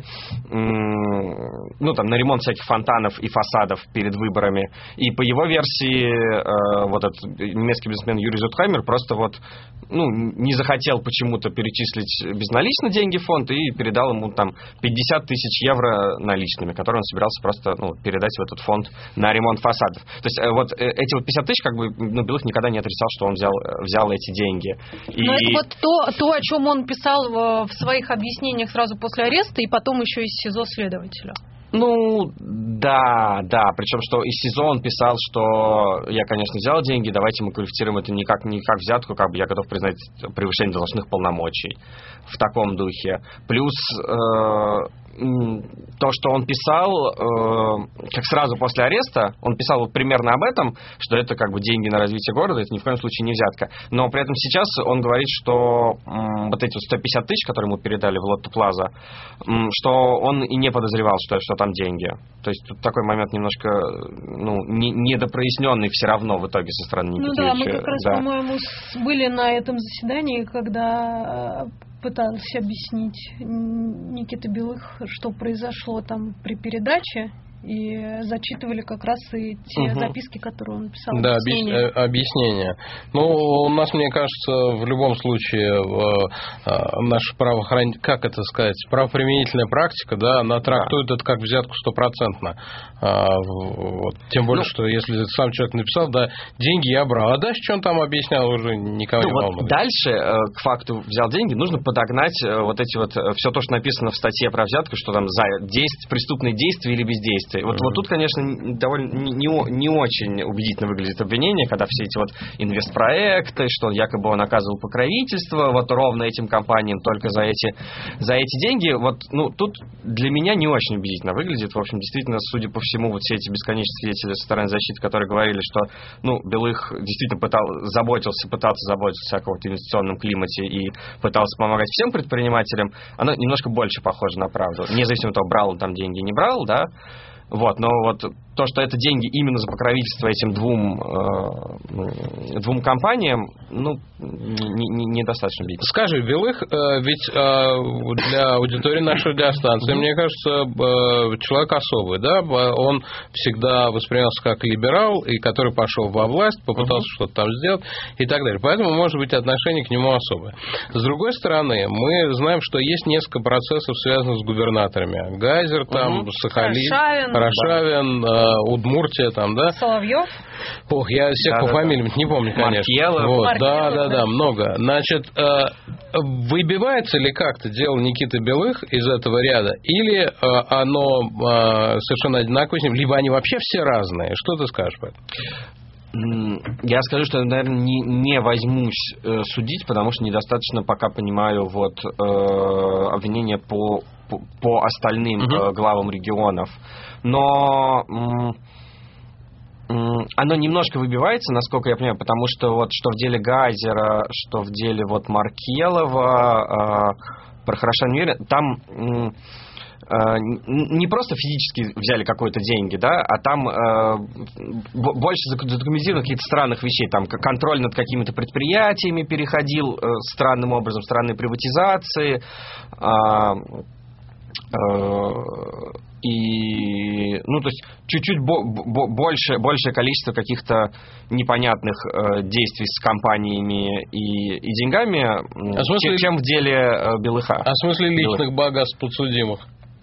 S12: ну, там, на ремонт всяких фонтанов и фасадов перед выборами, и по его версии вот этот немецкий бизнесмен Юрий Зютхаймер просто вот, ну, не захотел почему-то перечислить безналично деньги в фонд и передал ему там пятьдесят тысяч евро наличными, которые он собирался просто, ну, передать в этот фонд на ремонт фасадов. То есть вот эти вот пятьдесят тысяч, как бы, ну, Белых никогда не отрицал, что он взял, взял эти деньги. И...
S2: Но это вот то, то, о чем он писал в, в своих объяснениях сразу после ареста и потом еще из СИЗО следователя.
S12: Ну, да, да, причем, что из СИЗО он писал, что я, конечно, взял деньги, давайте мы квалифицируем это не как, не как взятку, как бы я готов признать превышение должностных полномочий в таком духе. Плюс, э, то, что он писал, э, как сразу после ареста, он писал вот примерно об этом, что это как бы деньги на развитие города, это ни в коем случае не взятка. Но при этом сейчас он говорит, что м, вот эти вот сто пятьдесят тысяч, которые ему передали в Лотто Плаза, м, что он и не подозревал, что, что там деньги. То есть тут такой момент немножко ну, не, недопроясненный все равно в итоге со стороны Никиты
S2: Ну да,
S12: Юрьевича.
S2: мы как раз,
S12: да.
S2: по-моему, были на этом заседании, когда пытался объяснить Никита Белых, что произошло там при передаче, и зачитывали как раз и те
S1: угу.
S2: записки, которые он писал.
S1: Да, объяснение. объяснение. Ну, у нас, мне кажется, в любом случае наша правоохранительная, как это сказать, правоприменительная практика, да, она трактует да. это как взятку стопроцентно. Вот. Тем более, ну, что если сам человек написал, да, деньги я брал, а дальше, что он там объяснял, уже никого ну, не волнует.
S12: Вот дальше к факту взял деньги, нужно подогнать вот эти вот, все то, что написано в статье про взятку, что там за действие, преступные действия или бездействие. Вот, mm-hmm. вот тут, конечно, довольно не, не очень убедительно выглядит обвинение, когда все эти вот инвестпроекты, что якобы он оказывал покровительство вот ровно этим компаниям только за эти, за эти деньги. Вот, ну, тут для меня не очень убедительно выглядит. В общем, действительно, судя по всему, вот все эти бесконечные свидетели со стороны защиты, которые говорили, что, ну, Белых действительно пытал, заботился, пытался заботиться о каком-то инвестиционном климате и пытался помогать всем предпринимателям, оно немножко больше похоже на правду. Независимо от того, брал он там деньги, не брал, да. Вот, но вот то, что это деньги именно за покровительство этим двум, э, двум компаниям, ну, недостаточно не, не убедительно.
S1: Скажи, Белых, э, ведь э, для аудитории нашей радиостанции, мне кажется, э, человек особый, да, он всегда воспринимался как либерал, и который пошел во власть, попытался uh-huh. что-то там сделать и так далее. Поэтому, может быть, отношение к нему особое. С другой стороны, мы знаем, что есть несколько процессов, связанных с губернаторами. Гайзер, там, uh-huh. Сахалин,
S2: Аршавин,
S1: Аршавин да. Удмуртия, там, да?
S2: Соловьев.
S1: Ох, я всех да, по да, фамилиям да. не помню, конечно.
S12: Маркелов.
S1: Вот,
S12: Маркелов,
S1: да, да,
S12: да,
S1: да, много. Значит, выбивается ли как-то дело Никиты Белых из этого ряда, или оно совершенно одинаковое с ним, либо они вообще все разные? Что ты скажешь по этому?
S12: Я скажу, что, наверное, не, не возьмусь э, судить, потому что недостаточно пока понимаю вот, э, обвинения по, по, по остальным uh-huh. э, главам регионов. Но м, м, оно немножко выбивается, насколько я понимаю, потому что вот что в деле Гайзера, что в деле вот Маркелова, э, про Хорошан Юрия, там... М, не просто физически взяли какие-то деньги, да, а там э, больше задокументировано каких-то странных вещей, там контроль над какими-то предприятиями переходил э, странным образом, странной приватизации, э, э, и, ну, то есть чуть-чуть бо- бо- больше, большее количество каких-то непонятных э, действий с компаниями и, и деньгами, а чем, смысле, чем в деле э, Белыха.
S1: А в смысле личных Белых. богатств подсудимых?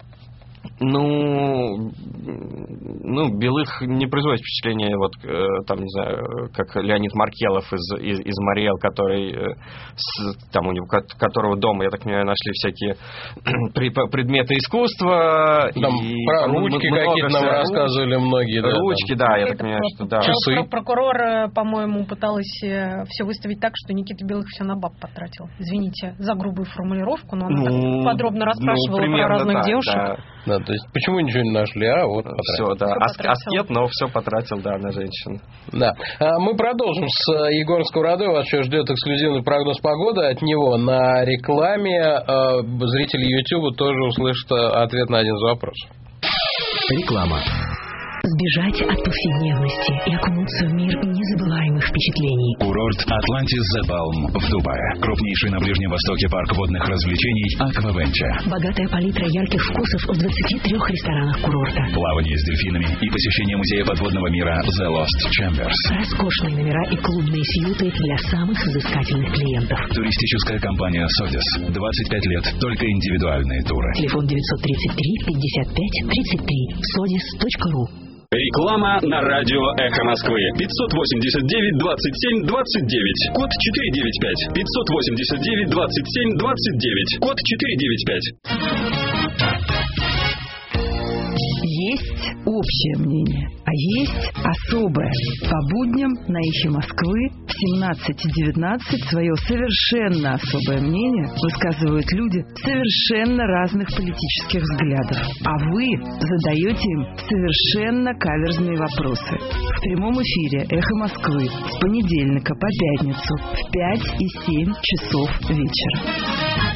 S12: Ну, ну, Белых не производит впечатление, вот, э, там, не знаю, как Леонид Маркелов из, из, из Мариэл, который, э, с, там, у него, которого дома, я так понимаю, нашли всякие предметы искусства.
S1: Там и, про ручки какие-то нам рассказывали многие. Да,
S12: ручки,
S1: там.
S12: да, я так понимаю, что да.
S2: Часы. Прокурор, по-моему, пыталась все выставить так, что Никита Белых все на баб потратил. Извините за грубую формулировку, но она ну, так подробно расспрашивала ну, про разных
S12: так,
S2: девушек.
S12: Да.
S1: Да, то есть почему ничего не нашли, а вот
S12: все, да, все аскет, но все потратил, да, на женщин.
S1: Да, мы продолжим с Егором Сковородой. Вас еще ждет эксклюзивный прогноз погоды от него на рекламе. Зрители YouTube тоже услышат ответ на один из вопросов.
S7: Реклама. Сбежать от повседневности и окунуться в мир незабываемых впечатлений.
S16: Курорт Atlantis The Palm в Дубае. Крупнейший на Ближнем Востоке парк водных развлечений Аквавенча.
S7: Богатая палитра ярких вкусов в двадцати трёх ресторанах курорта.
S16: Плавание с дельфинами и посещение музея подводного мира The Lost Chambers.
S7: Роскошные номера и клубные сьюты для самых взыскательных клиентов.
S16: Туристическая компания Sodis. двадцать пять лет. Только индивидуальные туры.
S7: Телефон девятьсот тридцать три пятьдесят пять тридцать три. содис точка ру.
S5: Реклама на радио «Эхо Москвы». пятьсот восемьдесят девять двадцать семь двадцать девять. Код четыре девять пять. пятьсот восемьдесят девять двадцать семь двадцать девять. Код четыре девять пять.
S7: Есть у
S25: общее мнение, а есть особое. По будням на «Эхе Москвы» в семнадцать девятнадцать свое совершенно особое мнение высказывают люди совершенно разных политических взглядов. А вы задаете им совершенно каверзные вопросы. В прямом эфире «Эхо Москвы» с понедельника по пятницу в пять и семь часов вечера.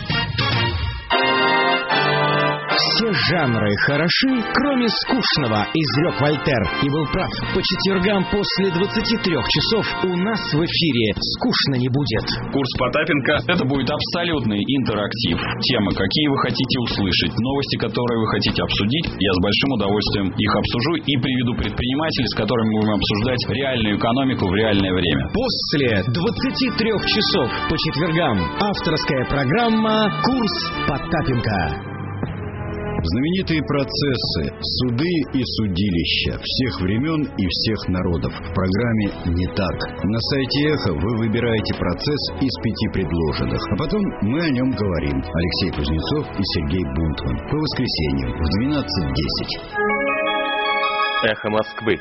S4: Все жанры хороши, кроме скучного, изрек Вольтер. И был прав. По четвергам после двадцати трёх часов у нас в эфире скучно не будет.
S5: Курс Потапенко – это будет абсолютный интерактив. Темы, какие вы хотите услышать, новости, которые вы хотите обсудить. Я с большим удовольствием их обсужу и приведу предпринимателей, с которыми мы будем обсуждать реальную экономику в реальное время.
S4: После двадцати трёх часов по четвергам авторская программа «Курс Потапенко».
S11: Знаменитые процессы, суды и судилища всех времен и всех народов. В программе «Не так». На сайте «Эхо» вы выбираете процесс из пяти предложенных, а потом мы о нем говорим. Алексей Кузнецов и Сергей Бунтман. По воскресеньям в двенадцать десять.
S9: «Эхо Москвы».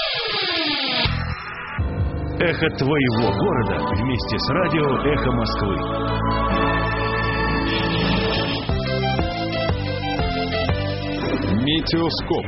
S17: Эхо твоего города вместе с радио «Эхо Москвы».
S9: Метеоскоп.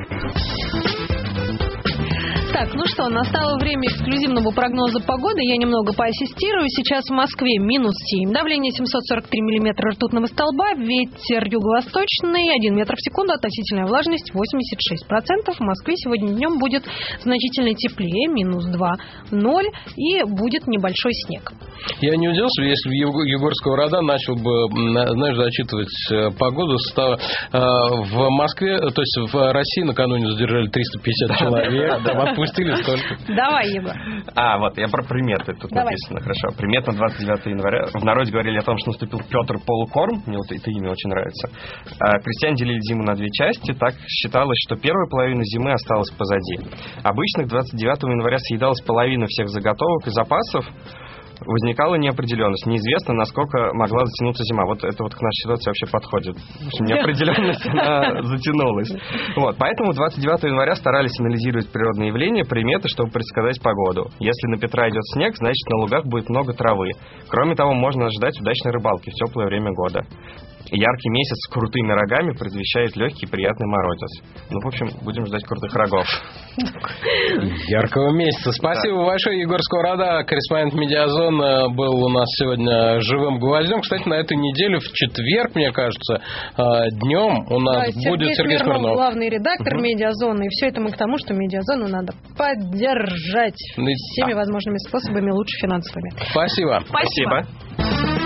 S2: Так, ну что, настало время эксклюзивного прогноза погоды. Я немного поассистирую. Сейчас в Москве минус семь. Давление семьсот сорок три миллиметра ртутного столба. Ветер юго-восточный один метр в секунду. Относительная влажность восемьдесят шесть процентов. В Москве сегодня днем будет значительно теплее. Минус два, ноль. И будет небольшой снег.
S1: Я не удивился, если в Егорского рода начал бы, знаешь, зачитывать погоду. В Москве, то есть в России накануне задержали триста пятьдесят человек. Отпустили столько.
S2: Давай, Егор.
S12: А, вот, я про приметы. Тут
S2: Давай.
S12: Написано, хорошо. Примета двадцать девятого января. В народе говорили о том, что наступил Петр Полукорм. Мне вот это имя очень нравится. А, крестьяне делили зиму на две части. Так считалось, что первая половина зимы осталась позади. Обычно к двадцать девятого января съедалась половина всех заготовок и запасов. Возникала неопределенность. Неизвестно, насколько могла затянуться зима. Вот это вот к нашей ситуации вообще подходит. В общем, неопределенность, она затянулась. Вот. Поэтому двадцать девятого января старались анализировать природные явления, приметы, чтобы предсказать погоду. Если на Петра идет снег, значит, на лугах будет много травы. Кроме того, можно ожидать удачной рыбалки в теплое время года. Яркий месяц с крутыми рогами предвещает легкий приятный морозец. Ну, в общем, будем ждать крутых рогов.
S1: Яркого месяца. Спасибо да. большое, Егор Сковорода, корреспондент «Медиазона», был у нас сегодня живым гвоздем. Кстати, на этой неделе, в четверг, мне кажется, днем у нас да, будет Сергей, Сергей Смирнов, Смирнов,
S2: главный редактор угу. «Медиазона». И все это мы к тому, что «Медиазону» надо поддержать ну, всеми а. возможными способами, лучше финансовыми.
S1: Спасибо.
S2: Спасибо.
S1: Спасибо.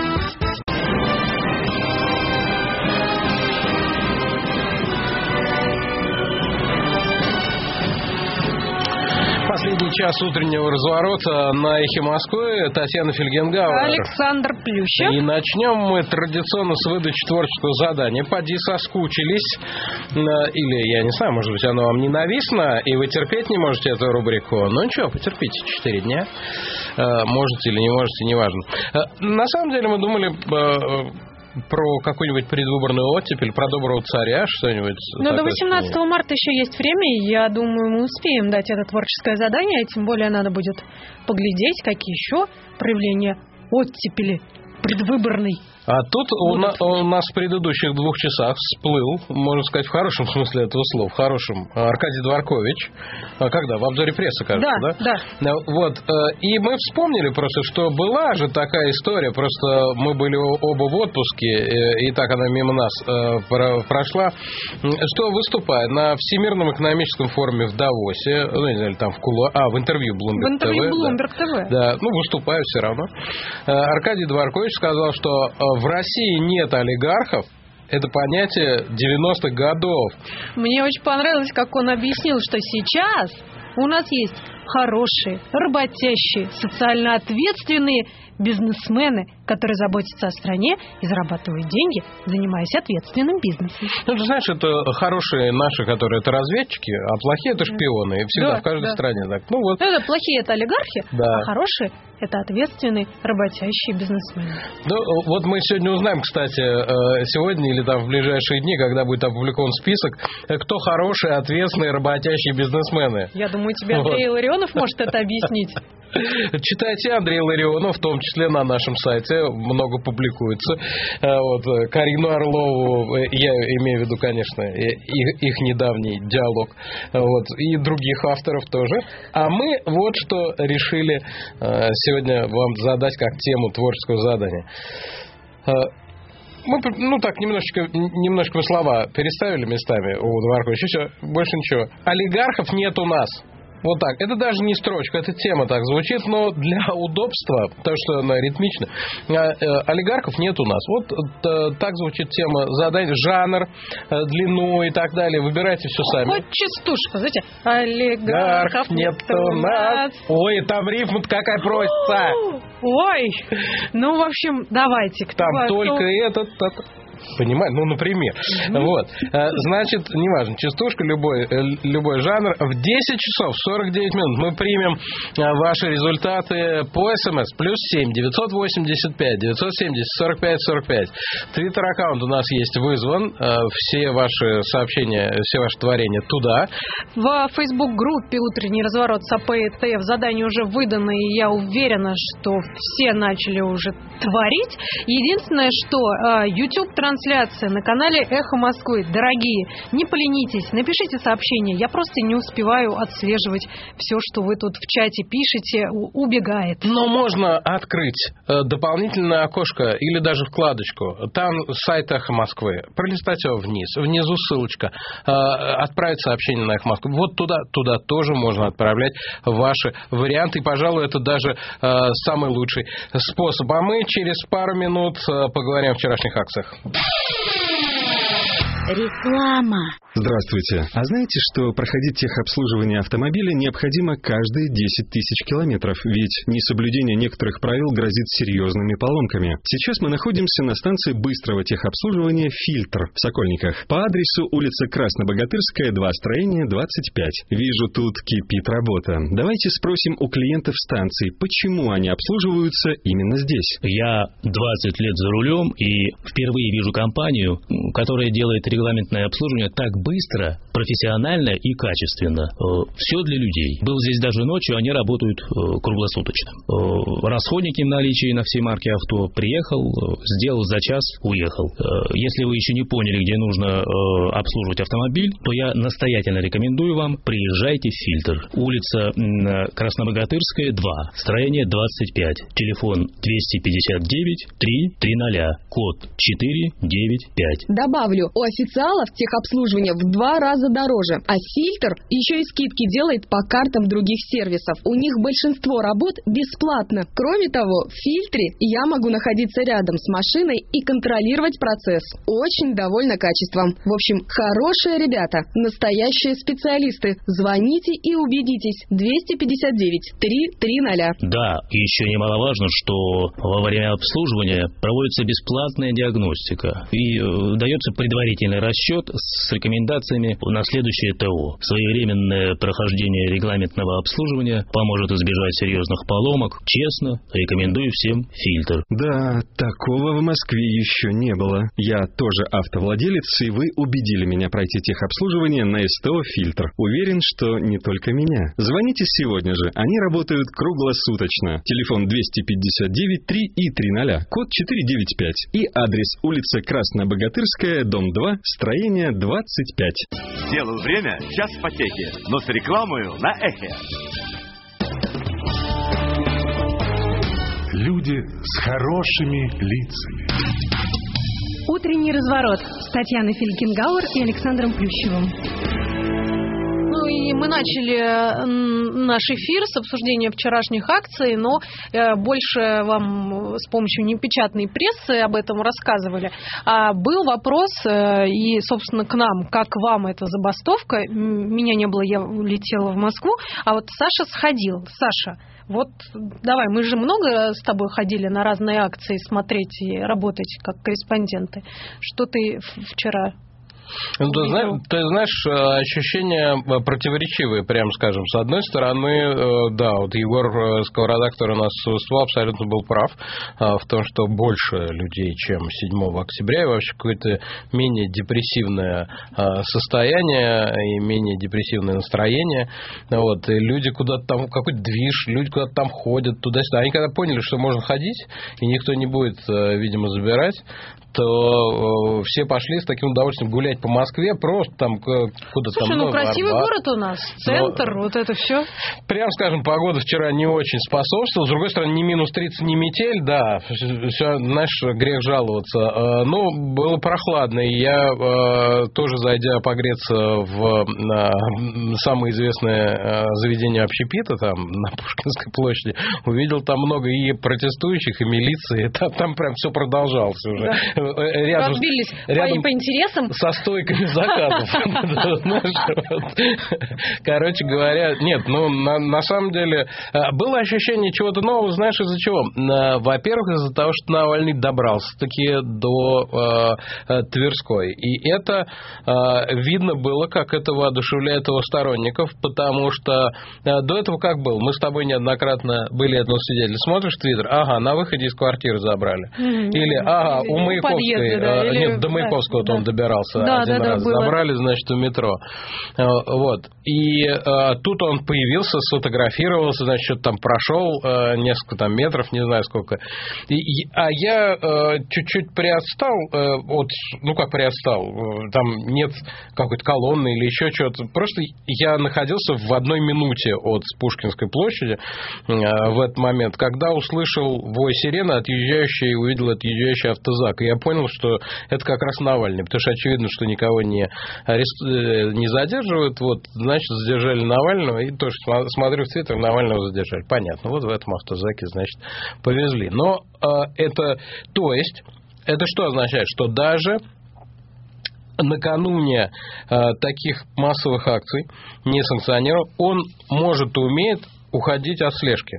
S1: Последний час утреннего разворота на «Эхе Москвы». Татьяна Фельгенгауэр.
S2: Александр Плющев.
S1: И начнем мы традиционно с выдачи творческого задания. Поди соскучились. Или, я не знаю, может быть, оно вам ненавистно, и вы терпеть не можете эту рубрику. Ну ничего, потерпите четыре дня. Можете или не можете, неважно. На самом деле мы думали... про какую-нибудь предвыборную оттепель, про доброго царя, что-нибудь.
S2: Но до восемнадцатого марта еще есть время, и я думаю, мы успеем дать это творческое задание, тем более надо будет поглядеть, какие еще проявления оттепели предвыборной.
S1: А тут у, на, у нас в предыдущих двух часах всплыл, можно сказать, в хорошем смысле этого слова, в хорошем, Аркадий Дворкович. Когда? В обзоре прессы, кажется, да?
S2: Да,
S1: да. Вот. И мы вспомнили просто, что была же такая история, просто мы были оба в отпуске, и так она мимо нас прошла, что выступая на Всемирном экономическом форуме в Давосе, ну, не знаю, там в Кулуа, а, в интервью Bloomberg
S2: В интервью
S1: ТВ.
S2: Bloomberg
S1: да,
S2: ТВ.
S1: Да, ну, выступаю все равно. Аркадий Дворкович сказал, что в России нет олигархов. Это понятие девяностых годов.
S2: Мне очень понравилось, как он объяснил, что сейчас у нас есть хорошие, работящие, социально ответственные бизнесмены, которые заботятся о стране и зарабатывают деньги, занимаясь ответственным бизнесом.
S1: Ну, ты знаешь, это хорошие наши, которые это разведчики, а плохие это шпионы. И всегда
S2: да,
S1: в каждой
S2: да.
S1: стране так. Ну, вот.
S2: Это плохие это олигархи,
S1: да.
S2: а хорошие это ответственные, работящие бизнесмены.
S1: Ну, вот мы сегодня узнаем, кстати, сегодня или там в ближайшие дни, когда будет опубликован список, кто хорошие, ответственные, работящие бизнесмены.
S2: Я думаю, тебе Андрей вот. Ларионов может это объяснить.
S1: Читайте Андрей Ларионов, в том числе на нашем сайте, много публикуется. Вот, Карину Орлову, я имею в виду, конечно, их, их недавний диалог, вот, и других авторов тоже. А мы вот что решили сегодня вам задать как тему творческого задания. Мы, ну так, немножечко, немножко слова переставили местами у Дворковича, все, больше ничего. Олигархов нет у нас. Вот так. Это даже не строчка, это тема так звучит, но для удобства, потому что она ритмична, олигархов нет у нас. Вот так звучит тема задания, жанр, длину и так далее. Выбирайте все сами.
S2: Хоть частушка, знаете, олигархов нет у нас.
S1: Ой, там рифма какая просится.
S2: Ой, ну, в общем, давайте.
S1: Там только этот... Понимаете? Ну, например. Mm-hmm. Вот. Значит, неважно, частушка, любой, любой жанр. В десять часов сорок девять минут мы примем ваши результаты по СМС. Плюс семь девятьсот восемьдесят пять девятьсот семьдесят сорок пять сорок пять. Твиттер-аккаунт у нас есть вызван. Все ваши сообщения, все ваши творения туда.
S2: В фейсбук-группе «Утренний разворот» с АПТФ задание уже выдано, и я уверена, что все начали уже творить. Единственное, что YouTube-трансляция Трансляция на канале «Эхо Москвы». Дорогие, не поленитесь, напишите сообщение. Я просто не успеваю отслеживать все, что вы тут в чате пишете, убегает.
S1: Но можно открыть дополнительное окошко или даже вкладочку. Там сайт «Эхо Москвы». Пролистать его вниз. Внизу ссылочка. Отправить сообщение на «Эхо Москвы». Вот туда, туда тоже можно отправлять ваши варианты. И, пожалуй, это даже самый лучший способ. А мы через пару минут поговорим о вчерашних акциях.
S10: Реклама.
S18: Здравствуйте. А знаете, что проходить техобслуживание автомобиля необходимо каждые десять тысяч километров, ведь несоблюдение некоторых правил грозит серьезными поломками. Сейчас мы находимся на станции быстрого техобслуживания «Фильтр» в Сокольниках по адресу улица Краснобогатырская, два, строение двадцать пять. Вижу, тут кипит работа. Давайте спросим у клиентов станции, почему они обслуживаются именно здесь.
S19: Я двадцать лет за рулем и впервые вижу компанию, которая делает регламентное обслуживание так быстро, профессионально и качественно. Все для людей. Был здесь даже ночью, они работают круглосуточно. Расходники в наличии на все марки авто. Приехал, сделал за час, уехал. Если вы еще не поняли, где нужно обслуживать автомобиль, то я настоятельно рекомендую вам, приезжайте в «Фильтр». Улица Краснобогатырская, два, строение двадцать пять. Телефон двести пятьдесят девять три триста, код четыре девять пять.
S21: Добавлю, у официалов техобслуживание в два раза дороже, а «Фильтр» еще и скидки делает по картам других сервисов. У них большинство работ бесплатно. Кроме того, в «Фильтре» я могу находиться рядом с машиной и контролировать процесс. Очень довольна качеством. В общем, хорошие ребята, настоящие специалисты. Звоните и убедитесь. двести пятьдесят девять три триста.
S19: Да, еще немаловажно, что во время обслуживания проводится бесплатная диагностика и э, дается предварительный расчет с рекомендациями на следующее ТО. Своевременное прохождение регламентного обслуживания поможет избежать серьезных поломок. Честно, рекомендую всем «Фильтр».
S18: Да, такого в Москве еще не было. Я тоже автовладелец, и вы убедили меня пройти техобслуживание на СТО «Фильтр». Уверен, что не только меня. Звоните сегодня же, они работают круглосуточно. Телефон двести пятьдесят девять три и триста, код четыре девять пять и адрес улица Краснобогатырская, дом два, строение двадцать пять.
S23: Делаю время час потехи, но с рекламою на Эхе.
S22: Люди с хорошими лицами.
S2: Утренний разворот с Татьяной Фельгенгауэр и Александром Плющевым. Ну и мы начали наш эфир с обсуждения вчерашних акций, но больше вам с помощью непечатной прессы об этом рассказывали. А был вопрос, и, собственно, к нам, как вам эта забастовка? Меня не было, я улетела в Москву, а вот Саша сходил. Саша, Вот давай, мы же много с тобой ходили на разные акции смотреть и работать как корреспонденты. Что ты вчера...
S1: Ну, ты, знаешь, ты знаешь, ощущения противоречивые, прямо скажем. С одной стороны, да, вот Егор Сковорода, который у нас выступал, абсолютно был прав в том, что больше людей, чем седьмого октября, и вообще какое-то менее депрессивное состояние и менее депрессивное настроение. Вот, и люди куда-то там, какой-то движ, люди куда-то там ходят, туда-сюда. Они когда поняли, что можно ходить, и никто не будет, видимо, забирать, то все пошли с таким удовольствием гулять по Москве, просто там куда-то
S2: Слушай,
S1: там...
S2: ну, красивый Арбат. Город у нас, центр, но, вот это все.
S1: Прям скажем, погода вчера не очень способствовала. С другой стороны, ни минус тридцать, ни метель, да, все, знаешь, грех жаловаться. Но было прохладно, и я тоже, зайдя погреться в самое известное заведение общепита, там, на Пушкинской площади, увидел там много и протестующих, и милиции, там, там прям все продолжалось уже.
S2: Да.
S1: Рядом,
S2: разбились
S1: рядом
S2: по, по интересам.
S1: Со стойками заказов. Короче говоря, нет, ну, на, на самом деле, было ощущение чего-то нового, знаешь, из-за чего? Во-первых, из-за того, что Навальный добрался-таки до э, Тверской. И это э, видно было, как это воодушевляет его сторонников, потому что э, до этого как было? Мы с тобой неоднократно были этому свидетели. Смотришь Твиттер, ага, на выходе из квартиры забрали. Mm-hmm. Или, ага, у Маяковской, подъезды, да, или... нет, до Маяковского да, он да. добирался да, один да, раз, да, забрали, значит, у метро. Вот. И а, тут он появился, сфотографировался, значит, что-то там прошел, а, несколько там метров, не знаю сколько. И, и, а я а, чуть-чуть приотстал а, от, ну как приотстал, там нет какой-то колонны или еще чего-то. Просто я находился в одной минуте от Пушкинской площади а, в этот момент, когда услышал вой сирены, отъезжающий, увидел отъезжающий автозак. И я понял, что это как раз Навальный, потому что очевидно, что никого не, арест... не задерживают. Вот, значит, задержали Навального, и тоже смотрю в Твиттер, Навального задержали. Понятно, вот в этом автозаке, значит, повезли. Но э, это, то есть, это что означает? Что даже накануне э, таких массовых акций, несанкционированных, он может и умеет уходить от слежки.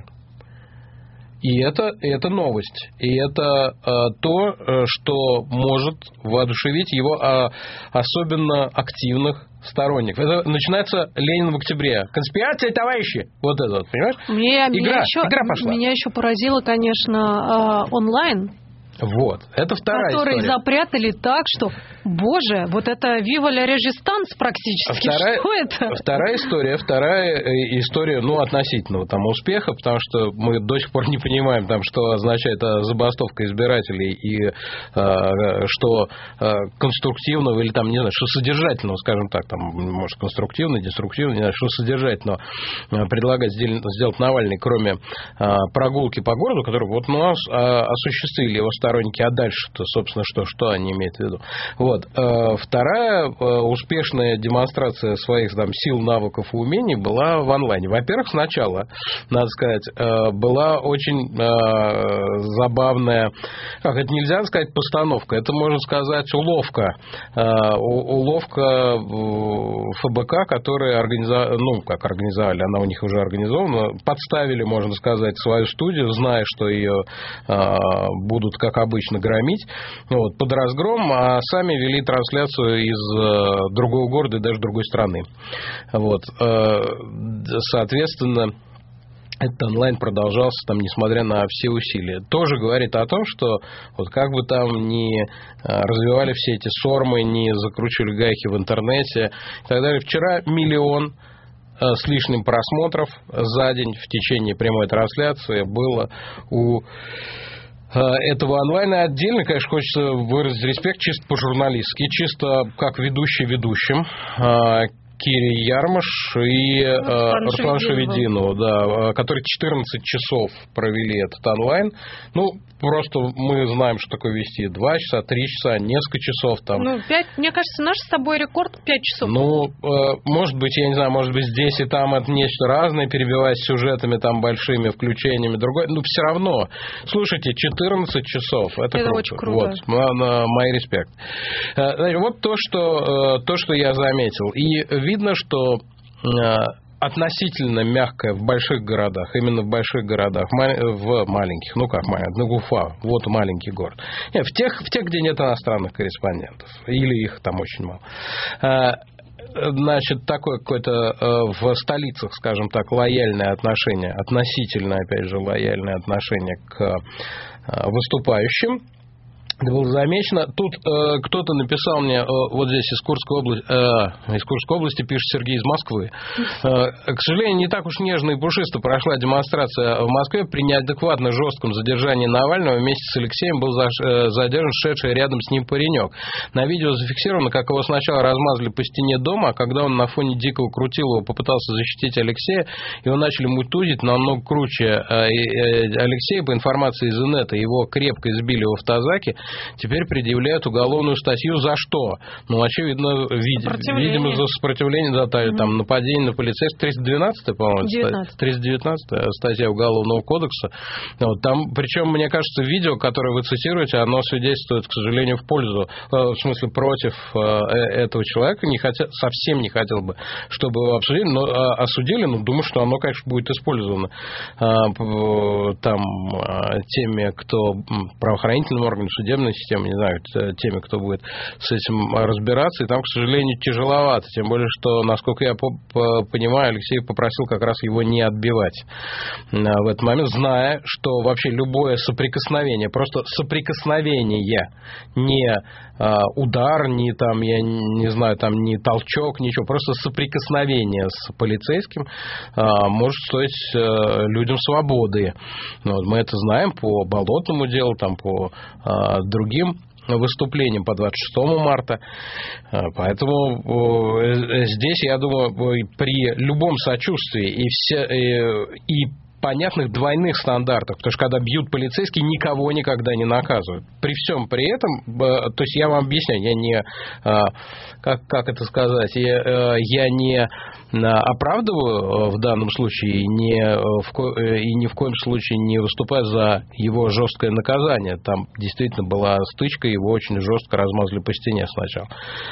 S1: И это, это новость. И это э, то, что может воодушевить его э, особенно активных сторонников. Это начинается Ленин в октябре. Конспирация, товарищи! Вот это вот, понимаешь?
S2: Мне,
S1: игра,
S2: меня еще,
S1: игра пошла.
S2: Меня еще поразило, конечно, э, онлайн.
S1: Вот, это вторая
S2: которые
S1: история.
S2: Запрятали так, что, боже, вот это «Viva la Resistance» практически.
S1: Вторая,
S2: что это?
S1: Вторая история, вторая история, ну, относительного там успеха, потому что мы до сих пор не понимаем, там, что означает забастовка избирателей и э, что э, конструктивного или там, не знаю, что содержательного, скажем так, там, может, конструктивно, деструктивно, не знаю, что содержательного предлагать сделать Навальный, кроме э, прогулки по городу, которую вот мы э, осуществили его сторонники, а дальше-то, собственно, что, что они имеют в виду. Вот. Вторая успешная демонстрация своих там сил, навыков и умений была в онлайне. Во-первых, сначала, надо сказать, была очень забавная, как это нельзя сказать, постановка, это, можно сказать, уловка. Уловка ФБК, которые организовали, ну, как организовали, она у них уже организована, подставили, можно сказать, свою студию, зная, что ее будут, как обычно, громить, вот, под разгром, а сами вели трансляцию из э, другого города и даже другой страны. Вот. Э, соответственно, этот онлайн продолжался, там, несмотря на все усилия. Тоже говорит о том, что вот как бы там ни развивали все эти сормы, ни закручивали гайки в интернете и так далее. Вчера миллион с лишним просмотров за день в течение прямой трансляции было у этого онлайна. Отдельно, конечно, хочется выразить респект чисто по-журналистски, чисто как ведущий ведущим. Кире Ярмаш и Руслан, Руслан Шевединов, да, которые четырнадцать часов провели этот онлайн. Ну, просто мы знаем, что такое вести два часа, три часа, несколько часов там.
S2: Ну, пять, мне кажется, наш с тобой рекорд пять часов.
S1: Ну, может быть, я не знаю, может быть, здесь и там это нечто разное, перебиваясь сюжетами там большими, включениями, другой. Ну, все равно. Слушайте, четырнадцать часов. Это,
S2: это
S1: круто.
S2: очень круто.
S1: Вот, мой респект. Вот то, что, то, что я заметил. И видно, что относительно мягкая в больших городах, именно в больших городах, в маленьких, ну как маленьких, ну Уфа, вот маленький город. Нет, в тех, в тех, где нет иностранных корреспондентов, или их там очень мало. Значит, такое какое-то в столицах, скажем так, лояльное отношение, относительно, опять же, лояльное отношение к выступающим. Это было замечено. Тут э, кто-то написал мне, э, вот здесь из Курской области, э, из Курской области пишет Сергей из Москвы. Э, к сожалению, не так уж нежно и пушисто прошла демонстрация в Москве. При неадекватно жестком задержании Навального вместе с Алексеем был задержан шедший рядом с ним паренек. На видео зафиксировано, как его сначала размазали по стене дома, а когда он на фоне дикого крутилова попытался защитить Алексея, его начали мутузить намного круче. Алексея, по информации из инета, его крепко избили в автозаке. Теперь предъявляют уголовную статью за что? Ну, очевидно, вид, видимо, за сопротивление, да, угу. там, нападение на полицейских. триста двенадцатая, по-моему, триста девятнадцатая статья Уголовного кодекса. Вот, там, причем, мне кажется, видео, которое вы цитируете, оно свидетельствует, к сожалению, в пользу, в смысле, против этого человека. Не хотел, совсем не хотел бы, чтобы его обсудили, но осудили, но думаю, что оно, конечно, будет использовано там теми, кто правоохранительным органам, судебным системы, не знаю, теми, кто будет с этим разбираться, и там, к сожалению, тяжеловато, тем более, что, насколько я понимаю, Алексей попросил как раз его не отбивать в этот момент, зная, что вообще любое соприкосновение, просто соприкосновение, не удар, не там, я не знаю, там, не толчок, ничего, просто соприкосновение с полицейским может стоить людям свободы. Вот, мы это знаем по Болотному делу, там, по другим выступлением по двадцать шестому марта. Поэтому здесь, я думаю, при любом сочувствии и, все, и, и понятных двойных стандартах, потому что когда бьют полицейские, никого никогда не наказывают. При всем при этом, то есть я вам объясняю, я не, как, как это сказать, я, я не оправдываю в данном случае и, не в ко, и ни в коем случае не выступаю за его жесткое наказание. Там действительно была стычка, его очень жестко размазали по стене сначала.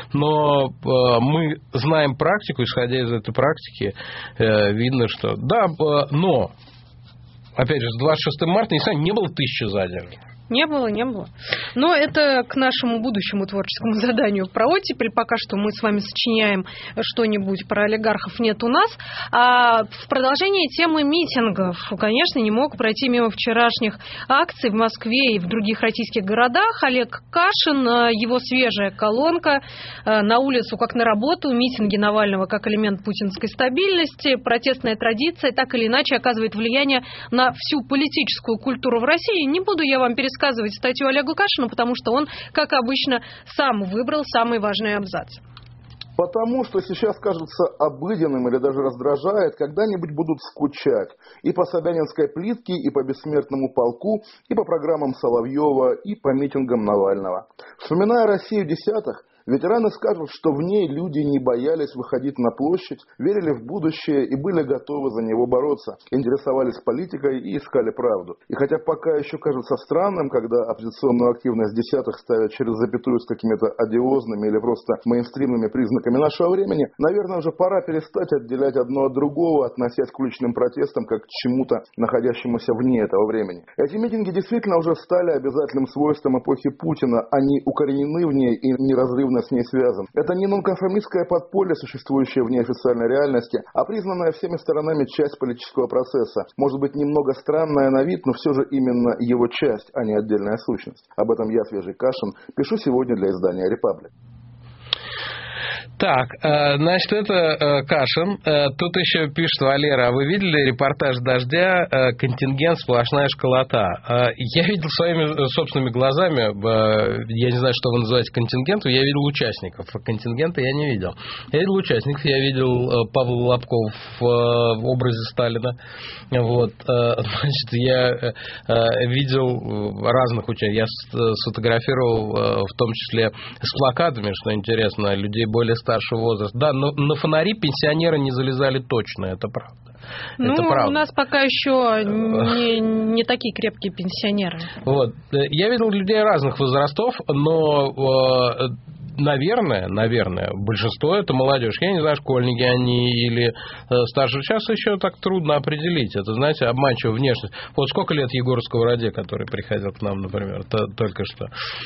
S1: Но мы знаем практику, исходя из этой практики, видно, что да, но опять же, с двадцать шестого марта не, не было тысячи задержек.
S2: Не было, не было. Но это к нашему будущему творческому заданию про оттепель. Пока что мы с вами сочиняем что-нибудь про олигархов нет у нас. А в продолжении темы митингов, конечно, не мог пройти мимо вчерашних акций в Москве и в других российских городах. Олег Кашин, его свежая колонка «На улицу, как на работу», митинги Навального как элемент путинской стабильности, протестная традиция так или иначе оказывает влияние на всю политическую культуру в России. Не буду я вам пересказывать рассказывать статью Олегу Кашину, потому что он, как обычно, сам выбрал самый важный абзац.
S8: Потому что сейчас кажется обыденным или даже раздражает, когда-нибудь будут скучать и по Собянинской плитке, и по бессмертному полку, и по программам Соловьева, и по митингам Навального. Вспоминая Россию десятых, ветераны скажут, что в ней люди не боялись выходить на площадь, верили в будущее и были готовы за него бороться, интересовались политикой и искали правду. И хотя пока еще кажется странным, когда оппозиционную активность десятых ставят через запятую с какими-то одиозными или просто мейнстримными признаками нашего времени, наверное, уже пора перестать отделять одно от другого, относясь к уличным протестам как к чему-то, находящемуся вне этого времени. Эти митинги действительно уже стали обязательным свойством эпохи Путина, они укоренены в ней и неразрывно с ней связан. Это не нонконформистское подполье, существующее в неофициальной реальности, а признанная всеми сторонами часть политического процесса. Может быть, немного странная на вид, но все же именно его часть, а не отдельная сущность. Об этом я, Свежий Кашин, пишу сегодня для издания «Репаблик».
S1: Так, значит, это Кашин. Тут еще пишет Валера, а вы видели репортаж «Дождя»? Контингент сплошная школота. Я видел своими собственными глазами, я не знаю, что вы называете контингентом, я видел участников. Контингента я не видел. Я видел участников, я видел Павла Лобкова в образе Сталина. Вот. Значит, я видел разных участников. Я сфотографировал в том числе с плакатами, что интересно, людей более старшего возраста. Да, но на фонари пенсионеры не залезали точно, это правда.
S2: Ну,
S1: это правда.
S2: У нас пока еще не, не такие крепкие пенсионеры.
S1: Вот. Я видел людей разных возрастов, но наверное, наверное, большинство это молодежь. Я не знаю, школьники они или старше. Сейчас еще так трудно определить. Это, знаете, обманчивая внешность. Вот сколько лет Егору Сковороде, который приходил к нам, например, только что.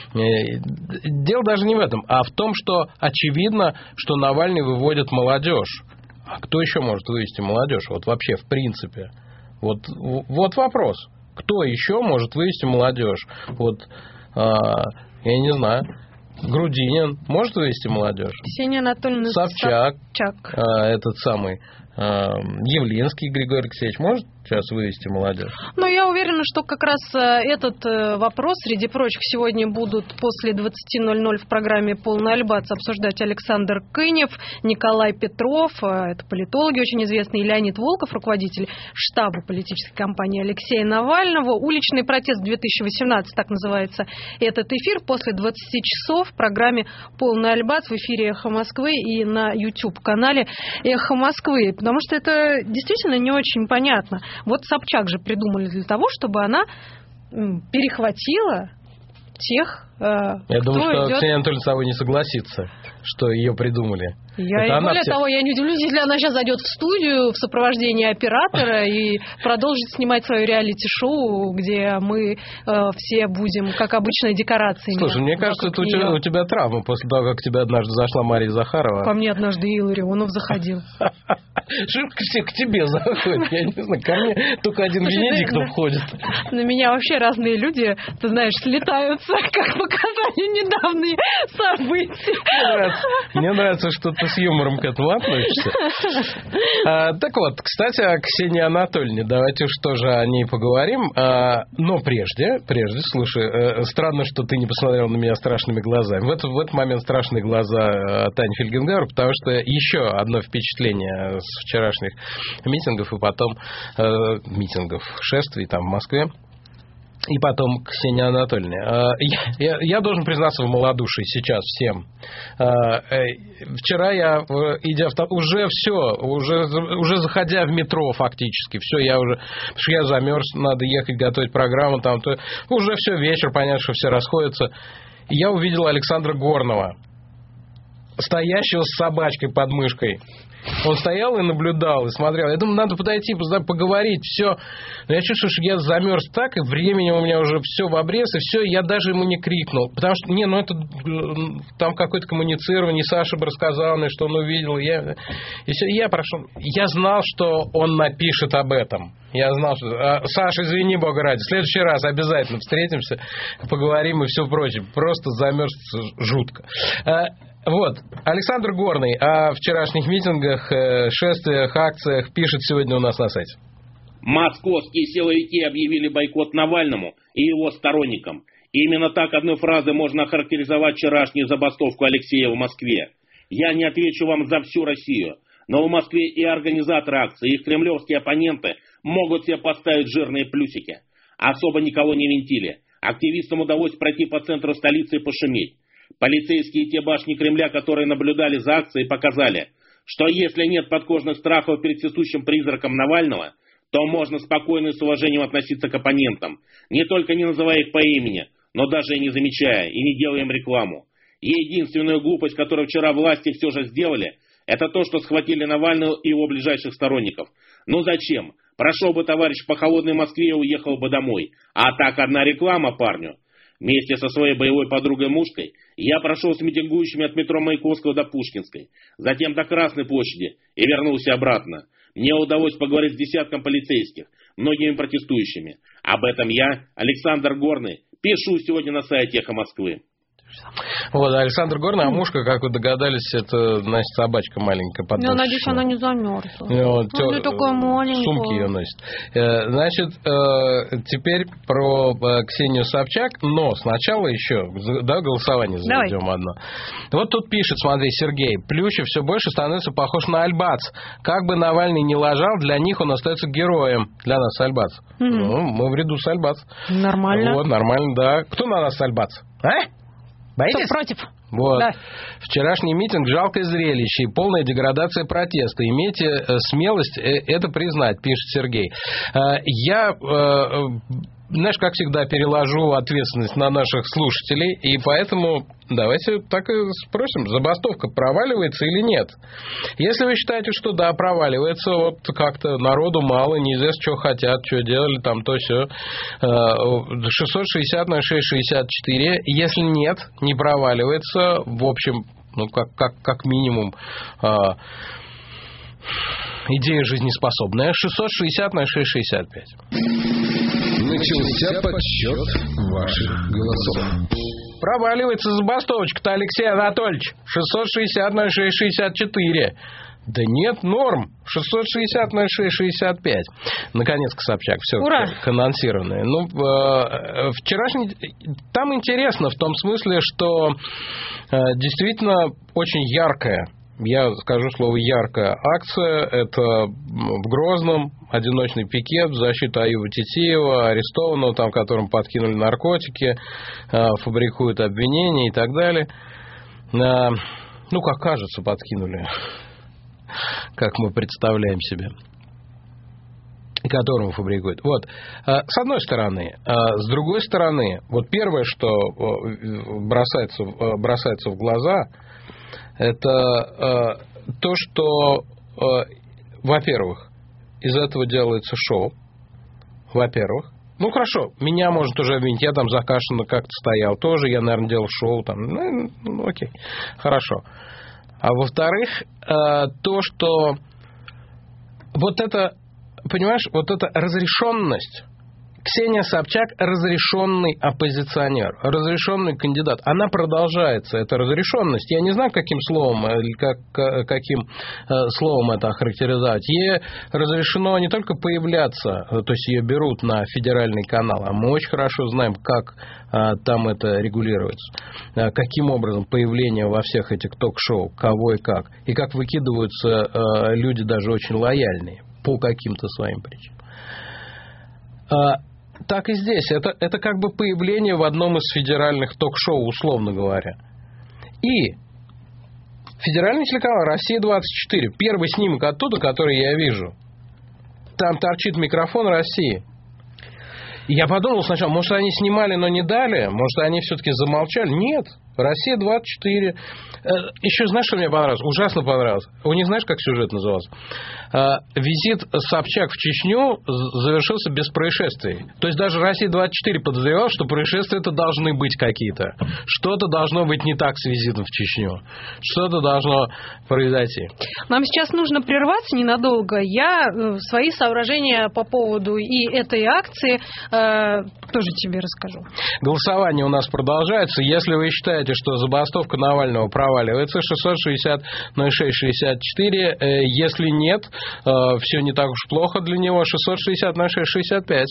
S1: Дело даже не в этом, а в том, что очевидно, что Навальный выводит молодежь. А кто еще может вывести молодежь? Вот вообще, в принципе. Вот, вот вопрос. Кто еще может вывести молодежь? Вот, а, я не знаю. Грудинин может вывести молодежь?
S2: Ксения Анатольевна
S1: Собчак.
S2: Собчак.
S1: А, этот самый а, Явлинский Григорий Алексеевич может сейчас вывести молодежь?
S2: Ну, я уверена, что как раз этот вопрос, среди прочих, сегодня будут после двадцати ноль-ноль в программе «Полный альбац» обсуждать Александр Кынев, Николай Петров, это политологи очень известные, Леонид Волков, руководитель штаба политической кампании Алексея Навального. «Уличный протест две тысячи восемнадцать», так называется этот эфир, после двадцати часов в программе «Полный альбац» в эфире «Эхо Москвы» и на YouTube-канале «Эхо Москвы», потому что это действительно не очень понятно. Вот Собчак же придумали для того, чтобы она перехватила тех, э,
S1: Я
S2: кто
S1: думаю, что
S2: идет...
S1: Ксения Анатольевна с собой не согласится, что ее придумали.
S2: Я,
S1: Это
S2: и более
S1: все...
S2: того, я не удивлюсь, если она сейчас зайдет в студию в сопровождении оператора и продолжит снимать свое реалити-шоу, где мы э, все будем, как обычно, декорациями.
S1: Слушай, мне кажется, это у тебя, у тебя травма после того, как к тебе однажды зашла Мария Захарова.
S2: Ко мне однажды Илларионов заходил.
S1: Что к тебе заходит? Я не знаю, ко мне только один Венедиктов входит.
S2: На меня вообще разные люди, ты знаешь, слетаются, как показали недавние события.
S1: Мне нравится, что ты с юмором к этому относишься. А, так вот, кстати, о Ксении Анатольевне. Давайте уж тоже о ней поговорим. А, но прежде, прежде, слушай, э, странно, что ты не посмотрел на меня страшными глазами. В, это, в этот момент страшные глаза Тани Фельгенгауэр, потому что еще одно впечатление с вчерашних митингов и потом э, митингов, шествий там в Москве. И потом Ксения Анатольевна. Я, я, я должен признаться в малодушии сейчас всем. Вчера я, идя в... Уже все, уже, уже заходя в метро фактически, все, я уже... Потому что я замерз, надо ехать готовить программу, там, то, уже все, вечер, понятно, что все расходятся. И я увидел Александра Горного, стоящего с собачкой под мышкой. Он стоял и наблюдал, и смотрел. Я думаю, надо подойти, поговорить, все. Но я чувствую, что я замерз так, и времени у меня уже все в обрез, и все, я даже ему не крикнул. Потому что, не, ну это там какое-то коммуницирование, Саша бы рассказал мне, что он увидел. Я, и все, я прошел. Я знал, что он напишет об этом. Я знал, что... А, Саша, извини, бога ради, в следующий раз обязательно встретимся, поговорим и все прочее. Просто замерз жутко. Вот, Александр Горный о вчерашних митингах, шествиях, акциях пишет сегодня у нас на сайте.
S3: Московские силовики объявили бойкот Навальному и его сторонникам. Именно так одной фразой можно охарактеризовать вчерашнюю забастовку Алексея в Москве. Я не отвечу вам за всю Россию, но в Москве и организаторы акции, и их кремлевские оппоненты могут себе поставить жирные плюсики. Особо никого не винтили. Активистам удалось пройти по центру столицы и пошуметь. Полицейские и те башни Кремля, которые наблюдали за акцией, показали, что если нет подкожных страхов перед всесущим призраком Навального, то можно спокойно и с уважением относиться к оппонентам, не только не называя их по имени, но даже и не замечая, и не делая им рекламу. Единственную глупость, которую вчера власти все же сделали, это то, что схватили Навального и его ближайших сторонников. Ну зачем? Прошел бы товарищ по холодной Москве и уехал бы домой. А так одна реклама парню. Вместе со своей боевой подругой Мушкой я прошел с митингующими от метро Маяковского до Пушкинской, затем до Красной площади и вернулся обратно. Мне удалось поговорить с десятком полицейских, многими протестующими. Об этом я, Александр Горный, пишу сегодня на сайте «Эхо Москвы».
S1: Вот, Александр Горный, а мушка, как вы догадались, это, значит, собачка маленькая.
S2: Я надеюсь, она не замерзла.
S1: Вот,
S2: тё... Она такая маленькая.
S1: Сумки ее носит. Значит, теперь про Ксению Собчак, но сначала еще, да, голосование заведем Давай. одно. Вот тут пишет, смотри, Сергей, Плющев все больше становится похож на Альбац. Как бы Навальный не лажал, для них он остается героем. Для нас Альбац. Mm-hmm. Ну, мы в ряду с Альбац.
S2: Нормально.
S1: Вот, нормально, да. Кто на нас Альбац? А? Боитесь?
S2: Кто против?
S1: Вот.
S2: Да.
S1: Вчерашний митинг – жалкое зрелище и полная деградация протеста. Имейте э, смелость э, это признать, пишет Сергей. Э, я... Э, знаешь, как всегда, переложу ответственность на наших слушателей, и поэтому давайте так и спросим, забастовка проваливается или нет? Если вы считаете, что да, проваливается, вот как-то народу мало, неизвестно, что хотят, что делали, там, то все, шестьсот шестьдесят ноль шесть шестьдесят четыре, если нет, не проваливается, в общем, ну, как, как, как минимум, идея жизнеспособная, шестьсот шестьдесят ноль шесть шестьдесят пять.
S4: Начался подсчет ваших голосов.
S1: Проваливается забастовочка-то, Алексей Анатольевич. шестьсот шестьдесят ноль шесть шестьдесят четыре. Да нет, норм. шестьсот шестьдесят ноль шесть шестьдесят пять. Наконец-то, Собчак, все анонсированное. Ну, э, вчерашний... Там интересно в том смысле, что э, действительно очень яркая, я скажу слово яркая акция. Это в Грозном одиночный пикет в защиту Аюба Титиева, арестованного, там, которому подкинули наркотики, фабрикуют обвинения и так далее. Ну, как кажется, подкинули, как мы представляем себе, которому фабрикуют. Вот, с одной стороны. С другой стороны, вот первое, что бросается, бросается в глаза, это э, то, что, э, во-первых, из этого делается шоу. Во-первых. Ну, хорошо, меня может уже обвинить. Я там за Кашина как-то стоял. Тоже я, наверное, делал шоу. Там. Ну, ну, окей, хорошо. А во-вторых, э, то, что вот это, понимаешь, вот эта разрешенность. Ксения Собчак разрешенный оппозиционер, разрешенный кандидат. Она продолжается, эта разрешенность. Я не знаю, каким словом, или как, каким э, словом это охарактеризовать. Ей разрешено не только появляться, то есть ее берут на федеральный канал, а мы очень хорошо знаем, как э, там это регулируется. Э, каким образом появление во всех этих ток-шоу, кого и как. И как выкидываются э, люди даже очень лояльные по каким-то своим причинам. Э, Так и здесь. Это, это как бы появление в одном из федеральных ток-шоу, условно говоря. И федеральный телеканал «Россия двадцать четыре». Первый снимок оттуда, который я вижу. Там торчит микрофон «России». И я подумал сначала, может, они снимали, но не дали? Может, они все-таки замолчали? Нет. «Россия двадцать четыре». Еще знаешь, что мне понравилось? Ужасно понравилось. У них знаешь, как сюжет назывался? Визит Собчак в Чечню завершился без происшествий. То есть даже «Россия двадцать четыре» подозревала, что происшествия-то должны быть какие-то. Что-то должно быть не так с визитом в Чечню. Что-то должно произойти.
S2: Нам сейчас нужно прерваться ненадолго. Я свои соображения по поводу и этой акции э, тоже тебе расскажу.
S1: Голосование у нас продолжается. Если вы считаете, что забастовка Навального проваливается, шестьсот шестьдесят ноль шесть шестьдесят четыре. Если нет, все не так уж плохо для него, шестьсот шестьдесят ноль шесть шестьдесят пять.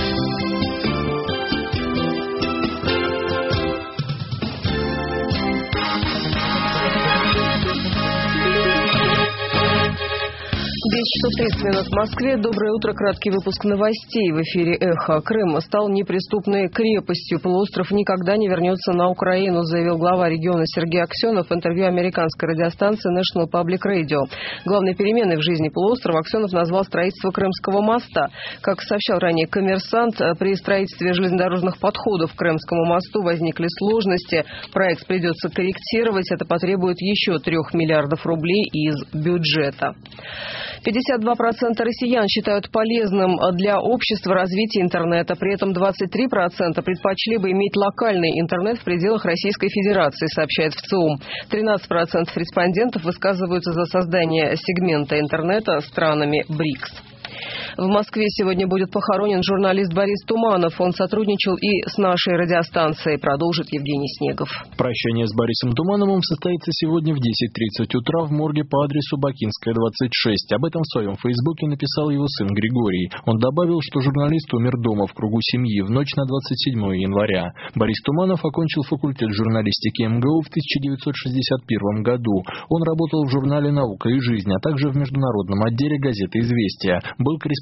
S10: десять часов тридцать минут в Москве. Доброе утро. Краткий выпуск новостей в эфире «Эхо». Крым стал неприступной крепостью. Полуостров никогда не вернется на Украину, заявил глава региона Сергей Аксенов в интервью американской радиостанции National Public Radio. Главной переменой в жизни полуострова Аксенов назвал строительство Крымского моста. Как сообщал ранее «Коммерсант», при строительстве железнодорожных подходов к Крымскому мосту возникли сложности. Проект придется корректировать. Это потребует еще трех миллиардов рублей из бюджета. пятьдесят два процента россиян считают полезным для общества развитие интернета. При этом двадцать три процента предпочли бы иметь локальный интернет в пределах Российской Федерации, сообщает ВЦИОМ. тринадцать процентов респондентов высказываются за создание сегмента интернета странами БРИКС. В Москве сегодня будет похоронен журналист Борис Туманов. Он сотрудничал и с нашей радиостанцией, продолжит Евгений Снегов.
S13: Прощание с Борисом Тумановым состоится сегодня в десять тридцать утра в морге по адресу Бакинская, двадцать шесть. Об этом в своем фейсбуке написал его сын Григорий. Он добавил, что журналист умер дома в кругу семьи в ночь на двадцать седьмое января. Борис Туманов окончил факультет журналистики эм гэ у в тысяча девятьсот шестьдесят первом году. Он работал в журнале «Наука и жизнь», а также в международном отделе газеты «Известия». Был корреспондентом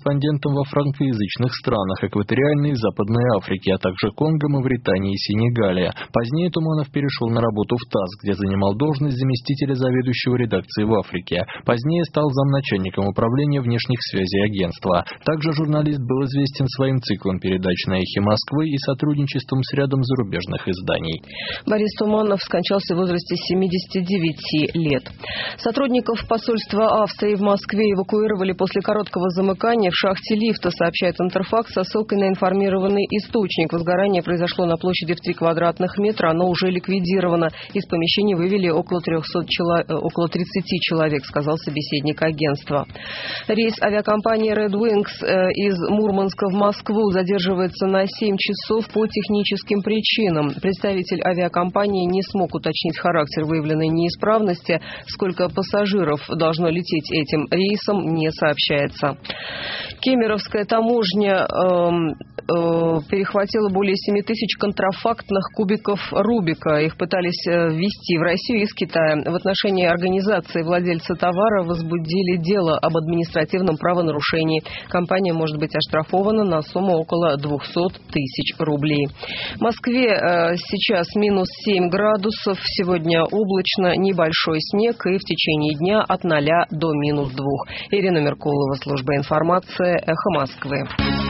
S13: корреспондентом во франкоязычных странах экваториальной и Западной Африки, а также Конго, Мавритании и Сенегале. Позднее Туманов перешел на работу в ТАСС, где занимал должность заместителя заведующего редакцией в Африке. Позднее стал замначальником управления внешних связей агентства. Также журналист был известен своим циклом передач на «Эхе Москвы» и сотрудничеством с рядом зарубежных изданий.
S10: Борис Туманов скончался в возрасте семидесяти девяти лет. Сотрудников посольства Австрии в Москве эвакуировали после короткого замыкания в шахте лифта, сообщает Интерфакс со ссылкой на информированный источник. Возгорание произошло на площади в три квадратных метра, оно уже ликвидировано. Из помещений вывели около трехсот чело... около тридцати человек, сказал собеседник агентства. Рейс авиакомпании Red Wings из Мурманска в Москву задерживается на семь часов по техническим причинам. Представитель авиакомпании не смог уточнить характер выявленной неисправности. Сколько пассажиров должно лететь этим рейсом, не сообщается. Кемеровская таможня э, э, перехватила более семи тысяч контрафактных кубиков Рубика. Их пытались ввести в Россию из Китая. В отношении организации владельца товара возбудили дело об административном правонарушении. Компания может быть оштрафована на сумму около двухсот тысяч рублей. В Москве э, сейчас минус семь градусов. Сегодня облачно, небольшой снег и в течение дня от ноля до минус двух. Ирина Меркулова, служба информации, Эхо Москвы.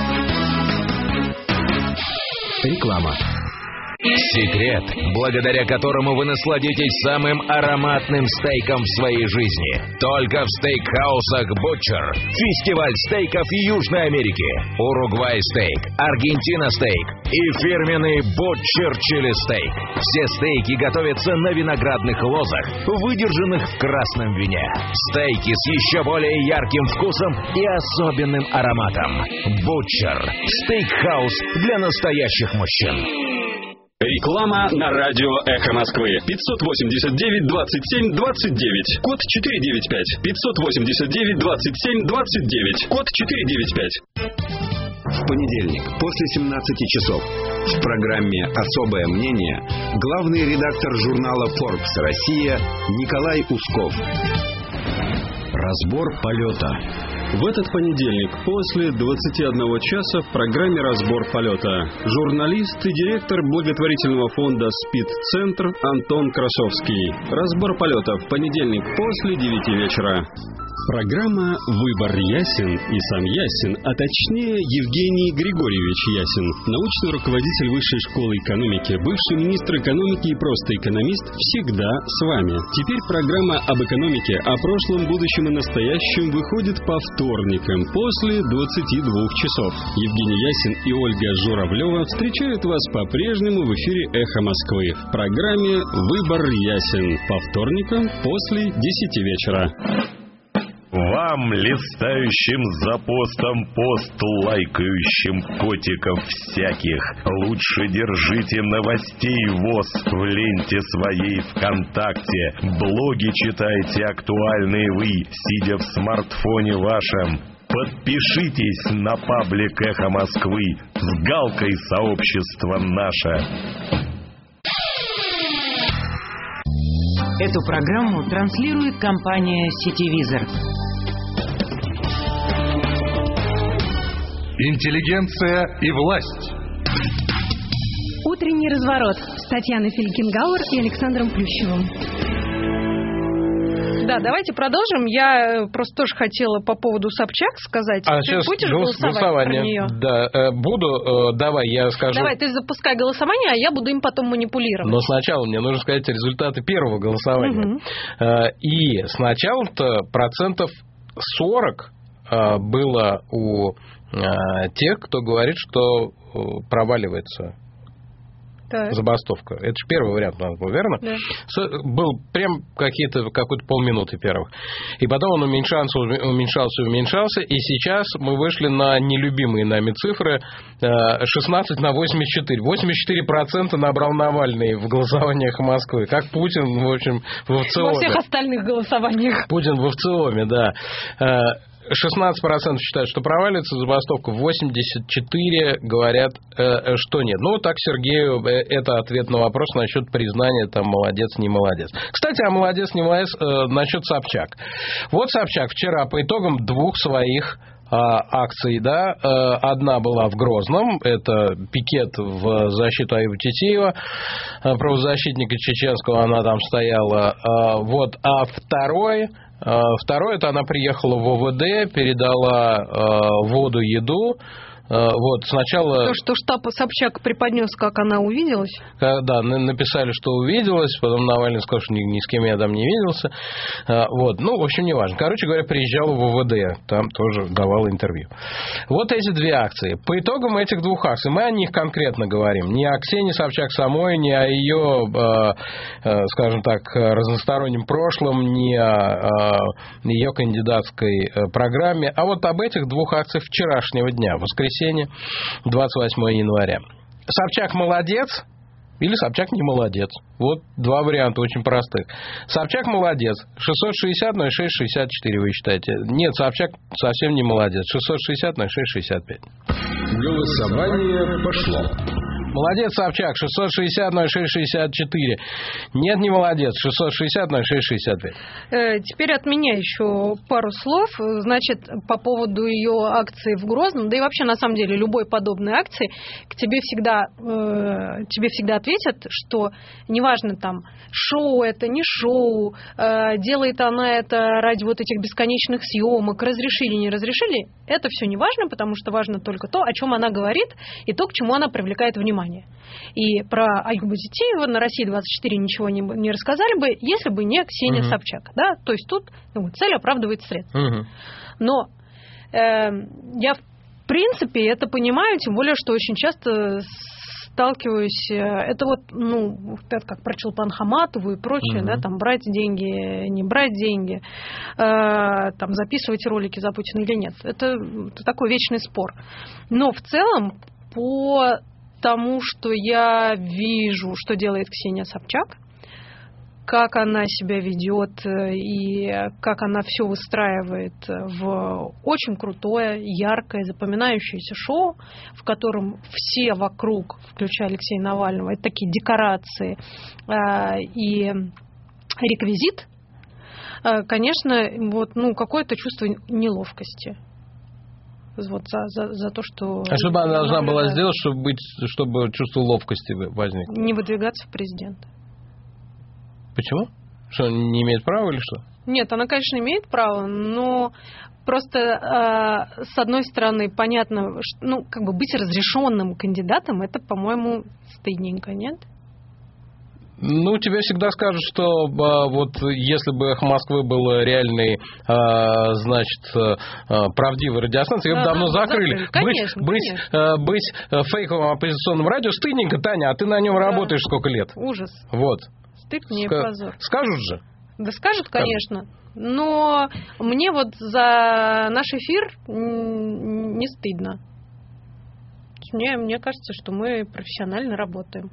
S6: Реклама. Секрет, благодаря которому вы насладитесь самым ароматным стейком в своей жизни. Только в стейкхаусах Butcher. Фестиваль стейков Южной Америки. Уругвай стейк, Аргентина стейк и фирменный Butcher чили стейк. Все стейки готовятся на виноградных лозах, выдержанных в красном вине. Стейки с еще более ярким вкусом и особенным ароматом. Butcher. Стейкхаус для настоящих мужчин.
S5: Реклама на радио «Эхо Москвы». пятьсот восемьдесят девять двадцать семь двадцать девять. Код четыре девять пять. пятьсот восемьдесят девять двадцать семь двадцать девять. Код четыре девять пять.
S14: В понедельник после семнадцати часов в программе «Особое мнение» главный редактор журнала Forbes Россия Николай Усков. Разбор полета.
S18: В этот понедельник после двадцати одного часа в программе «Разбор полета» журналист и директор благотворительного фонда «Спид-центр» Антон Красовский. Разбор полета в понедельник после девяти вечера. Программа «Выбор ясен» и сам ясен, а точнее Евгений Григорьевич Ясен, научный руководитель Высшей школы экономики, бывший министр экономики и просто экономист, всегда с вами. Теперь программа об экономике, о прошлом, будущем и настоящем выходит по вторникам после двадцати двух часов. Евгений Ясен и Ольга Журавлева встречают вас по-прежнему в эфире «Эхо Москвы» в программе «Выбор ясен» по вторникам после десяти вечера.
S15: Вам, листающим за постом пост, лайкающим котиков всяких, лучше держите новостей ВОС в ленте своей ВКонтакте. Блоги читайте актуальные вы, сидя в смартфоне вашем. Подпишитесь на паблик «Эхо Москвы» с галкой «Сообщество наше».
S20: Эту программу транслирует компания «Сетевизор».
S22: Интеллигенция и власть.
S24: Утренний разворот с Татьяной Фелькингауэр и Александром Плющевым.
S2: Да, давайте продолжим. Я просто тоже хотела по поводу Собчак сказать.
S1: А
S2: ты
S1: сейчас
S2: будешь
S1: голос,
S2: голосовать про нее?
S1: Да, буду. Давай, я скажу.
S2: Давай, ты запускай голосование, а я буду им потом манипулировать.
S1: Но сначала мне нужно сказать результаты первого голосования. Угу. И сначала-то процентов сорок было у тех, кто говорит, что проваливается так. забастовка. Это же первый вариант у нас был, верно?
S2: Да.
S1: Был прям какие-то, какую-то полминуты первых. И потом он уменьшался, уменьшался, уменьшался. И сейчас мы вышли на нелюбимые нами цифры шестнадцать на восемьдесят четыре. восемьдесят четыре процента набрал Навальный в голосованиях Москвы. Как Путин, в общем, в ВЦИОМе.
S2: Во всех остальных голосованиях.
S1: Путин в ВЦИОМе, да. шестнадцать процентов считают, что провалится забастовка, восемьдесят четыре процента говорят, э, что нет. Ну, так Сергею это ответ на вопрос насчет признания, там, молодец, не молодец. Кстати, а молодец, не молодец, э, насчет Собчак. Вот Собчак вчера по итогам двух своих акций, да, одна была в Грозном, это пикет в защиту Аюба Титиева, правозащитника чеченского, она там стояла, вот, а второй, второй, это она приехала в ОВД, передала воду, еду. Вот, сначала...
S2: То, что штаб Собчак преподнес, как она увиделась?
S1: Да, написали, что увиделась, потом Навальный сказал, что ни, ни с кем я там не виделся. Вот, ну, в общем, неважно. Короче говоря, приезжала в ОВД, там тоже давала интервью. Вот эти две акции. По итогам этих двух акций, мы о них конкретно говорим. Не о Ксении Собчак самой, не о ее, скажем так, разностороннем прошлом, не о ее кандидатской программе, а вот об этих двух акциях вчерашнего дня, воскресенье, двадцать восьмого января. Собчак молодец или Собчак не молодец? Вот два варианта очень простых. Собчак молодец. шестьсот шестьдесят ноль шесть шестьдесят четыре вы считаете. Нет, Собчак совсем не молодец. шестьсот шестьдесят ноль шесть шестьдесят пять.
S6: Голосование пошло.
S1: Молодец, Собчак, шестьсот шестьдесят ноль шесть шестьдесят четыре. Нет, не молодец, шестьсот шестьдесят ноль шесть шестьдесят пять.
S2: Э, теперь от меня еще пару слов. Значит, по поводу ее акции в Грозном, да и вообще, на самом деле, любой подобной акции, к тебе всегда, э, тебе всегда ответят, что неважно там, шоу это, не шоу, э, делает она это ради вот этих бесконечных съемок, разрешили, не разрешили, это все не важно, потому что важно только то, о чем она говорит, и то, к чему она привлекает внимание. И про Аюба Титиева на России двадцать четыре ничего не, не рассказали бы, если бы не Ксения uh-huh. Собчак. Да? То есть тут ну, цель оправдывает средства. Uh-huh. Но э, я в принципе это понимаю, тем более, что очень часто сталкиваюсь, это вот, ну, это как про Чулпан Хаматову и прочее, uh-huh. да, там брать деньги, не брать деньги, э, там записывать ролики за Путина или нет. Это, это такой вечный спор. Но в целом по тому, что я вижу, что делает Ксения Собчак, как она себя ведет и как она все выстраивает в очень крутое, яркое, запоминающееся шоу, в котором все вокруг, включая Алексея Навального, это такие декорации и реквизит, конечно, вот, ну, какое-то чувство неловкости. Вот за, за, за то, что...
S1: А что бы она должна была сделать, чтобы, быть, чтобы чувство ловкости возникло?
S2: Не выдвигаться в президенты.
S1: Почему? Что, не имеет права или что?
S2: Нет, она, конечно, имеет право, но просто, э, с одной стороны, понятно, что, ну, как бы быть разрешенным кандидатом, это, по-моему, стыдненько, нет?
S1: Ну, тебе всегда скажут, что а, вот если бы «Эхо Москвы» был реальной, а, значит, а, правдивой радиостанцией, ее бы давно закрыли.
S2: Конечно,
S1: быть,
S2: конечно.
S1: Быть, быть фейковым оппозиционным радио стыдненько, Таня, а ты на нем да. работаешь сколько лет?
S2: Ужас.
S1: Вот.
S2: Стыд мне Ска- позор.
S1: Скажут же?
S2: Да скажут, конечно. Но мне вот за наш эфир не стыдно. Мне, мне кажется, что мы профессионально работаем.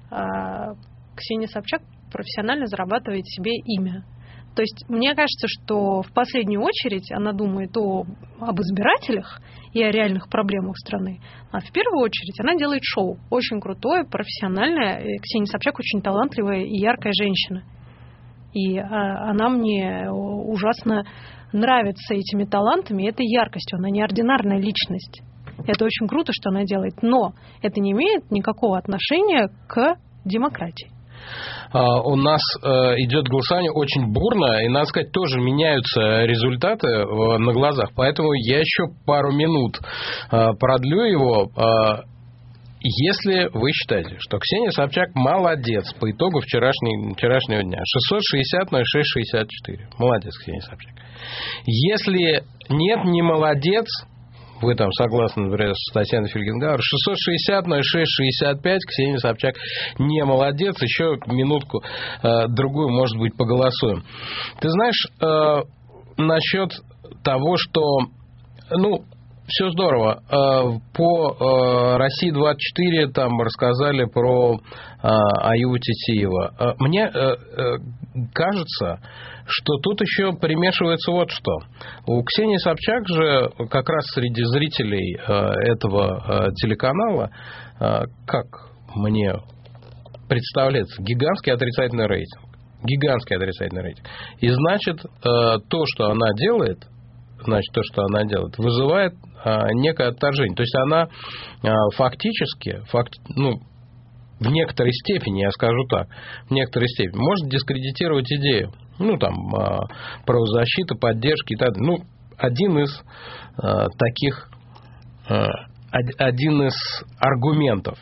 S2: Ксения Собчак профессионально зарабатывает себе имя. То есть мне кажется, что в последнюю очередь она думает о, об избирателях и о реальных проблемах страны. А в первую очередь она делает шоу. Очень крутое, профессиональное. Ксения Собчак очень талантливая и яркая женщина. И а, она мне ужасно нравится этими талантами и этой яркостью. Она неординарная личность. Это очень круто, что она делает. Но это не имеет никакого отношения к демократии.
S1: Uh, у нас uh, идет голосование очень бурно, и, надо сказать, тоже меняются результаты uh, на глазах. Поэтому я еще пару минут uh, продлю его. Uh, если вы считаете, что Ксения Собчак молодец по итогу вчерашней, вчерашнего дня, шестьсот шестьдесят ноль шесть шестьдесят четыре. Молодец, Ксения Собчак. Если нет, не молодец, вы там согласны, например, с Татьяной Фельгенгауэр, шестьсот шестьдесят ноль шесть шестьдесят пять, Ксения Собчак не молодец, еще минутку э, другую, может быть, поголосуем. Ты знаешь, э, насчет того, что, ну, все здорово, э, по э, России двадцать четыре там рассказали про э, Аюба Титиева. Э, мне э, э, кажется, что тут еще примешивается вот что. У Ксении Собчак же как раз среди зрителей э, этого э, телеканала, э, как мне представляется, гигантский отрицательный рейтинг. Гигантский отрицательный рейтинг. И значит, э, то, что она делает, значит, то, что она делает, вызывает а, некое отторжение. То есть она а, фактически, факт, ну, в некоторой степени, я скажу так, в некоторой степени, может дискредитировать идею. Ну, там, а, правозащита, поддержки и так далее. Ну, один из а, таких, а, один из аргументов.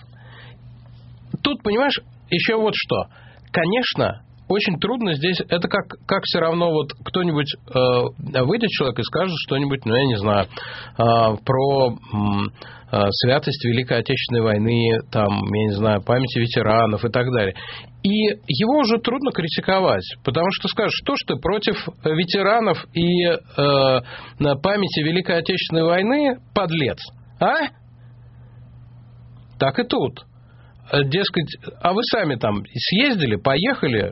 S1: Тут, понимаешь, еще вот что. Конечно, очень трудно здесь, это как, как все равно вот кто-нибудь э, выйдет человек и скажет что-нибудь, ну, я не знаю, э, про э, святость Великой Отечественной войны, там, я не знаю, памяти ветеранов и так далее. И его уже трудно критиковать, потому что скажешь, что ж ты против ветеранов и э, памяти Великой Отечественной войны, подлец, а? Так и тут. Дескать, а вы сами там съездили, поехали,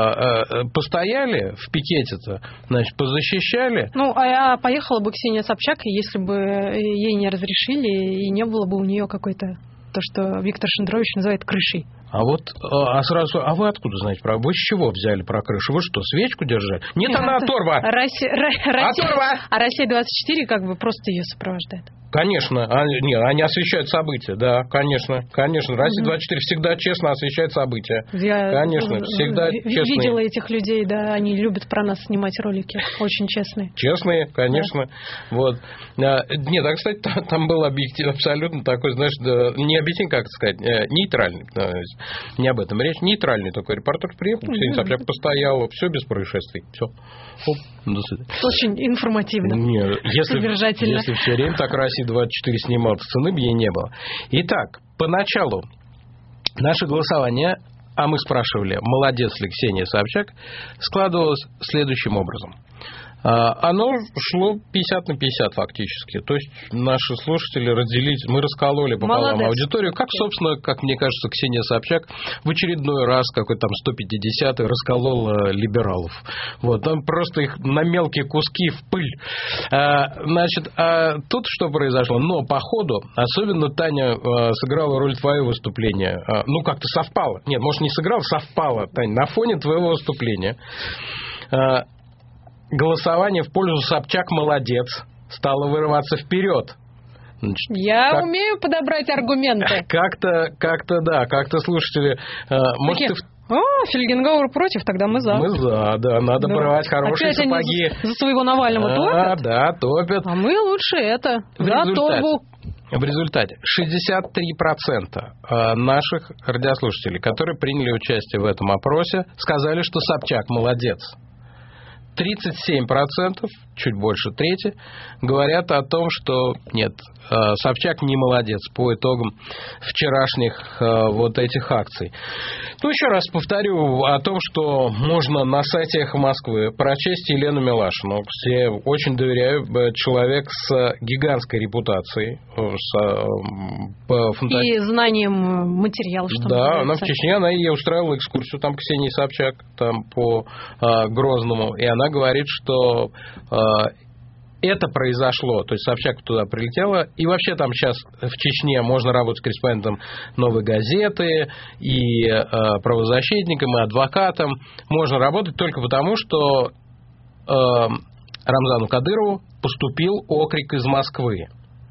S1: постояли в пикете-то, значит, позащищали.
S2: Ну, а поехала бы Ксения Собчак, если бы ей не разрешили, и не было бы у нее какой-то, то, что Виктор Шендерович называет крышей.
S1: А вот, а сразу, а вы откуда знаете про? Вы с чего взяли про крышу? Вы что, свечку держали? Нет, она оторва!
S2: Россия, оторва! А Россия двадцать четыре как бы просто ее сопровождает.
S1: Конечно, они, не, они освещают события, да, конечно, конечно. Россия двадцать четыре всегда честно освещает события. Я конечно, всегда честные.
S2: Видела этих людей, да, они любят про нас снимать ролики, очень честные.
S1: Честные, конечно, да. Вот. Нет, а, кстати, там, там был объектив абсолютно такой, знаешь, не объектив, как сказать, нейтральный, не об этом речь, нейтральный такой репортер приехал, Ксения Собчак постояла, все без происшествий, все. Оп, до свидания.
S2: Очень информативно,
S1: Нет, если,
S2: содержательно.
S1: Если все время так Россия двадцать четыре снимал, цены бы ей не было. Итак, поначалу наше голосование, а мы спрашивали, молодец ли Ксения Собчак, складывалось следующим образом. Оно шло пятьдесят на пятьдесят фактически. То есть наши слушатели разделились, мы раскололи пополам Молодец. Аудиторию. Как, собственно, как мне кажется, Ксения Собчак в очередной раз, какой-то там сто пятидесятый, расколола либералов. Вот, там просто их на мелкие куски в пыль. А, значит, а тут что произошло? Но по ходу, особенно Таня а, сыграла роль твоего выступления. А, ну, как-то совпало. Нет, может, не сыграла, совпало, Таня, на фоне твоего выступления. А, голосование в пользу Собчак молодец стало вырываться вперед.
S2: Значит, Я как... умею подобрать аргументы.
S1: Как-то, как-то, да, как-то слушатели... Э, может, ты...
S2: О, Фельгенгауэр против, тогда мы за.
S1: Мы за, да, надо да. брать хорошие
S2: Опять
S1: сапоги.
S2: Они за своего Навального
S1: а,
S2: топят?
S1: Да, топят.
S2: А мы лучше это,
S1: в
S2: за торбу.
S1: В результате шестьдесят три процента наших радиослушателей, которые приняли участие в этом опросе, сказали, что Собчак молодец. тридцать семь процентов, чуть больше трети, говорят о том, что нет, Собчак не молодец по итогам вчерашних вот этих акций. Ну, еще раз повторю о том, что можно на сайте «Эхо Москвы» прочесть Елену Милашину, где очень доверяю, человек с гигантской репутацией. С, по фанта...
S2: И знанием материала, что
S1: Да, она в Чечне, она и устраивала экскурсию там к Ксении Собчак, там по а, Грозному, и она говорит, что а, это произошло, то есть Собчак туда прилетела, и вообще там сейчас в Чечне можно работать корреспондентом «Новой газеты», и э, правозащитником, и адвокатом. Можно работать только потому, что э, Рамзану Кадырову поступил окрик из Москвы.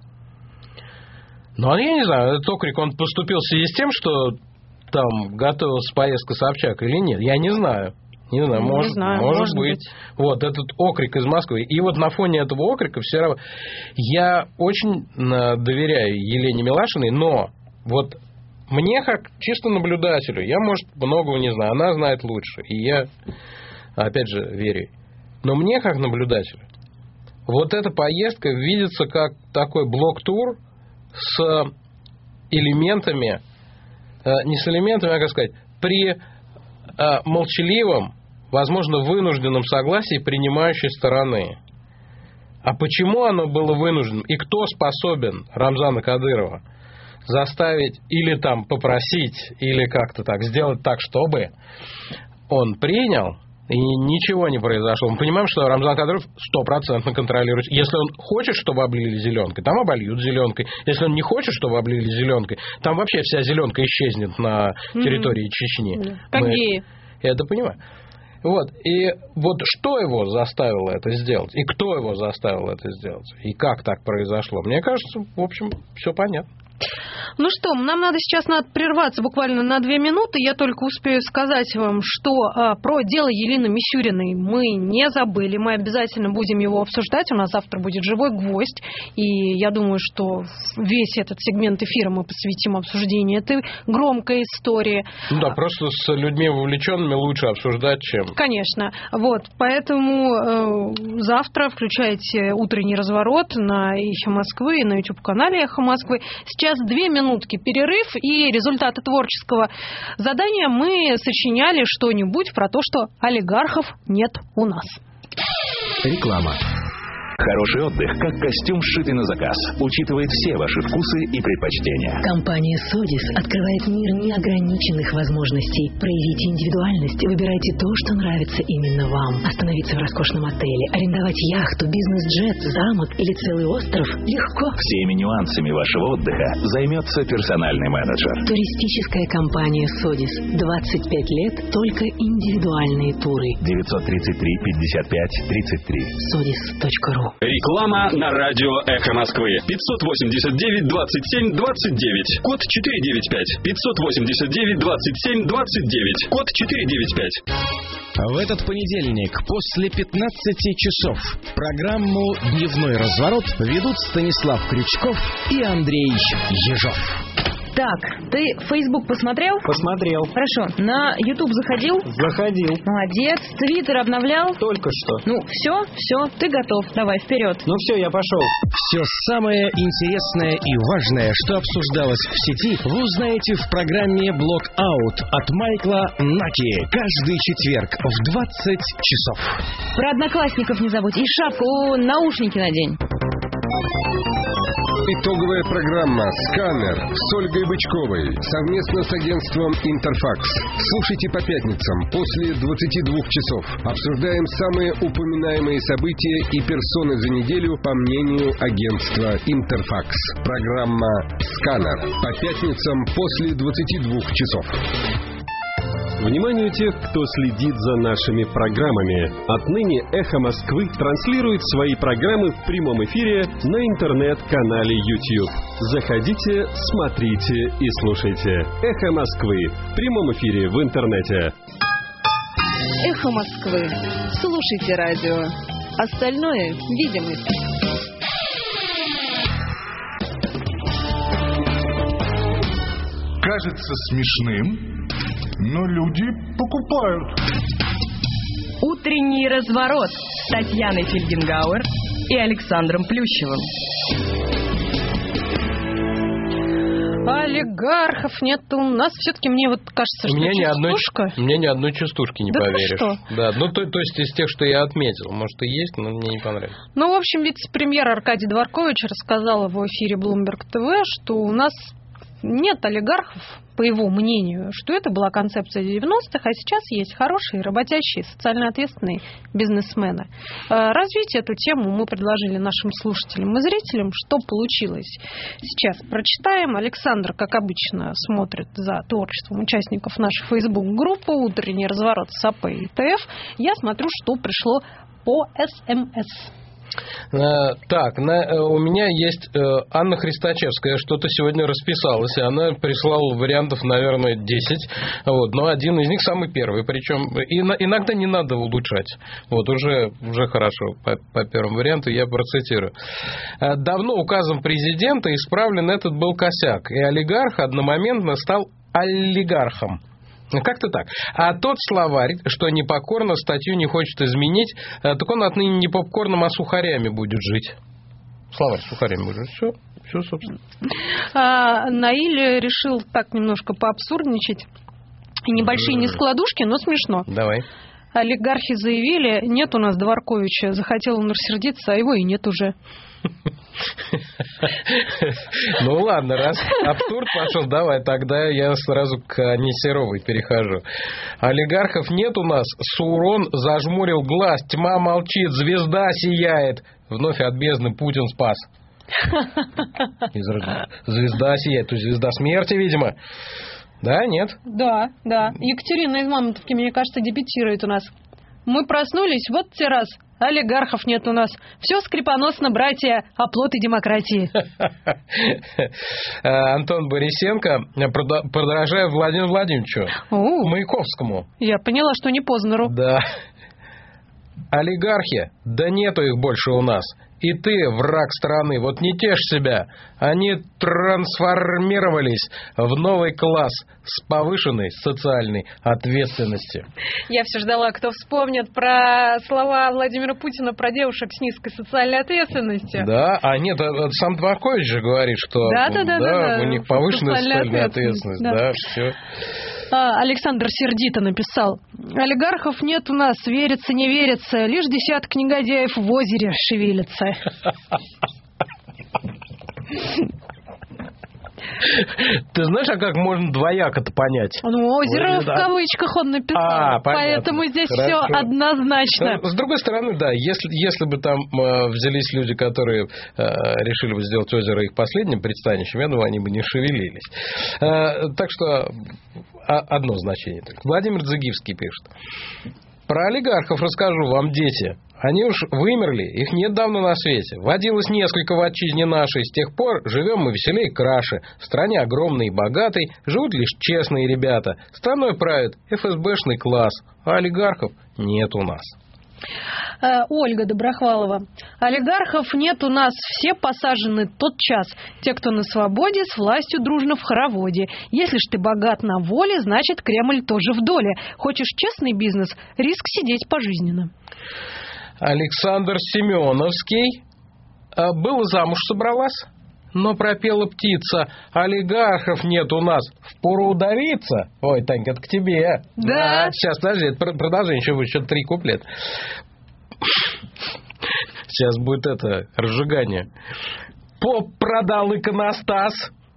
S1: Ну, я не знаю, этот окрик, он поступил в связи с тем, что там готовилась поездка Собчак или нет, я не знаю. Не знаю,
S2: не
S1: может,
S2: знаю,
S1: может,
S2: может
S1: быть. быть. Вот этот окрик из Москвы. И вот на фоне этого окрика все равно... Я очень доверяю Елене Милашиной, но вот мне, как чисто наблюдателю, я, может, многого не знаю, она знает лучше. И я, опять же, верю. Но мне, как наблюдателю, вот эта поездка видится как такой блок-тур с элементами, не с элементами, а, как сказать, при молчаливом, возможно, вынужденном согласии принимающей стороны. А почему оно было вынужденным? И кто способен Рамзана Кадырова заставить или там попросить, или как-то так сделать так, чтобы он принял, и ничего не произошло. Мы понимаем, что Рамзан Кадыров стопроцентно контролирует. Если он хочет, чтобы облили зеленкой, там обольют зеленкой. Если он не хочет, чтобы облили зеленкой, там вообще вся зеленка исчезнет на территории mm-hmm. Чечни.
S2: Как
S1: Мы
S2: геи.
S1: Я это понимаю. Вот, и вот что его заставило это сделать, и кто его заставил это сделать, и как так произошло, мне кажется, в общем, все понятно.
S2: Ну что, нам надо сейчас надо прерваться буквально на две минуты. Я только успею сказать вам, что а, про дело Елены Мичуриной мы не забыли. Мы обязательно будем его обсуждать. У нас завтра будет «Живой гвоздь». И я думаю, что весь этот сегмент эфира мы посвятим обсуждению этой громкой истории.
S1: Ну да, просто с людьми вовлеченными лучше обсуждать, чем...
S2: Конечно. Вот, поэтому э, завтра включайте «Утренний разворот» на Эхо Москвы и на YouTube-канале Эхо Москвы. Сейчас две минутки перерыв, и результаты творческого задания мы сочиняли что-нибудь про то, что олигархов нет у нас.
S6: Реклама. Хороший отдых, как костюм, сшитый на заказ, учитывает все ваши вкусы и предпочтения.
S7: Компания «Содис» открывает мир неограниченных возможностей. Проявите индивидуальность, выбирайте то, что нравится именно вам. Остановиться в роскошном отеле, арендовать яхту, бизнес-джет, замок или целый остров легко.
S6: Всеми нюансами вашего отдыха займется персональный менеджер.
S7: Туристическая компания «Содис». двадцать пять лет, только индивидуальные туры.
S6: девятьсот тридцать три пятьдесят пять тридцать три.
S7: содис точка ру.
S5: Реклама на радио «Эхо Москвы». пятьсот восемьдесят девять двадцать семь двадцать девять. Код четыреста девяносто пять. пятьсот восемьдесят девять двадцать семь двадцать девять. Код четыреста девяносто пять.
S4: В этот понедельник после пятнадцати часов программу «Дневной разворот» ведут Станислав Крючков и Андрей Ежов.
S11: Так, ты Facebook посмотрел?
S12: Посмотрел.
S11: Хорошо. На YouTube заходил?
S12: Заходил.
S11: Молодец. Твиттер обновлял?
S12: Только что.
S11: Ну, все, все, ты готов. Давай, вперед.
S12: Ну все, я пошел.
S4: Все самое интересное и важное, что обсуждалось в сети, вы узнаете в программе «Блок-аут» от Майкла Наки. Каждый четверг в двадцать часов.
S11: Про одноклассников не забудь. И шапку, наушники надень.
S16: Итоговая программа «Сканер» с Ольгой Бычковой совместно с агентством «Интерфакс». Слушайте по пятницам после двадцати двух часов. Обсуждаем самые упоминаемые события и персоны за неделю по мнению агентства «Интерфакс». Программа «Сканер» по пятницам после двадцати двух часов.
S18: Вниманию тех, кто следит за нашими программами. Отныне «Эхо Москвы» транслирует свои программы в прямом эфире на интернет-канале YouTube. Заходите, смотрите и слушайте. «Эхо Москвы» в прямом эфире в интернете.
S17: «Эхо Москвы». Слушайте радио. Остальное – видимость.
S22: Кажется смешным, но люди покупают.
S25: Утренний разворот с Татьяной Фельгенгауэр и Александром Плющевым.
S2: Олигархов нет у нас. Все-таки мне вот кажется, что
S1: мне
S2: частушка...
S1: Ни одной, мне ни одной частушки не
S2: да
S1: поверишь.
S2: Что?
S1: Да, ну то, то есть из тех, что я отметил. Может и есть, но мне не понравилось.
S2: Ну, в общем, вице-премьер Аркадий Дворкович рассказал в эфире Bloomberg ти ви, что у нас нет олигархов, по его мнению, что это была концепция девяностых, а сейчас есть хорошие, работящие, социально ответственные бизнесмены. Развить эту тему мы предложили нашим слушателям и зрителям. Что получилось? Сейчас прочитаем. Александр, как обычно, смотрит за творчеством участников нашей Facebook-группы «Утренний разворот» с АП и ТФ. Я смотрю, что пришло по СМС.
S1: Так, на, у меня есть э, Анна Христачевская, что-то сегодня расписалась, и она прислала вариантов, наверное, десять, вот, но один из них самый первый, причем и, иногда не надо улучшать, вот, уже, уже хорошо, по, по первому варианту я процитирую. Давно указом президента исправлен этот был косяк, и олигарх одномоментно стал олигархом. Как-то так. А тот словарь, что непокорно статью не хочет изменить, так он отныне не попкорном, а сухарями будет жить. Словарь сухарями будет жить. Все, все, собственно.
S2: А, Наиль решил так немножко поабсурдничать. Небольшие нескладушки, но смешно.
S1: Давай.
S2: Олигархи заявили, нет у нас Дворковича. Захотел он рассердиться, а его и нет уже.
S1: Ну ладно, раз абсурд пошел, давай, тогда я сразу к Ане Серовой перехожу. Олигархов нет у нас, Саурон зажмурил глаз, тьма молчит, звезда сияет. Вновь от бездны Путин спас. Звезда сияет, то есть звезда смерти, видимо. Да, нет?
S2: Да, да. Екатерина из Мамонтовки, мне кажется, дебютирует у нас. Мы проснулись, вот те раз. Олигархов нет у нас. Все скрипоносно, братья, оплоты демократии.
S1: Антон Борисенко, подражая Владимиру Владимировичу Маяковскому.
S2: Я поняла, что не Познеру.
S1: Да. Олигархи, да нету их больше у нас. И ты, враг страны, вот не тешь себя. Они трансформировались в новый класс с повышенной социальной ответственностью.
S2: Я все ждала, кто вспомнит про слова Владимира Путина про девушек с низкой социальной ответственностью.
S1: Да, а нет, сам Дворкович же говорит, что
S2: да, да, да, да,
S1: да, у них повышенная социальная ответственность. Да, да все.
S2: Александр сердито написал: олигархов нет у нас, верится, не верится, лишь десяток негодяев в озере шевелится.
S1: Ты знаешь, а как можно двояко-то понять?
S2: Ну, озеро Ой, в да. кавычках он написал, а, поэтому здесь Хорошо. Все однозначно.
S1: С другой стороны, да, если, если бы там э, взялись люди, которые э, решили бы сделать озеро их последним пристанищем, я думаю, они бы не шевелились. Э, так что одно значение. Владимир Дзыгивский пишет. Про олигархов расскажу вам, дети. Они уж вымерли, их нет давно на свете. Водилось несколько в отчизне нашей. С тех пор живем мы веселее и краше. В стране огромной и богатой живут лишь честные ребята. Страной правит эф эс бэшный класс, а олигархов нет у нас.
S2: Ольга Доброхвалова. Олигархов нет у нас, все посажены тотчас. Те, кто на свободе, с властью дружно в хороводе. Если ж ты богат на воле, значит Кремль тоже в доле. Хочешь честный бизнес, риск сидеть пожизненно.
S1: Александр Семеновский. Было замуж собралась, но пропела птица. Олигархов нет у нас, впору удавиться. Ой, Танька, это к тебе.
S2: Да.
S1: А, сейчас, подожди, это продолжение, еще будет еще три куплета. Сейчас будет это, разжигание. Поп продал иконостас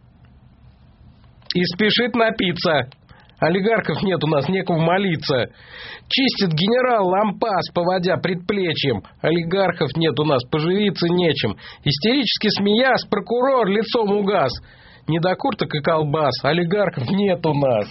S1: и спешит напиться. Олигархов нет у нас, некому молиться. Чистит генерал лампас, поводя предплечьем. Олигархов нет у нас, поживиться нечем. Истерически смеясь, прокурор лицом угас. Не до курток и колбас, олигархов нет у нас.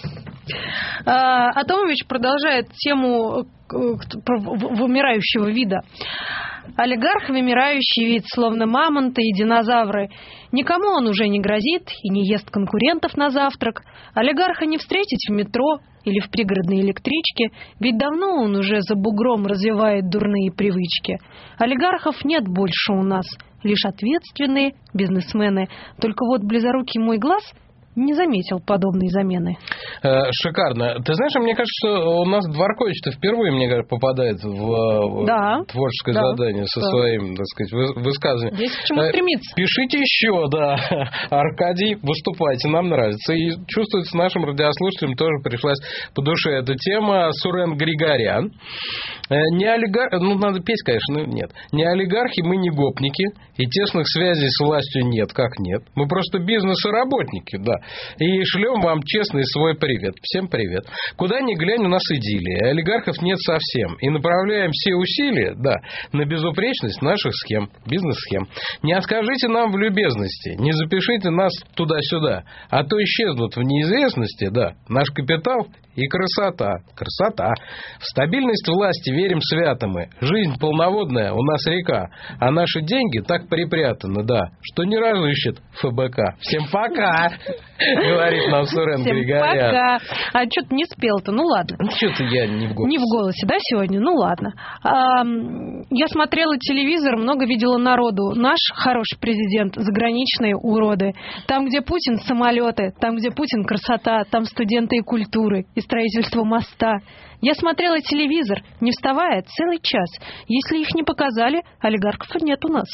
S2: А, Атомович продолжает тему вымирающего вида. Олигарх — вымирающий вид, словно мамонты и динозавры. Никому он уже не грозит и не ест конкурентов на завтрак. Олигарха не встретить в метро или в пригородной электричке, ведь давно он уже за бугром развивает дурные привычки. Олигархов нет больше у нас, лишь ответственные бизнесмены. Только вот близорукий мой глаз не заметил подобной замены.
S1: Шикарно. Ты знаешь, мне кажется, что у нас Дворкович-то впервые, мне кажется, попадает в
S2: да,
S1: творческое
S2: да,
S1: задание со да. своим, так сказать, высказыванием.
S2: Здесь к чему стремиться.
S1: Пишите еще, да. Аркадий, выступайте, нам нравится. И чувствуется, нашим радиослушателям тоже пришлась по душе эта тема. Сурен Григорян. Не олигархи, ну, надо петь, конечно, но нет. Не олигархи, мы не гопники, и тесных связей с властью нет, как нет. Мы просто бизнес-работники, да. И шлем вам честный свой привет. Всем привет. Куда ни глянь, у нас идиллия. Олигархов нет совсем. И направляем все усилия, да, на безупречность наших схем, бизнес-схем. Не откажите нам в любезности, не запишите нас туда-сюда, а то исчезнут в неизвестности, да, наш капитал и красота. Красота. В стабильность власти верим свято мы. Жизнь полноводная, у нас река. А наши деньги так припрятаны, да, что не разыщет эф бэ ка. Всем пока! Говорит нам Сурен Григорян.
S2: Пока. А что ты не спел-то? Ну ладно.
S1: Что-то я не в голосе.
S2: Не в голосе, да, сегодня? Ну ладно. А, я смотрела телевизор, много видела народу. Наш хороший президент, заграничные уроды. Там, где Путин, самолеты. Там, где Путин, красота. Там студенты и культуры. И строительство моста. Я смотрела телевизор, не вставая, целый час. Если их не показали, олигархов нет у нас.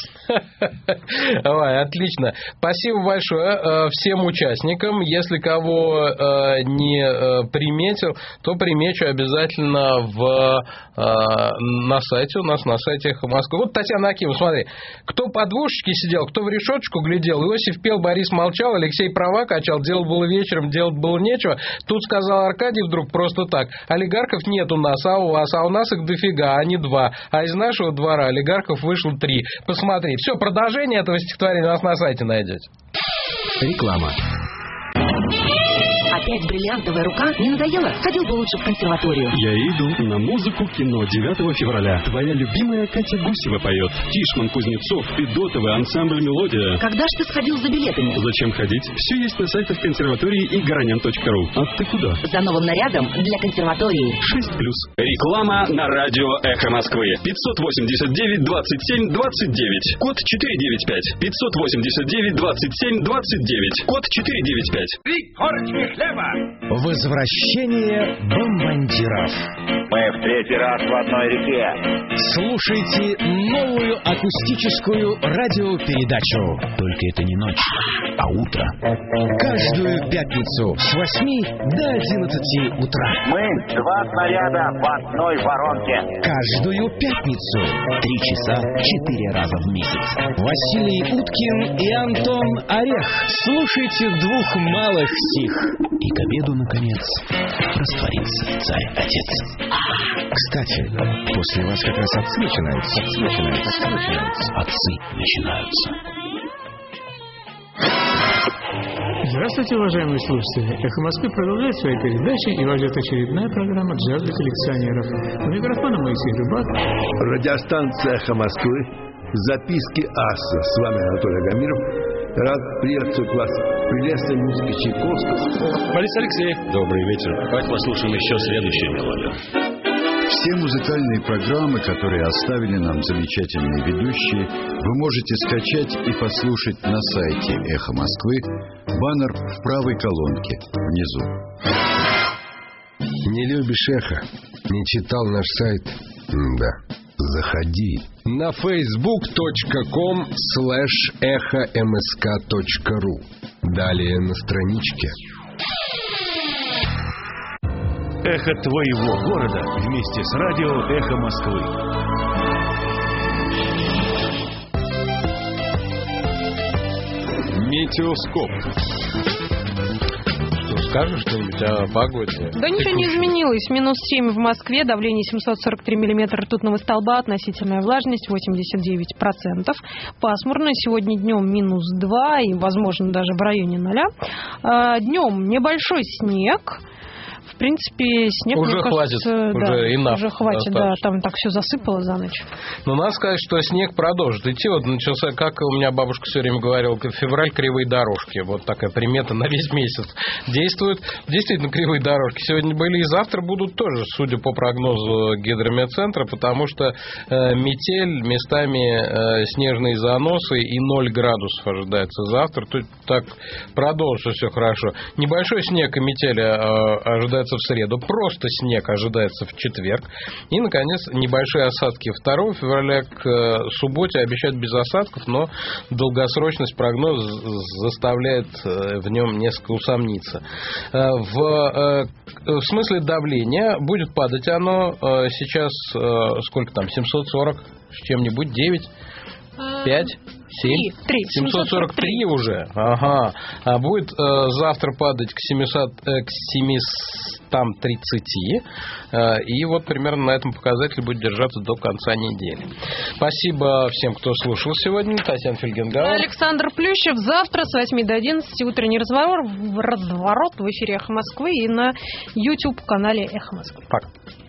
S1: Ой, отлично. Спасибо большое всем участникам. Если кого не приметил, то примечу обязательно в, на сайте. У нас на сайте «Эхо Москвы». Вот Татьяна Акимова, смотри. Кто по двушечке сидел, кто в решеточку глядел. Иосиф пел, Борис молчал, Алексей права качал. Делать было вечером, делать было нечего. Тут сказал Аркадий вдруг просто так. Олигархов нет у нас, а у вас, а у нас их дофига, а не два. А из нашего двора олигархов вышло три. Посмотри. Все, продолжение этого стихотворения у нас на сайте найдете.
S4: Реклама.
S7: Опять бриллиантовая рука? Не надоело? Ходил бы лучше в консерваторию.
S18: Я иду на музыку кино девятого февраля. Твоя любимая Катя Гусева поет. Тишман, Кузнецов, Федотова, ансамбль «Мелодия».
S7: Когда ж ты сходил за билетами?
S18: Зачем ходить? Все есть на сайтах консерватории и горонян точка ру. А ты куда?
S7: За новым нарядом для консерватории.
S18: шесть плюс.
S5: Реклама на радио «Эхо Москвы». пятьсот восемьдесят девять двадцать семь двадцать девять. Код четыре девять пять. пятьсот восемьдесят девять двадцать семь двадцать девять. Код четыре девять пять.
S8: Три корочки хлеба.
S4: Возвращение бомбардиров.
S8: Мы в третий раз в одной реке.
S4: Слушайте новую акустическую радиопередачу.
S6: Только это не ночь, а утро.
S4: Каждую пятницу с восьми до одиннадцати утра.
S8: Мы два снаряда в одной воронке.
S4: Каждую пятницу.
S6: Три часа, четыре раза в месяц.
S4: Василий Уткин и Антон Орех. Слушайте двух малых сих.
S6: И к обеду, наконец, растворится царь-отец.
S4: Кстати, после вас как раз отцы начинаются. Отцы начинаются. Отцы начинаются.
S6: Отцы начинаются.
S9: Здравствуйте, уважаемые слушатели. «Эхо Москвы» продолжает свои передачи, и вас ждет очередная программа «Джаз для коллекционеров». У микрофона Моисей Рыбак.
S19: Радиостанция «Эхо Москвы». Записки аса. С вами Анатолий Агамиров. Рад приветствовать вас в прелестной музыке Чайковского.
S21: Борис Алексеев. Добрый вечер. Давайте послушаем еще следующую мелодию.
S23: Все музыкальные программы, которые оставили нам замечательные ведущие, вы можете скачать и послушать на сайте «Эхо Москвы». Баннер в правой колонке внизу.
S16: Не любишь «Эхо»? Не читал наш сайт? Да. Заходи на фейсбук точка ком слэш эхо мск точка ру. Далее на страничке.
S15: Эхо твоего города вместе с радио «Эхо Москвы».
S1: Метеоскоп. Скажешь что-нибудь о погоде?
S2: Да ничего не изменилось. Минус семь в Москве, давление семьсот сорок три миллиметра ртутного столба, относительная влажность восемьдесят девять процентов. Пасмурно. Сегодня днем минус два и, возможно, даже в районе ноля. Днем небольшой снег. В принципе, снег,
S1: уже
S2: мне
S1: хватит,
S2: кажется,
S1: уже
S2: да,
S1: enough,
S2: уже хватит, да, там так все засыпало за ночь.
S1: Но надо сказать, что снег продолжит идти. Вот начался, как у меня бабушка все время говорила, февраль кривые дорожки. Вот такая примета на весь месяц действует. Действительно, кривые дорожки сегодня были и завтра будут тоже, судя по прогнозу Гидрометцентра, потому что э, метель, местами э, снежные заносы и ноль градусов ожидается завтра. Тут так продолжится все хорошо. Небольшой снег и метель э, ожидается в среду, просто снег ожидается в четверг. И, наконец, небольшие осадки второго февраля к субботе обещают без осадков, но долгосрочность прогноза заставляет в нем несколько усомниться. В, в смысле давления будет падать оно сейчас, сколько там, семьсот сорок с чем-нибудь, девять? пять, семь, семьсот сорок три уже. Ага. А будет э, завтра падать к семьсот, э, к семьсот тридцать. Э, и вот примерно на этом показателе будет держаться до конца недели. Спасибо всем, кто слушал сегодня. Татьяна Фельгенгауэр.
S2: Александр Плющев. Завтра с восьми до одиннадцати утренний разворот, разворот в эфире «Эхо Москвы» и на YouTube-канале «Эхо Москвы».
S1: Пока.